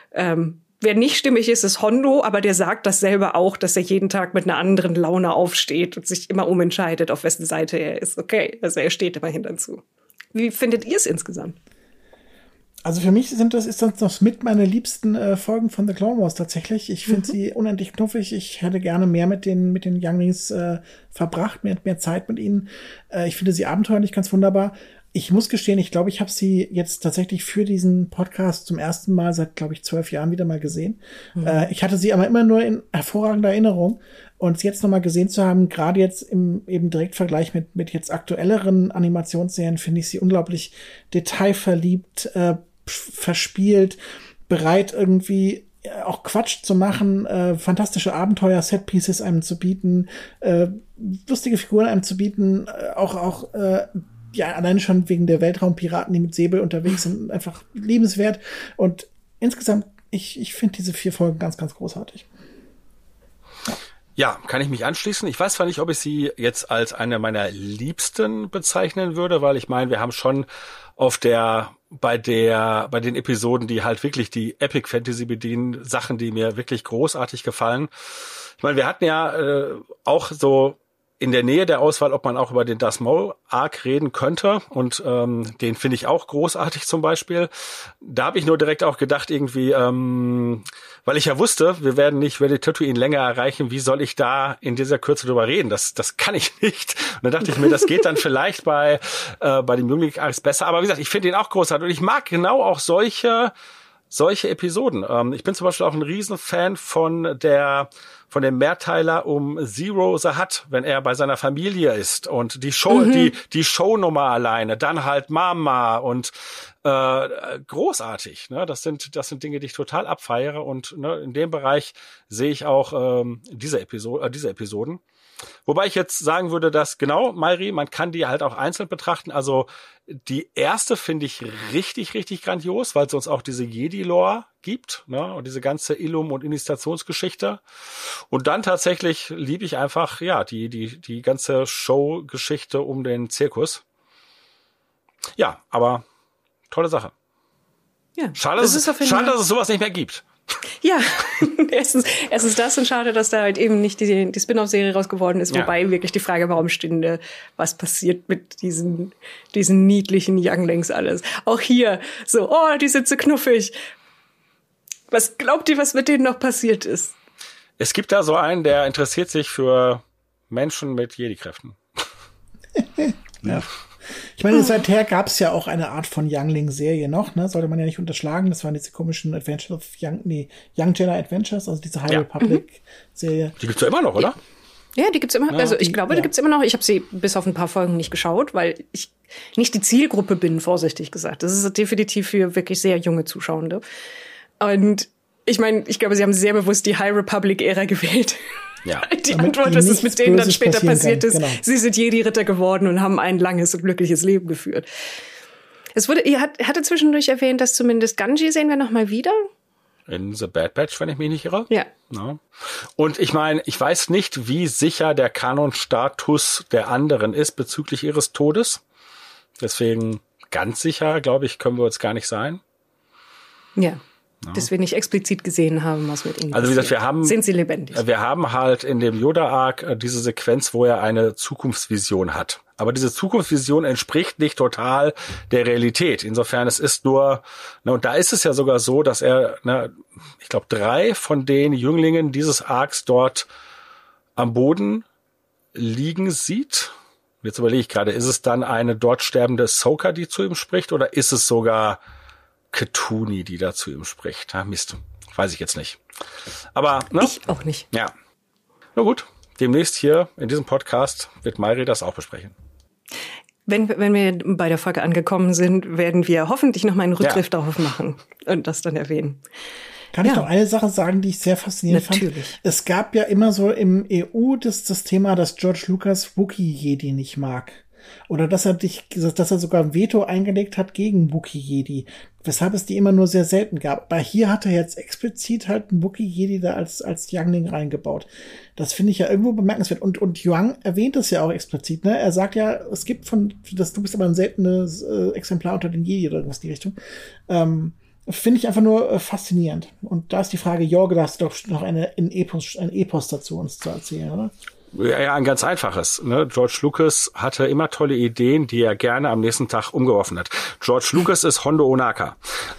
Wer nicht stimmig ist, ist Hondo, aber der sagt das selber auch, dass er jeden Tag mit einer anderen Laune aufsteht und sich immer umentscheidet, auf wessen Seite er ist. Okay, also er steht immerhin dazu. Wie findet ihr es insgesamt? Also für mich ist das noch mit meine liebsten Folgen von The Clone Wars tatsächlich. Ich finde sie unendlich knuffig. Ich hätte gerne mehr mit den Younglings verbracht, mehr Zeit mit ihnen. Ich finde sie abenteuerlich ganz wunderbar. Ich muss gestehen, ich glaube, ich habe sie jetzt tatsächlich für diesen Podcast zum ersten Mal seit, glaube ich, 12 Jahren wieder mal gesehen. Ich hatte sie aber immer nur in hervorragender Erinnerung. Und jetzt noch mal gesehen zu haben, gerade jetzt im eben Direktvergleich mit jetzt aktuelleren Animationsserien, finde ich sie unglaublich detailverliebt, verspielt, bereit irgendwie auch Quatsch zu machen, fantastische Abenteuer, Setpieces einem zu bieten, lustige Figuren einem zu bieten, auch alleine schon wegen der Weltraumpiraten, die mit Säbel unterwegs sind, einfach liebenswert. Und insgesamt, ich finde diese 4 Folgen ganz, ganz großartig. Ja, kann ich mich anschließen. Ich weiß zwar nicht, ob ich sie jetzt als eine meiner Liebsten bezeichnen würde, weil ich meine, wir haben schon bei den Episoden, die halt wirklich die Epic Fantasy bedienen, Sachen, die mir wirklich großartig gefallen. Ich meine, wir hatten ja auch so in der Nähe der Auswahl, ob man auch über den Darth Maul Arc reden könnte, und den finde ich auch großartig zum Beispiel. Da habe ich nur direkt auch gedacht irgendwie, weil ich ja wusste, wir werden nicht Ready Tatooine länger erreichen, wie soll ich da in dieser Kürze drüber reden? Das kann ich nicht. Und dann dachte ich mir, das geht dann vielleicht bei dem Jungling Arcs besser. Aber wie gesagt, ich finde ihn auch großartig und ich mag genau auch solche Episoden. Ich bin zum Beispiel auch ein Riesenfan von dem Mehrteiler um Zero the Hutt, wenn er bei seiner Familie ist und die Show, die Shownummer alleine, dann halt Mama und großartig. Ne? Das sind Dinge, die ich total abfeiere, und ne, in dem Bereich sehe ich auch diese Episoden. Wobei ich jetzt sagen würde, dass genau, Mayri, man kann die halt auch einzeln betrachten. Also die erste finde ich richtig, richtig grandios, weil es uns auch diese Jedi-Lore gibt, ne? Und diese ganze Illum- und Initiationsgeschichte. Und dann tatsächlich liebe ich einfach, ja, die ganze Show-Geschichte um den Zirkus. Ja, aber tolle Sache. Ja, schade, dass es sowas nicht mehr gibt. Ja, erstens das, und schade, dass da halt eben nicht die Spin-off-Serie raus geworden ist, wobei wirklich die Frage im Raum stünde, was passiert mit diesen niedlichen Younglings alles. Auch hier so, die sind so knuffig. Was glaubt ihr, was mit denen noch passiert ist? Es gibt da so einen, der interessiert sich für Menschen mit Jedi-Kräften. Ja. Ich meine, seither gab es ja auch eine Art von Youngling-Serie noch, ne? Sollte man ja nicht unterschlagen. Das waren diese komischen Adventures of Young Jedi Adventures, also diese High Republic-Serie. Die gibt's ja immer noch, oder? Ja, die gibt's immer. Also ich glaube, die gibt's immer noch. Ich habe sie bis auf ein paar Folgen nicht geschaut, weil ich nicht die Zielgruppe bin, vorsichtig gesagt. Das ist definitiv für wirklich sehr junge Zuschauende. Und ich meine, ich glaube, sie haben sehr bewusst die High Republic-Ära gewählt. Ja. Die Antwort, dass es mit denen dann später passiert ist, sie sind Jedi-Ritter geworden und haben ein langes und glückliches Leben geführt. Ihr hatte zwischendurch erwähnt, dass zumindest Ganji sehen wir noch mal wieder. In The Bad Batch, wenn ich mich nicht irre. Ja. Und ich meine, ich weiß nicht, wie sicher der Kanonstatus der anderen ist bezüglich ihres Todes. Deswegen ganz sicher, glaube ich, können wir uns gar nicht sein. Ja. Dass wir nicht explizit gesehen haben, was mit ihnen Also wie gesagt, sind sie lebendig? Wir haben halt in dem Yoda-Arc diese Sequenz, wo er eine Zukunftsvision hat. Aber diese Zukunftsvision entspricht nicht total der Realität. Insofern, es ist nur, und da ist es ja sogar so, dass er, ich glaube, 3 von den Jünglingen dieses Arcs dort am Boden liegen sieht. Jetzt überlege ich gerade, ist es dann eine dort sterbende Ahsoka, die zu ihm spricht, oder ist es sogar Katuni, die da zu ihm spricht? Mist, weiß ich jetzt nicht. Aber ich auch nicht. Ja, na gut. Demnächst hier in diesem Podcast wird Mayri das auch besprechen. Wenn wir bei der Folge angekommen sind, werden wir hoffentlich noch mal einen Rückgriff darauf machen und das dann erwähnen. Kann ich noch eine Sache sagen, die ich sehr faszinierend fand? Es gab ja immer so im EU das Thema, dass George Lucas Wookiee-Jedi nicht mag. Oder dass er sogar ein Veto eingelegt hat gegen Wookiee-Jedi. Weshalb es die immer nur sehr selten gab. Aber hier hat er jetzt explizit halt einen Wookiee-Jedi da als Youngling reingebaut. Das finde ich ja irgendwo bemerkenswert. Und Yuang erwähnt es ja auch explizit, ne? Er sagt ja, es gibt du bist aber ein seltenes Exemplar unter den Jedi oder irgendwas in die Richtung. Finde ich einfach nur faszinierend. Und da ist die Frage, Jorge, da hast du doch noch ein Epos dazu uns zu erzählen, oder? Ja, ein ganz einfaches. George Lucas hatte immer tolle Ideen, die er gerne am nächsten Tag umgeworfen hat. George Lucas ist Hondo Ohnaka.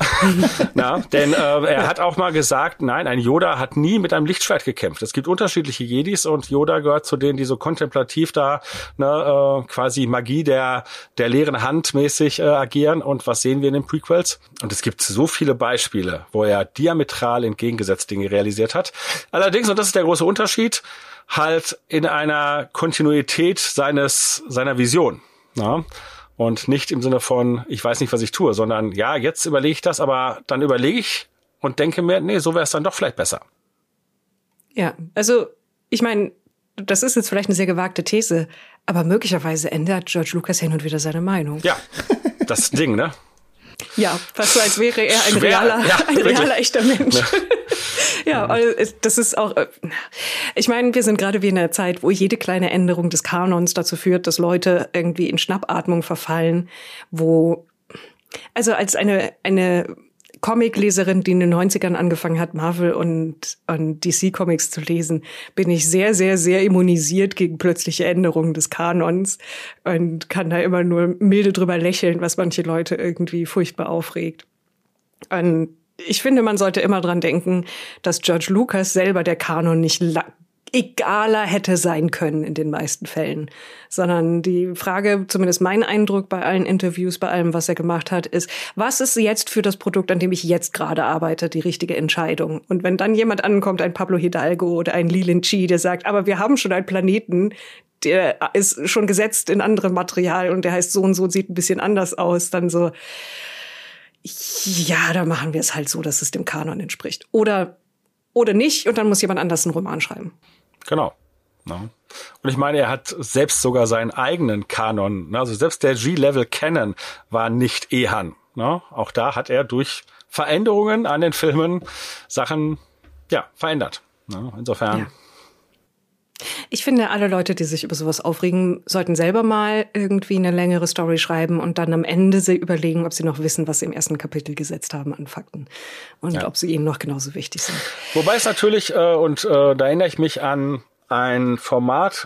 Denn er hat auch mal gesagt, nein, ein Yoda hat nie mit einem Lichtschwert gekämpft. Es gibt unterschiedliche Jedis und Yoda gehört zu denen, die so kontemplativ da quasi Magie der leeren Hand mäßig agieren. Und was sehen wir in den Prequels? Und es gibt so viele Beispiele, wo er diametral entgegengesetzt Dinge realisiert hat. Allerdings, und das ist der große Unterschied, halt in einer Kontinuität seiner Vision. Ja? Und nicht im Sinne von, ich weiß nicht, was ich tue, sondern ja, jetzt überlege ich das, aber dann überlege ich und denke mir, nee, so wäre es dann doch vielleicht besser. Ja, also ich meine, das ist jetzt vielleicht eine sehr gewagte These, aber möglicherweise ändert George Lucas hin und wieder seine Meinung. Ja, das Ding, ne? Ja, fast so, als wäre er ein realer, echter Mensch. Ja, also das ist auch, ich meine, wir sind gerade wie in einer Zeit, wo jede kleine Änderung des Kanons dazu führt, dass Leute irgendwie in Schnappatmung verfallen, also als eine Comicleserin, die in den 90ern angefangen hat, Marvel und DC-Comics zu lesen, bin ich sehr, sehr, sehr immunisiert gegen plötzliche Änderungen des Kanons und kann da immer nur milde drüber lächeln, was manche Leute irgendwie furchtbar aufregt. Und ich finde, man sollte immer dran denken, dass George Lucas selber der Kanon nicht egaler hätte sein können in den meisten Fällen. Sondern die Frage, zumindest mein Eindruck bei allen Interviews, bei allem, was er gemacht hat, ist, was ist jetzt für das Produkt, an dem ich jetzt gerade arbeite, die richtige Entscheidung? Und wenn dann jemand ankommt, ein Pablo Hidalgo oder ein Leland Chi, der sagt, aber wir haben schon einen Planeten, der ist schon gesetzt in anderem Material und der heißt so und so, sieht ein bisschen anders aus, dann so, ja, da machen wir es halt so, dass es dem Kanon entspricht. Oder nicht, und dann muss jemand anders einen Roman schreiben. Genau. Ja. Und ich meine, er hat selbst sogar seinen eigenen Kanon, also selbst der G-Level-Canon war nicht Ehan. Auch da hat er durch Veränderungen an den Filmen Sachen verändert. Insofern. Ja. Ich finde, alle Leute, die sich über sowas aufregen, sollten selber mal irgendwie eine längere Story schreiben und dann am Ende sie überlegen, ob sie noch wissen, was sie im ersten Kapitel gesetzt haben an Fakten und ob sie ihnen noch genauso wichtig sind. Wobei es natürlich, da erinnere ich mich an ein Format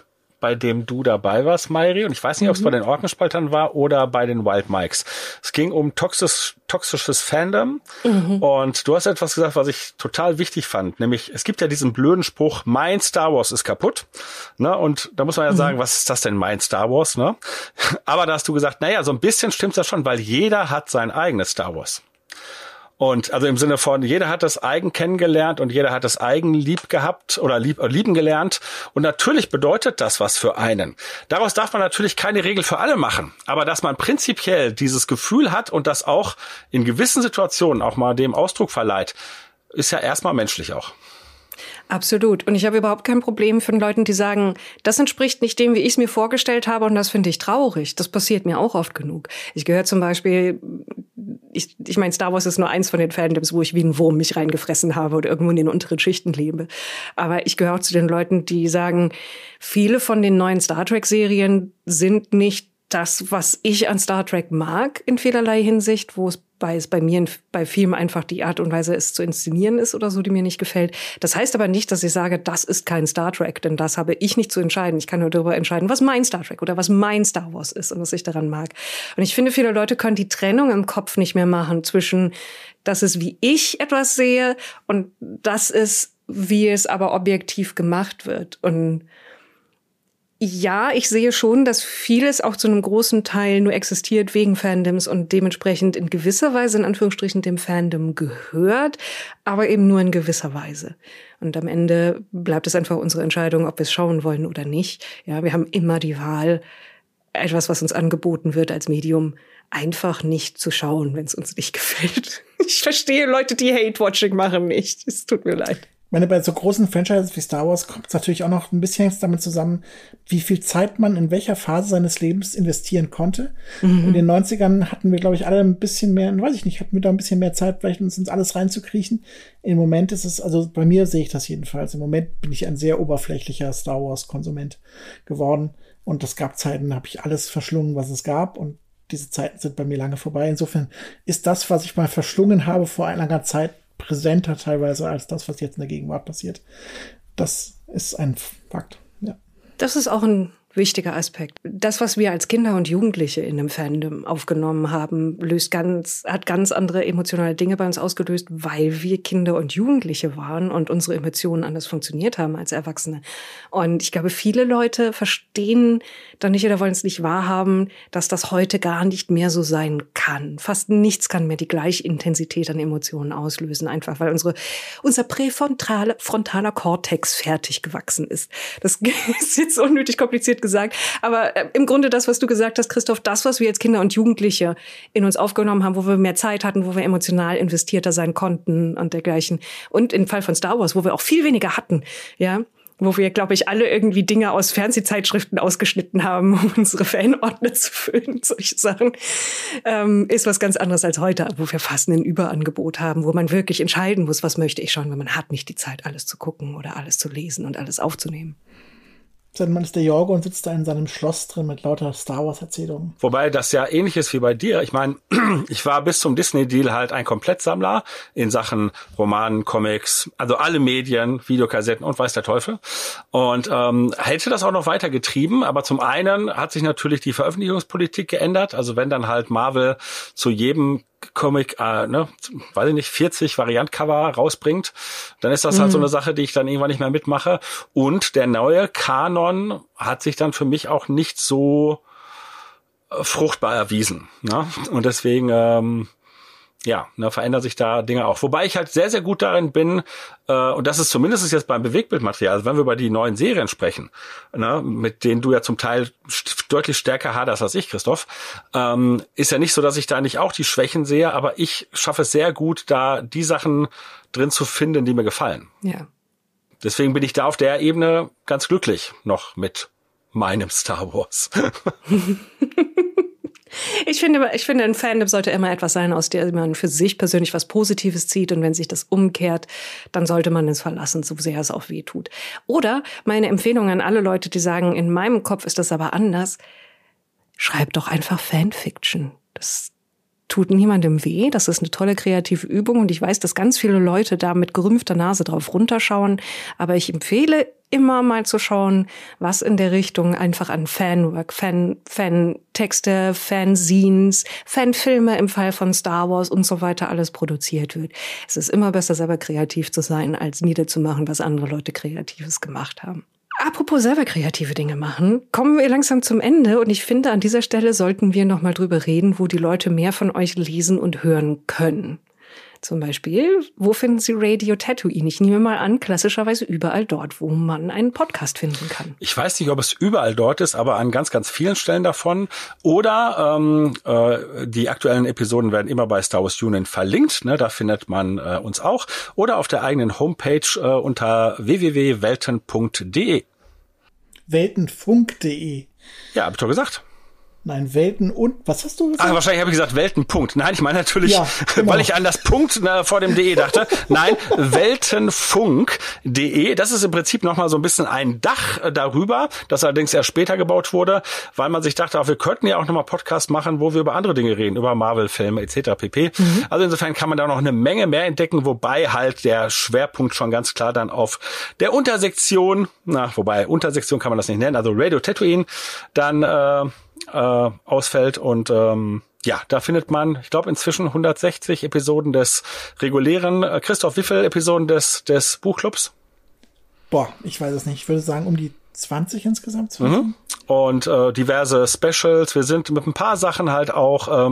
bei dem du dabei warst, Mayri. Und ich weiß nicht, ob es bei den Orkenspaltern war oder bei den Wild Mikes. Es ging um toxisches Fandom. Und du hast etwas gesagt, was ich total wichtig fand. Nämlich, es gibt ja diesen blöden Spruch, mein Star Wars ist kaputt. Ne? Und da muss man ja sagen, was ist das denn, mein Star Wars? Ne? Aber da hast du gesagt, naja, so ein bisschen stimmt das schon, weil jeder hat sein eigenes Star Wars. Und also im Sinne von, jeder hat das eigen kennengelernt und jeder hat das eigen lieb gehabt oder lieben gelernt. Und natürlich bedeutet das was für einen. Daraus darf man natürlich keine Regel für alle machen. Aber dass man prinzipiell dieses Gefühl hat und das auch in gewissen Situationen auch mal dem Ausdruck verleiht, ist ja erstmal menschlich auch. Absolut. Und ich habe überhaupt kein Problem von Leuten, die sagen, das entspricht nicht dem, wie ich es mir vorgestellt habe und das finde ich traurig. Das passiert mir auch oft genug. Ich gehöre zum Beispiel, ich meine, Star Wars ist nur eins von den Fandoms, wo ich wie ein Wurm mich reingefressen habe oder irgendwo in den unteren Schichten lebe. Aber ich gehöre auch zu den Leuten, die sagen, viele von den neuen Star Trek-Serien sind nicht das, was ich an Star Trek mag in vielerlei Hinsicht, wo es bei mir bei Filmen einfach die Art und Weise, es zu inszenieren ist oder so, die mir nicht gefällt. Das heißt aber nicht, dass ich sage, das ist kein Star Trek, denn das habe ich nicht zu entscheiden. Ich kann nur darüber entscheiden, was mein Star Trek oder was mein Star Wars ist und was ich daran mag. Und ich finde, viele Leute können die Trennung im Kopf nicht mehr machen zwischen, das ist, wie ich etwas sehe und das ist, wie es aber objektiv gemacht wird. Und ja, ich sehe schon, dass vieles auch zu einem großen Teil nur existiert wegen Fandoms und dementsprechend in gewisser Weise, in Anführungsstrichen, dem Fandom gehört, aber eben nur in gewisser Weise. Und am Ende bleibt es einfach unsere Entscheidung, ob wir es schauen wollen oder nicht. Ja, wir haben immer die Wahl, etwas, was uns angeboten wird als Medium, einfach nicht zu schauen, wenn es uns nicht gefällt. Ich verstehe Leute, die Hate-Watching machen, nicht. Es tut mir leid. Ich meine, bei so großen Franchises wie Star Wars kommt es natürlich auch noch ein bisschen damit zusammen, wie viel Zeit man in welcher Phase seines Lebens investieren konnte. In den 90ern hatten wir, glaube ich, alle ein bisschen mehr, weiß ich nicht, hatten wir da ein bisschen mehr Zeit, vielleicht uns ins alles reinzukriechen. Im Moment ist es, also bei mir sehe ich das jedenfalls, im Moment bin ich ein sehr oberflächlicher Star Wars-Konsument geworden. Und es gab Zeiten, da habe ich alles verschlungen, was es gab. Und diese Zeiten sind bei mir lange vorbei. Insofern ist das, was ich mal verschlungen habe vor einer langen Zeit, präsenter teilweise als das, was jetzt in der Gegenwart passiert. Das ist ein Fakt, ja. Das ist auch ein wichtiger Aspekt. Das, was wir als Kinder und Jugendliche in einem Fandom aufgenommen haben, hat ganz andere emotionale Dinge bei uns ausgelöst, weil wir Kinder und Jugendliche waren und unsere Emotionen anders funktioniert haben als Erwachsene. Und ich glaube, viele Leute verstehen dann nicht oder wollen es nicht wahrhaben, dass das heute gar nicht mehr so sein kann. Fast nichts kann mehr die gleiche Intensität an Emotionen auslösen, einfach weil unser präfrontaler Kortex fertig gewachsen ist. Das ist jetzt unnötig kompliziert gesagt, aber im Grunde das, was du gesagt hast, Christoph, das, was wir als Kinder und Jugendliche in uns aufgenommen haben, wo wir mehr Zeit hatten, wo wir emotional investierter sein konnten und dergleichen. Und im Fall von Star Wars, wo wir auch viel weniger hatten, ja, wo wir, glaube ich, alle irgendwie Dinge aus Fernsehzeitschriften ausgeschnitten haben, um unsere Fanordner zu füllen, solche Sachen, ist was ganz anderes als heute, wo wir fast ein Überangebot haben, wo man wirklich entscheiden muss, was möchte ich schauen, weil man hat nicht die Zeit, alles zu gucken oder alles zu lesen und alles aufzunehmen. Man ist der Jorgo und sitzt da in seinem Schloss drin mit lauter Star Wars Erzählungen. Wobei das ja ähnlich ist wie bei dir. Ich meine, ich war bis zum Disney-Deal halt ein Komplettsammler in Sachen Romanen, Comics, also alle Medien, Videokassetten und weiß der Teufel. Und hätte das auch noch weiter getrieben. Aber zum einen hat sich natürlich die Veröffentlichungspolitik geändert. Also wenn dann halt Marvel zu jedem Comic, weiß ich nicht, 40 Variantcover rausbringt, dann ist das halt so eine Sache, die ich dann irgendwann nicht mehr mitmache. Und der neue Kanon hat sich dann für mich auch nicht so fruchtbar erwiesen. Ne? Und deswegen, verändern sich da Dinge auch. Wobei ich halt sehr, sehr gut darin bin, und das ist zumindest jetzt beim Bewegtbildmaterial, also wenn wir über die neuen Serien sprechen, ne, mit denen du ja zum Teil deutlich stärker haderst als ich, Christoph, ist ja nicht so, dass ich da nicht auch die Schwächen sehe, aber ich schaffe es sehr gut, da die Sachen drin zu finden, die mir gefallen. Ja. Deswegen bin ich da auf der Ebene ganz glücklich noch mit meinem Star Wars. Ich finde, ein Fandom sollte immer etwas sein, aus dem man für sich persönlich was Positives zieht. Und wenn sich das umkehrt, dann sollte man es verlassen, so sehr es auch weh tut. Oder meine Empfehlung an alle Leute, die sagen, in meinem Kopf ist das aber anders, schreibt doch einfach Fanfiction. Das tut niemandem weh. Das ist eine tolle kreative Übung und ich weiß, dass ganz viele Leute da mit gerümpfter Nase drauf runterschauen. Aber ich empfehle immer mal zu schauen, was in der Richtung einfach an Fanwork, Fan-Texte, Fanzines, Fanfilme im Fall von Star Wars und so weiter alles produziert wird. Es ist immer besser, selber kreativ zu sein, als niederzumachen, was andere Leute Kreatives gemacht haben. Apropos selber kreative Dinge machen, kommen wir langsam zum Ende und ich finde, an dieser Stelle sollten wir noch mal drüber reden, wo die Leute mehr von euch lesen und hören können. Zum Beispiel, wo finden Sie Radio Tatooine? Ich nehme mal an, klassischerweise überall dort, wo man einen Podcast finden kann. Ich weiß nicht, ob es überall dort ist, aber an ganz, ganz vielen Stellen davon. Oder die aktuellen Episoden werden immer bei Star Wars Union verlinkt. Ne, da findet man uns auch. Oder auf der eigenen Homepage unter www.welten.de. Weltenfunk.de. Ja, hab ich doch gesagt. Nein, Welten und, was hast du gesagt? Ach, wahrscheinlich habe ich gesagt Welten-Punkt. Nein, ich meine natürlich, ja, genau. Weil ich an das Punkt vor dem DE dachte. Nein, Weltenfunk.de. Das ist im Prinzip nochmal so ein bisschen ein Dach darüber, das allerdings erst später gebaut wurde, weil man sich dachte, wir könnten ja auch nochmal Podcast machen, wo wir über andere Dinge reden, über Marvel-Filme etc. pp. Also insofern kann man da noch eine Menge mehr entdecken, wobei halt der Schwerpunkt schon ganz klar dann auf der Untersektion, wobei Untersektion kann man das nicht nennen, also Radio Tatooine, dann ausfällt und da findet man, ich glaube, inzwischen 160 Episoden des regulären. Christoph, wie viele Episoden des Buchclubs? Boah, ich weiß es nicht. Ich würde sagen, um die 20 insgesamt. 20. Und diverse Specials. Wir sind mit ein paar Sachen halt auch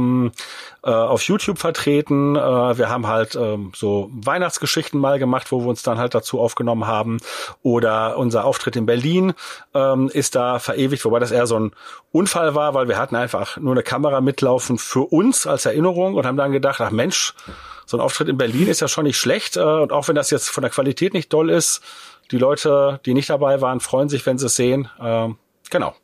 auf YouTube vertreten. Wir haben halt so Weihnachtsgeschichten mal gemacht, wo wir uns dann halt dazu aufgenommen haben. Oder unser Auftritt in Berlin ist da verewigt, wobei das eher so ein Unfall war, weil wir hatten einfach nur eine Kamera mitlaufen für uns als Erinnerung und haben dann gedacht, ach Mensch, so ein Auftritt in Berlin ist ja schon nicht schlecht. Und auch wenn das jetzt von der Qualität nicht doll ist, die Leute, die nicht dabei waren, freuen sich, wenn sie es sehen. Genau.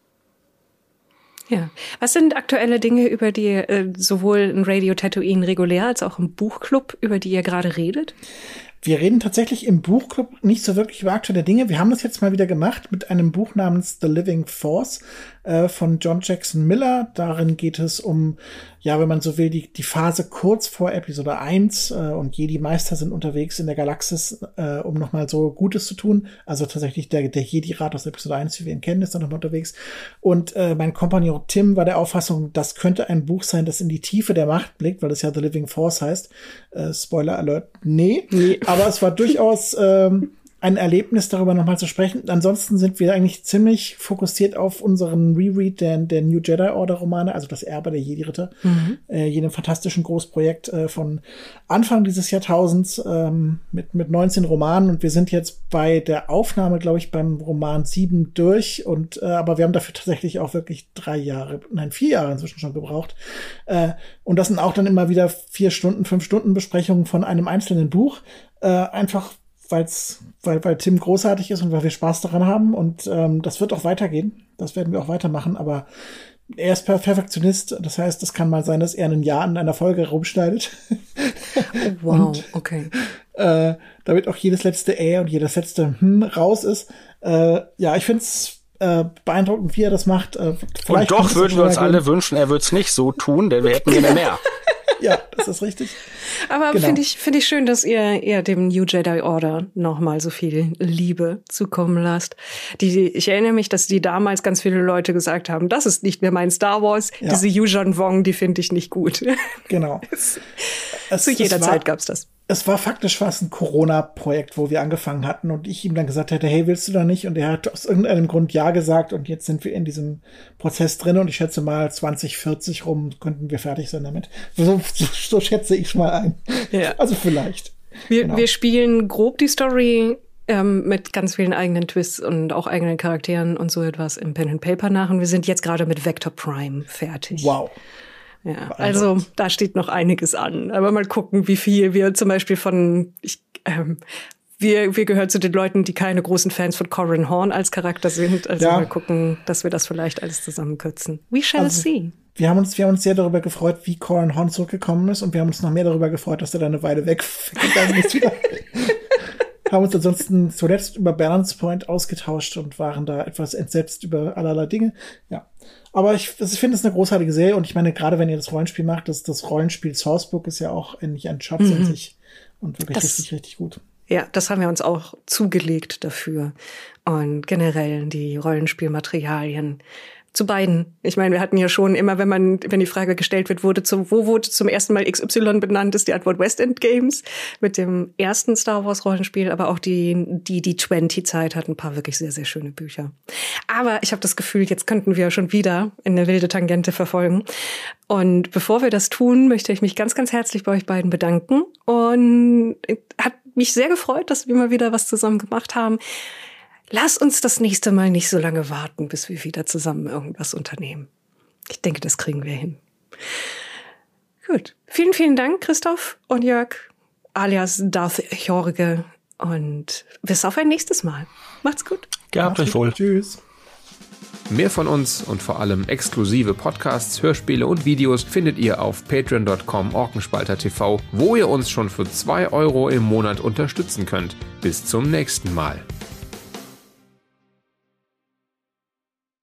Ja. Was sind aktuelle Dinge, über die sowohl in Radio Tatooine regulär als auch im Buchclub, über die ihr gerade redet? Wir reden tatsächlich im Buchclub nicht so wirklich über aktuelle Dinge. Wir haben das jetzt mal wieder gemacht mit einem Buch namens The Living Force von John Jackson Miller. Darin geht es um, wenn man so will, die Phase kurz vor Episode 1 und Jedi-Meister sind unterwegs in der Galaxis, um nochmal so Gutes zu tun. Also tatsächlich der Jedi-Rat aus Episode 1, wie wir ihn kennen, ist dann nochmal unterwegs. Und mein Kompagnon Tim war der Auffassung, das könnte ein Buch sein, das in die Tiefe der Macht blickt, weil es ja The Living Force heißt. Spoiler Alert, nee. Aber es war durchaus ein Erlebnis, darüber nochmal zu sprechen. Ansonsten sind wir eigentlich ziemlich fokussiert auf unseren Reread der New Jedi Order Romane, also das Erbe der Jedi-Ritter, jenem fantastischen Großprojekt von Anfang dieses Jahrtausends mit 19 Romanen. Und wir sind jetzt bei der Aufnahme, glaube ich, beim Roman 7 durch. Und aber wir haben dafür tatsächlich auch wirklich 4 Jahre inzwischen schon gebraucht. Und das sind auch dann immer wieder 4 Stunden, 5 Stunden Besprechungen von einem einzelnen Buch. Einfach weil Tim großartig ist und weil wir Spaß daran haben. Und das wird auch weitergehen. Das werden wir auch weitermachen. Aber er ist Perfektionist. Das heißt, es kann mal sein, dass er ein Jahr an einer Folge rumschneidet. Oh, wow, und, okay. Damit auch jedes letzte und jedes letzte raus ist. Ich finde es beeindruckend, wie er das macht. Und doch würden wir uns alle wünschen, er würde es nicht so tun, denn wir hätten gerne mehr. Ja, das ist richtig. Aber genau. Finde ich schön, dass ihr dem New Jedi Order nochmal so viel Liebe zukommen lasst. Ich erinnere mich, dass die damals ganz viele Leute gesagt haben, das ist nicht mehr mein Star Wars. Ja. Diese Yuuzhan Vong, die finde ich nicht gut. Genau. Zu jeder Zeit gab's das. Es war faktisch fast ein Corona-Projekt, wo wir angefangen hatten und ich ihm dann gesagt hätte, hey, willst du da nicht? Und er hat aus irgendeinem Grund ja gesagt und jetzt sind wir in diesem Prozess drin und ich schätze mal 2040 rum könnten wir fertig sein damit. So schätze ich mal ein. Ja. Also vielleicht. Wir spielen grob die Story mit ganz vielen eigenen Twists und auch eigenen Charakteren und so etwas im Pen and Paper nach und wir sind jetzt gerade mit Vector Prime fertig. Wow. Ja, also da steht noch einiges an. Aber mal gucken, wie viel wir zum Beispiel wir gehören zu den Leuten, die keine großen Fans von Corran Horn als Charakter sind. Also mal gucken, dass wir das vielleicht alles zusammenkürzen. We shall see. Wir haben uns sehr darüber gefreut, wie Corran Horn zurückgekommen ist und wir haben uns noch mehr darüber gefreut, dass er da eine Weile weggegangen ist wieder. haben uns ansonsten zuletzt über Balance Point ausgetauscht und waren da etwas entsetzt über allerlei Dinge. Ja. Aber ich finde es eine großartige Serie und ich meine, gerade wenn ihr das Rollenspiel macht, das Rollenspiel Sourcebook ist ja auch eigentlich ein Schatz in sich und wirklich richtig, richtig gut. Ja, das haben wir uns auch zugelegt dafür. Und generell die Rollenspielmaterialien zu beiden. Ich meine, wir hatten ja schon immer, wenn die Frage gestellt wird, wo wurde zum ersten Mal XY benannt, ist die Antwort West End Games mit dem ersten Star Wars Rollenspiel, aber auch die 20-Zeit hat ein paar wirklich sehr, sehr schöne Bücher. Aber ich habe das Gefühl, jetzt könnten wir schon wieder in eine wilde Tangente verfolgen. Und bevor wir das tun, möchte ich mich ganz, ganz herzlich bei euch beiden bedanken. Und hat mich sehr gefreut, dass wir mal wieder was zusammen gemacht haben. Lass uns das nächste Mal nicht so lange warten, bis wir wieder zusammen irgendwas unternehmen. Ich denke, das kriegen wir hin. Gut. Vielen, vielen Dank, Christoph und Jörg, alias Darth Jorge. Und bis auf ein nächstes Mal. Macht's gut. Gehabt euch wohl. Tschüss. Mehr von uns und vor allem exklusive Podcasts, Hörspiele und Videos findet ihr auf patreon.com/orkenspalter.tv, wo ihr uns schon für 2 € im Monat unterstützen könnt. Bis zum nächsten Mal.